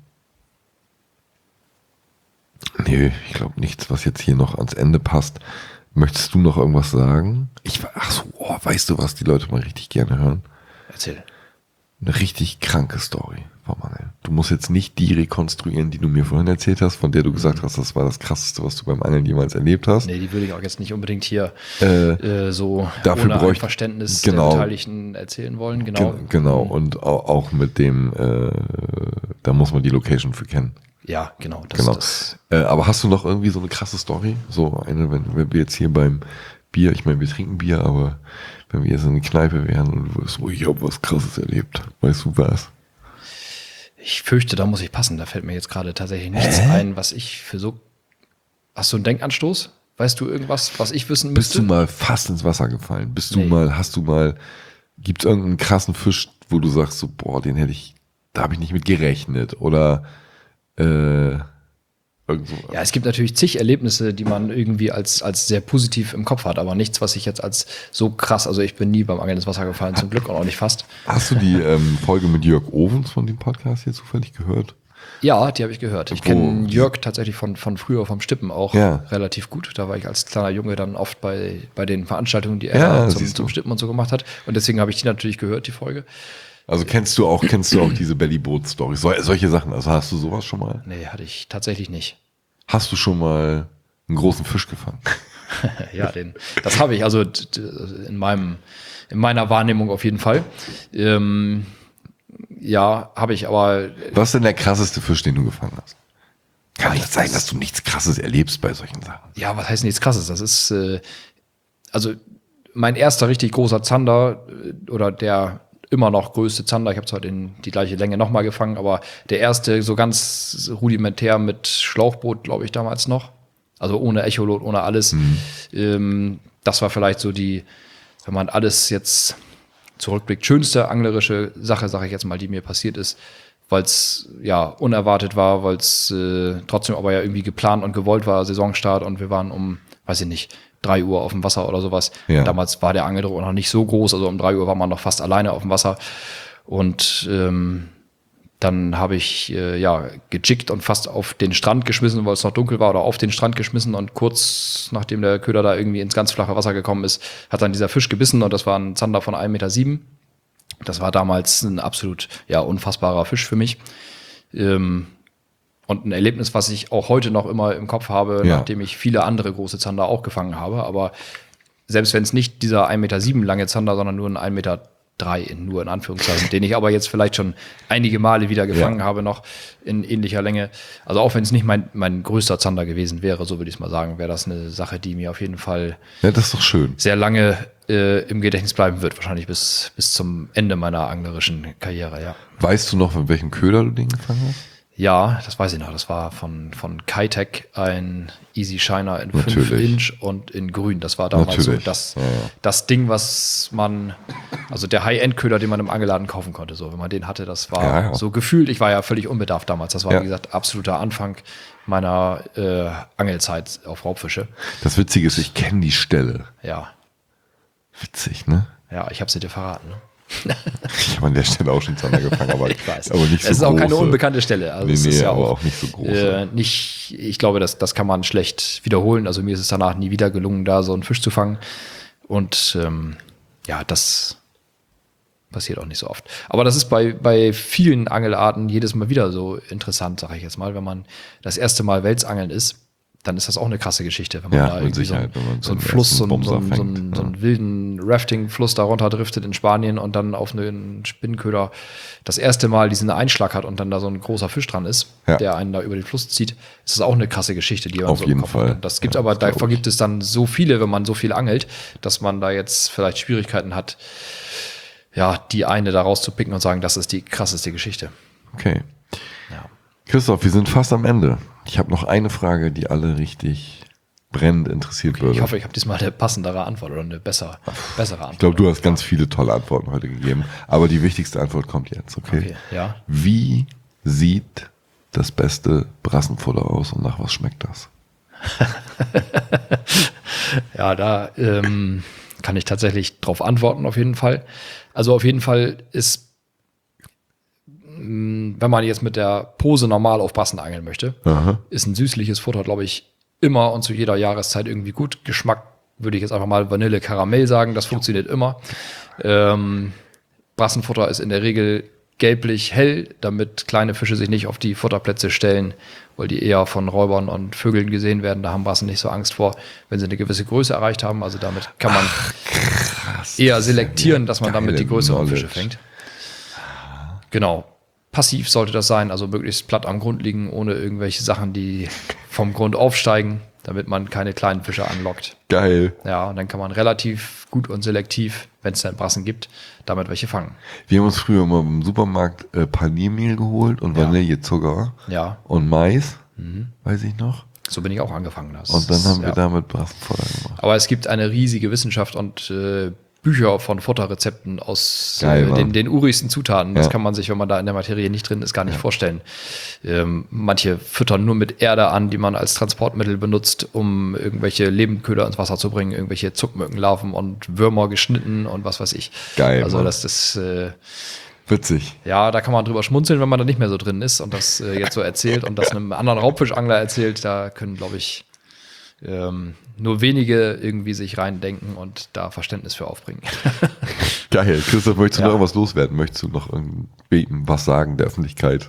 Nee, ich glaube nichts, was jetzt hier noch ans Ende passt. Möchtest du noch irgendwas sagen? Weißt du, was die Leute mal richtig gerne hören? Erzähl. Eine richtig kranke Story vom Angeln. Du musst jetzt nicht die rekonstruieren, die du mir vorhin erzählt hast, von der du gesagt hast, das war das Krasseste, was du beim Angeln jemals erlebt hast. Nee, die würde ich auch jetzt nicht unbedingt hier so dafür ohne ein Verständnis der Beteiligten erzählen wollen. Genau, und auch mit dem, da muss man die Location für kennen. Ja, genau. Aber hast du noch irgendwie so eine krasse Story? So eine, wenn wir jetzt hier beim Bier, ich meine, wir trinken Bier, aber wenn wir jetzt in eine Kneipe wären und du wirst, ich habe was Krasses erlebt. Weißt du was? Ich fürchte, da muss ich passen. Da fällt mir jetzt gerade tatsächlich nichts ein, was ich für so... Hast du einen Denkanstoß? Weißt du irgendwas, was ich wissen müsste? Bist du mal fast ins Wasser gefallen? Gibt's irgendeinen krassen Fisch, wo du sagst so, boah, da habe ich nicht mit gerechnet? Oder irgendwo. Ja, es gibt natürlich zig Erlebnisse, die man irgendwie als sehr positiv im Kopf hat, aber nichts, was ich jetzt als so krass, also ich bin nie beim Angeln ins Wasser gefallen, zum Glück, und auch nicht fast. Hast du die Folge mit Jörg Ovens von dem Podcast hier zufällig gehört? Ja, die habe ich gehört. Ich kenne Jörg tatsächlich von früher, vom Stippen auch relativ gut. Da war ich als kleiner Junge dann oft bei den Veranstaltungen, die er zum Stippen und so gemacht hat. Und deswegen habe ich die natürlich gehört, die Folge. Also kennst du auch diese Bellyboot-Stories, solche Sachen? Also hast du sowas schon mal? Nee, hatte ich tatsächlich nicht. Hast du schon mal einen großen Fisch gefangen? Ja, das habe ich, also in meiner Wahrnehmung auf jeden Fall. Ja, habe ich, aber... Was ist denn der krasseste Fisch, den du gefangen hast? Kann nicht sein, dass du nichts Krasses erlebst bei solchen Sachen. Ja, was heißt nichts Krasses? Das ist, also mein erster richtig großer Zander oder der immer noch größte Zander, ich habe zwar die gleiche Länge nochmal gefangen, aber der erste so ganz rudimentär mit Schlauchboot, glaube ich, damals noch. Also ohne Echolot, ohne alles. Das war vielleicht so wenn man alles jetzt zurückblickt, schönste anglerische Sache, sage ich jetzt mal, die mir passiert ist, weil es ja unerwartet war, weil es trotzdem aber ja irgendwie geplant und gewollt war, Saisonstart, und wir waren um, weiß ich nicht, 3 Uhr auf dem Wasser oder sowas. Ja. Damals war der Angeldruck noch nicht so groß, also um 3 Uhr war man noch fast alleine auf dem Wasser. Und dann habe ich gejickt und fast auf den Strand geschmissen, weil es noch dunkel war, oder auf den Strand geschmissen, und kurz nachdem der Köder da irgendwie ins ganz flache Wasser gekommen ist, hat dann dieser Fisch gebissen, und das war ein Zander von 1,7 Meter. Das war damals ein absolut unfassbarer Fisch für mich. Und ein Erlebnis, was ich auch heute noch immer im Kopf habe, nachdem ich viele andere große Zander auch gefangen habe. Aber Selbst wenn es nicht dieser 1,7 Meter lange Zander, sondern nur ein 1,3 Meter, nur in Anführungszeichen, den ich aber jetzt vielleicht schon einige Male wieder gefangen habe, noch in ähnlicher Länge. Also auch wenn es nicht mein größter Zander gewesen wäre, so würde ich es mal sagen, wäre das eine Sache, die mir auf jeden Fall das ist doch schön. sehr lange im Gedächtnis bleiben wird, wahrscheinlich bis zum Ende meiner anglerischen Karriere, ja. Weißt du noch, mit welchem Köder du den gefangen hast? Ja, das weiß ich noch. Das war von Kitec ein Easy Shiner in Natürlich. 5 Inch und in grün. Das war damals Natürlich. so das Ding, was man, also der High-End-Köder, den man im Angelladen kaufen konnte. So, wenn man den hatte, das war so gefühlt. Ich war ja völlig unbedarft damals. Das war, wie gesagt, absoluter Anfang meiner Angelzeit auf Raubfische. Das Witzige ist, ich kenne die Stelle. Ja. Witzig, ne? Ja, ich habe sie dir verraten. Ne? Ich habe an der Stelle auch schon Zander gefangen, aber, ich weiß. aber nicht so es ist große. auch keine unbekannte Stelle. Also es ist ja aber auch nicht so groß. Ich glaube, das kann man schlecht wiederholen. Also mir ist es danach nie wieder gelungen, da so einen Fisch zu fangen. Und das passiert auch nicht so oft. Aber das ist bei vielen Angelarten jedes Mal wieder so interessant, sage ich jetzt mal. Wenn man das erste Mal Welsangeln ist, dann ist das auch eine krasse Geschichte, wenn man da irgendwie so einen Fluss, so einen wilden Rafting-Fluss da runter driftet in Spanien und dann auf einen Spinnenköder das erste Mal diesen Einschlag hat und dann da so ein großer Fisch dran ist, der einen da über den Fluss zieht, ist das auch eine krasse Geschichte, die man auf so jeden im Kopf Fall hat. Das gibt aber, davor gibt es dann so viele, wenn man so viel angelt, dass man da jetzt vielleicht Schwierigkeiten hat, ja, die eine da rauszupicken und sagen, das ist die krasseste Geschichte. Okay. Ja. Christoph, wir sind fast am Ende. Ich habe noch eine Frage, die alle richtig brennend interessiert würde. Ich hoffe, ich habe diesmal eine passendere Antwort oder eine bessere Antwort. Ich glaube, du hast ganz viele tolle Antworten heute gegeben, aber die wichtigste Antwort kommt jetzt, okay? Ja. Wie sieht das beste Brassenfutter aus und nach was schmeckt das? Ja, da kann ich tatsächlich drauf antworten, auf jeden Fall. Also auf jeden Fall ist, wenn man jetzt mit der Pose normal auf Brassen angeln möchte, ist ein süßliches Futter, glaube ich, immer und zu jeder Jahreszeit irgendwie gut. Geschmack würde ich jetzt einfach mal Vanille, Karamell sagen, das funktioniert immer. Brassenfutter ist in der Regel gelblich hell, damit kleine Fische sich nicht auf die Futterplätze stellen, weil die eher von Räubern und Vögeln gesehen werden. Da haben Brassen nicht so Angst vor, wenn sie eine gewisse Größe erreicht haben. Also damit kann man eher selektieren, dass man damit die größeren Fische fängt. Genau. Passiv sollte das sein, also möglichst platt am Grund liegen, ohne irgendwelche Sachen, die vom Grund aufsteigen, damit man keine kleinen Fische anlockt. Geil. Ja, und dann kann man relativ gut und selektiv, wenn es dann Brassen gibt, damit welche fangen. Wir haben uns früher immer im Supermarkt Paniermehl geholt und Vanillezucker und Mais, weiß ich noch. So bin ich auch angefangen. Und dann haben wir damit Brassenfutter gemacht. Aber es gibt eine riesige Wissenschaft und Bücher von Futterrezepten aus den urigsten Zutaten. Das kann man sich, wenn man da in der Materie nicht drin ist, gar nicht vorstellen. Manche füttern nur mit Erde an, die man als Transportmittel benutzt, um irgendwelche Lebendköder ins Wasser zu bringen, irgendwelche Zuckmückenlarven und Würmer geschnitten und was weiß ich. Geil. Also das ist witzig. Ja, da kann man drüber schmunzeln, wenn man da nicht mehr so drin ist und das jetzt so erzählt und das einem anderen Raubfischangler erzählt. Da können, glaube ich, nur wenige irgendwie sich reindenken und da Verständnis für aufbringen. Geil. Christoph, möchtest du noch irgendwas loswerden? Möchtest du noch was sagen der Öffentlichkeit?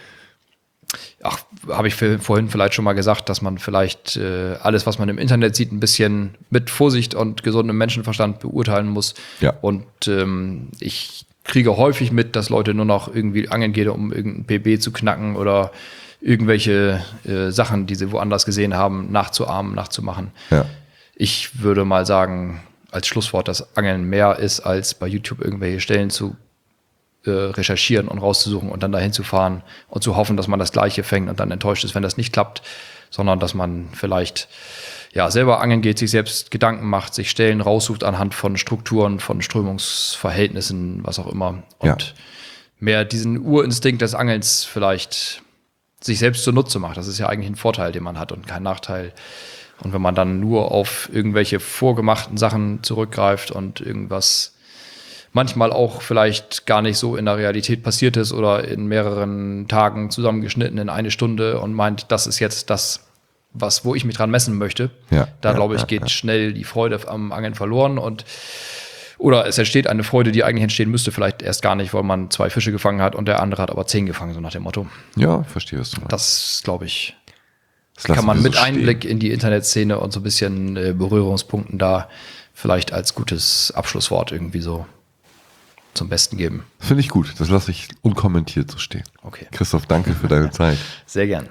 Ach, habe ich vorhin vielleicht schon mal gesagt, dass man vielleicht alles, was man im Internet sieht, ein bisschen mit Vorsicht und gesundem Menschenverstand beurteilen muss. Ja. Und ich kriege häufig mit, dass Leute nur noch irgendwie angeln gehen, um irgendein PB zu knacken oder irgendwelche Sachen, die sie woanders gesehen haben, nachzuahmen, nachzumachen. Ja. Ich würde mal sagen, als Schlusswort, dass Angeln mehr ist, als bei YouTube irgendwelche Stellen zu recherchieren und rauszusuchen und dann dahin zu fahren und zu hoffen, dass man das Gleiche fängt und dann enttäuscht ist, wenn das nicht klappt, sondern dass man vielleicht selber angeln geht, sich selbst Gedanken macht, sich Stellen raussucht anhand von Strukturen, von Strömungsverhältnissen, was auch immer und mehr diesen Urinstinkt des Angelns vielleicht sich selbst zunutze macht. Das ist ja eigentlich ein Vorteil, den man hat und kein Nachteil. Und wenn man dann nur auf irgendwelche vorgemachten Sachen zurückgreift und irgendwas manchmal auch vielleicht gar nicht so in der Realität passiert ist oder in mehreren Tagen zusammengeschnitten in eine Stunde und meint, das ist jetzt das, wo ich mich dran messen möchte, glaube ich, geht schnell die Freude am Angeln verloren oder es entsteht eine Freude, die eigentlich entstehen müsste, vielleicht erst gar nicht, weil man 2 Fische gefangen hat und der andere hat aber 10 gefangen, so nach dem Motto. Ja, verstehe, was du meinst. Das, glaube ich, kann man mit Einblick in die Internetszene und so ein bisschen Berührungspunkten da vielleicht als gutes Abschlusswort irgendwie so zum Besten geben. Finde ich gut. Das lasse ich unkommentiert so stehen. Okay. Christoph, danke für deine Zeit. Sehr gern.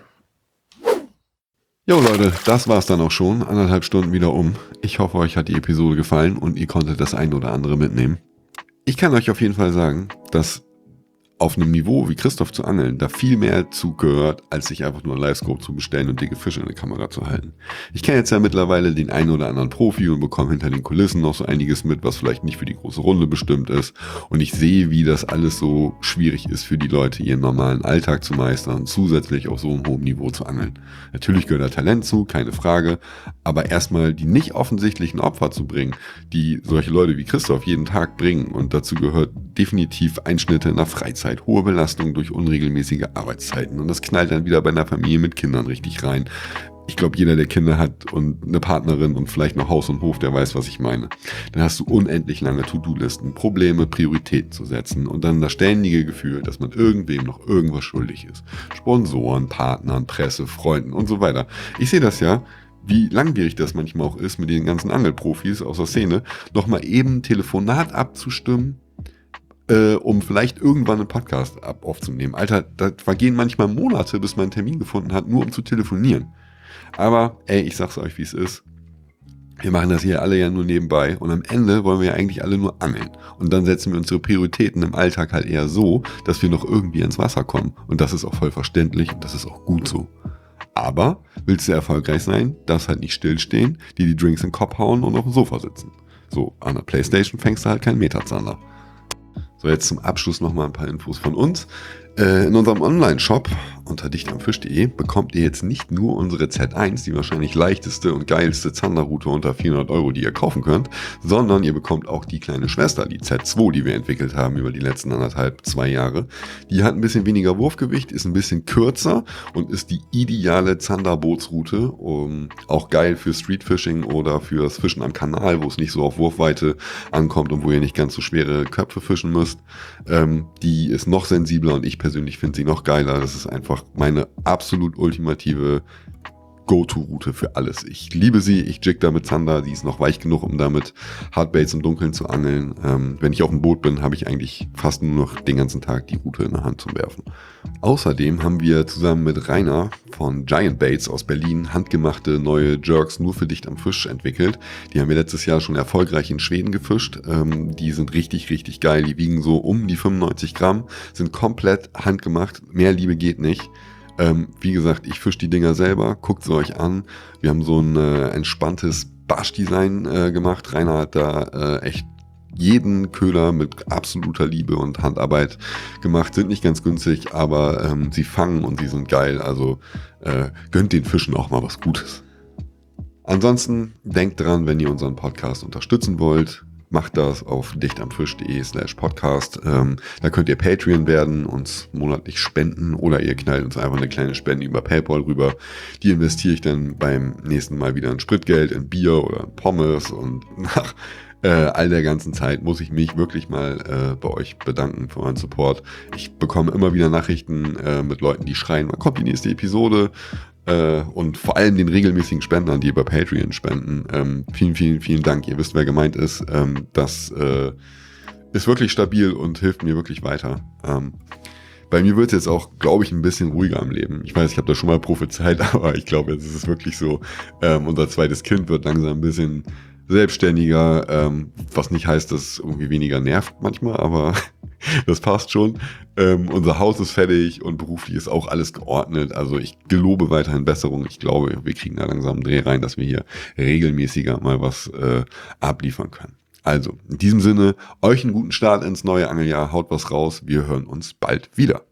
Jo Leute, das war's dann auch schon. 1,5 Stunden wieder um. Ich hoffe, euch hat die Episode gefallen und ihr konntet das ein oder andere mitnehmen. Ich kann euch auf jeden Fall sagen, dass auf einem Niveau wie Christoph zu angeln, da viel mehr zugehört, als sich einfach nur ein Livescope zu bestellen und dicke Fische in der Kamera zu halten. Ich kenne jetzt ja mittlerweile den einen oder anderen Profi und bekomme hinter den Kulissen noch so einiges mit, was vielleicht nicht für die große Runde bestimmt ist. Und ich sehe, wie das alles so schwierig ist für die Leute, ihren normalen Alltag zu meistern, zusätzlich auf so einem hohen Niveau zu angeln. Natürlich gehört da Talent zu, keine Frage, aber erstmal die nicht offensichtlichen Opfer zu bringen, die solche Leute wie Christoph jeden Tag bringen, und dazu gehört definitiv Einschnitte in der Freizeit, hohe Belastung durch unregelmäßige Arbeitszeiten, und das knallt dann wieder bei einer Familie mit Kindern richtig rein. Ich glaube, jeder, der Kinder hat und eine Partnerin und vielleicht noch Haus und Hof, der weiß, was ich meine. Dann hast du unendlich lange To-Do-Listen, Probleme, Prioritäten zu setzen und dann das ständige Gefühl, dass man irgendwem noch irgendwas schuldig ist. Sponsoren, Partnern, Presse, Freunden und so weiter. Ich sehe das ja, wie langwierig das manchmal auch ist, mit den ganzen Angelprofis aus der Szene, nochmal eben ein Telefonat abzustimmen, um vielleicht irgendwann einen Podcast aufzunehmen. Alter, da vergehen manchmal Monate, bis man einen Termin gefunden hat, nur um zu telefonieren. Aber, ey, ich sag's euch, wie es ist. Wir machen das hier alle ja nur nebenbei und am Ende wollen wir ja eigentlich alle nur angeln. Und dann setzen wir unsere Prioritäten im Alltag halt eher so, dass wir noch irgendwie ins Wasser kommen. Und das ist auch voll verständlich und das ist auch gut so. Aber willst du erfolgreich sein, darfst halt nicht stillstehen, dir die Drinks in den Kopf hauen und auf dem Sofa sitzen. So, an der Playstation fängst du halt keinen Meterzander. So, jetzt zum Abschluss nochmal ein paar Infos von uns. In unserem Online-Shop unter dichtamfisch.de bekommt ihr jetzt nicht nur unsere Z1, die wahrscheinlich leichteste und geilste Zanderroute unter 400 €, die ihr kaufen könnt, sondern ihr bekommt auch die kleine Schwester, die Z2, die wir entwickelt haben über die letzten 2 Jahre. Die hat ein bisschen weniger Wurfgewicht, ist ein bisschen kürzer und ist die ideale Zanderbootsroute, auch geil für Streetfishing oder fürs Fischen am Kanal, wo es nicht so auf Wurfweite ankommt und wo ihr nicht ganz so schwere Köpfe fischen müsst. Die ist noch sensibler und ich persönlich finde sie noch geiler. Das ist einfach meine absolut ultimative Go-To-Route für alles. Ich liebe sie, ich jig da mit Zander, die ist noch weich genug, um damit Hardbaits im Dunkeln zu angeln. Wenn ich auf dem Boot bin, habe ich eigentlich fast nur noch den ganzen Tag die Route in der Hand zum Werfen. Außerdem haben wir zusammen mit Rainer von Giant Baits aus Berlin handgemachte neue Jerks nur für Dicht am Fisch entwickelt. Die haben wir letztes Jahr schon erfolgreich in Schweden gefischt. Die sind richtig, richtig geil. Die wiegen so um die 95 Gramm, sind komplett handgemacht. Mehr Liebe geht nicht. Wie gesagt, ich fische die Dinger selber, guckt sie euch an. Wir haben so ein entspanntes Barsch-Design gemacht. Rainer hat da echt jeden Köder mit absoluter Liebe und Handarbeit gemacht. Sind nicht ganz günstig, aber sie fangen und sie sind geil. Also gönnt den Fischen auch mal was Gutes. Ansonsten denkt dran, wenn ihr unseren Podcast unterstützen wollt, macht das auf dichtamfisch.de/podcast. Da könnt ihr Patreon werden, uns monatlich spenden oder ihr knallt uns einfach eine kleine Spende über PayPal rüber. Die investiere ich dann beim nächsten Mal wieder in Spritgeld, in Bier oder in Pommes, und nach all der ganzen Zeit muss ich mich wirklich mal bei euch bedanken für euren Support. Ich bekomme immer wieder Nachrichten mit Leuten, die schreien, wann kommt die nächste Episode? Und vor allem den regelmäßigen Spendern, die über Patreon spenden. Vielen, vielen, vielen Dank. Ihr wisst, wer gemeint ist. Das ist wirklich stabil und hilft mir wirklich weiter. Bei mir wird es jetzt auch, glaube ich, ein bisschen ruhiger im Leben. Ich weiß, ich habe das schon mal prophezeit, aber ich glaube, jetzt ist es wirklich so. Unser zweites Kind wird langsam ein bisschen selbstständiger, was nicht heißt, dass es irgendwie weniger nervt manchmal, aber das passt schon. Unser Haus ist fertig und beruflich ist auch alles geordnet. Also ich gelobe weiterhin Besserung. Ich glaube, wir kriegen da langsam einen Dreh rein, dass wir hier regelmäßiger mal was abliefern können. Also, in diesem Sinne, euch einen guten Start ins neue Angeljahr. Haut was raus. Wir hören uns bald wieder.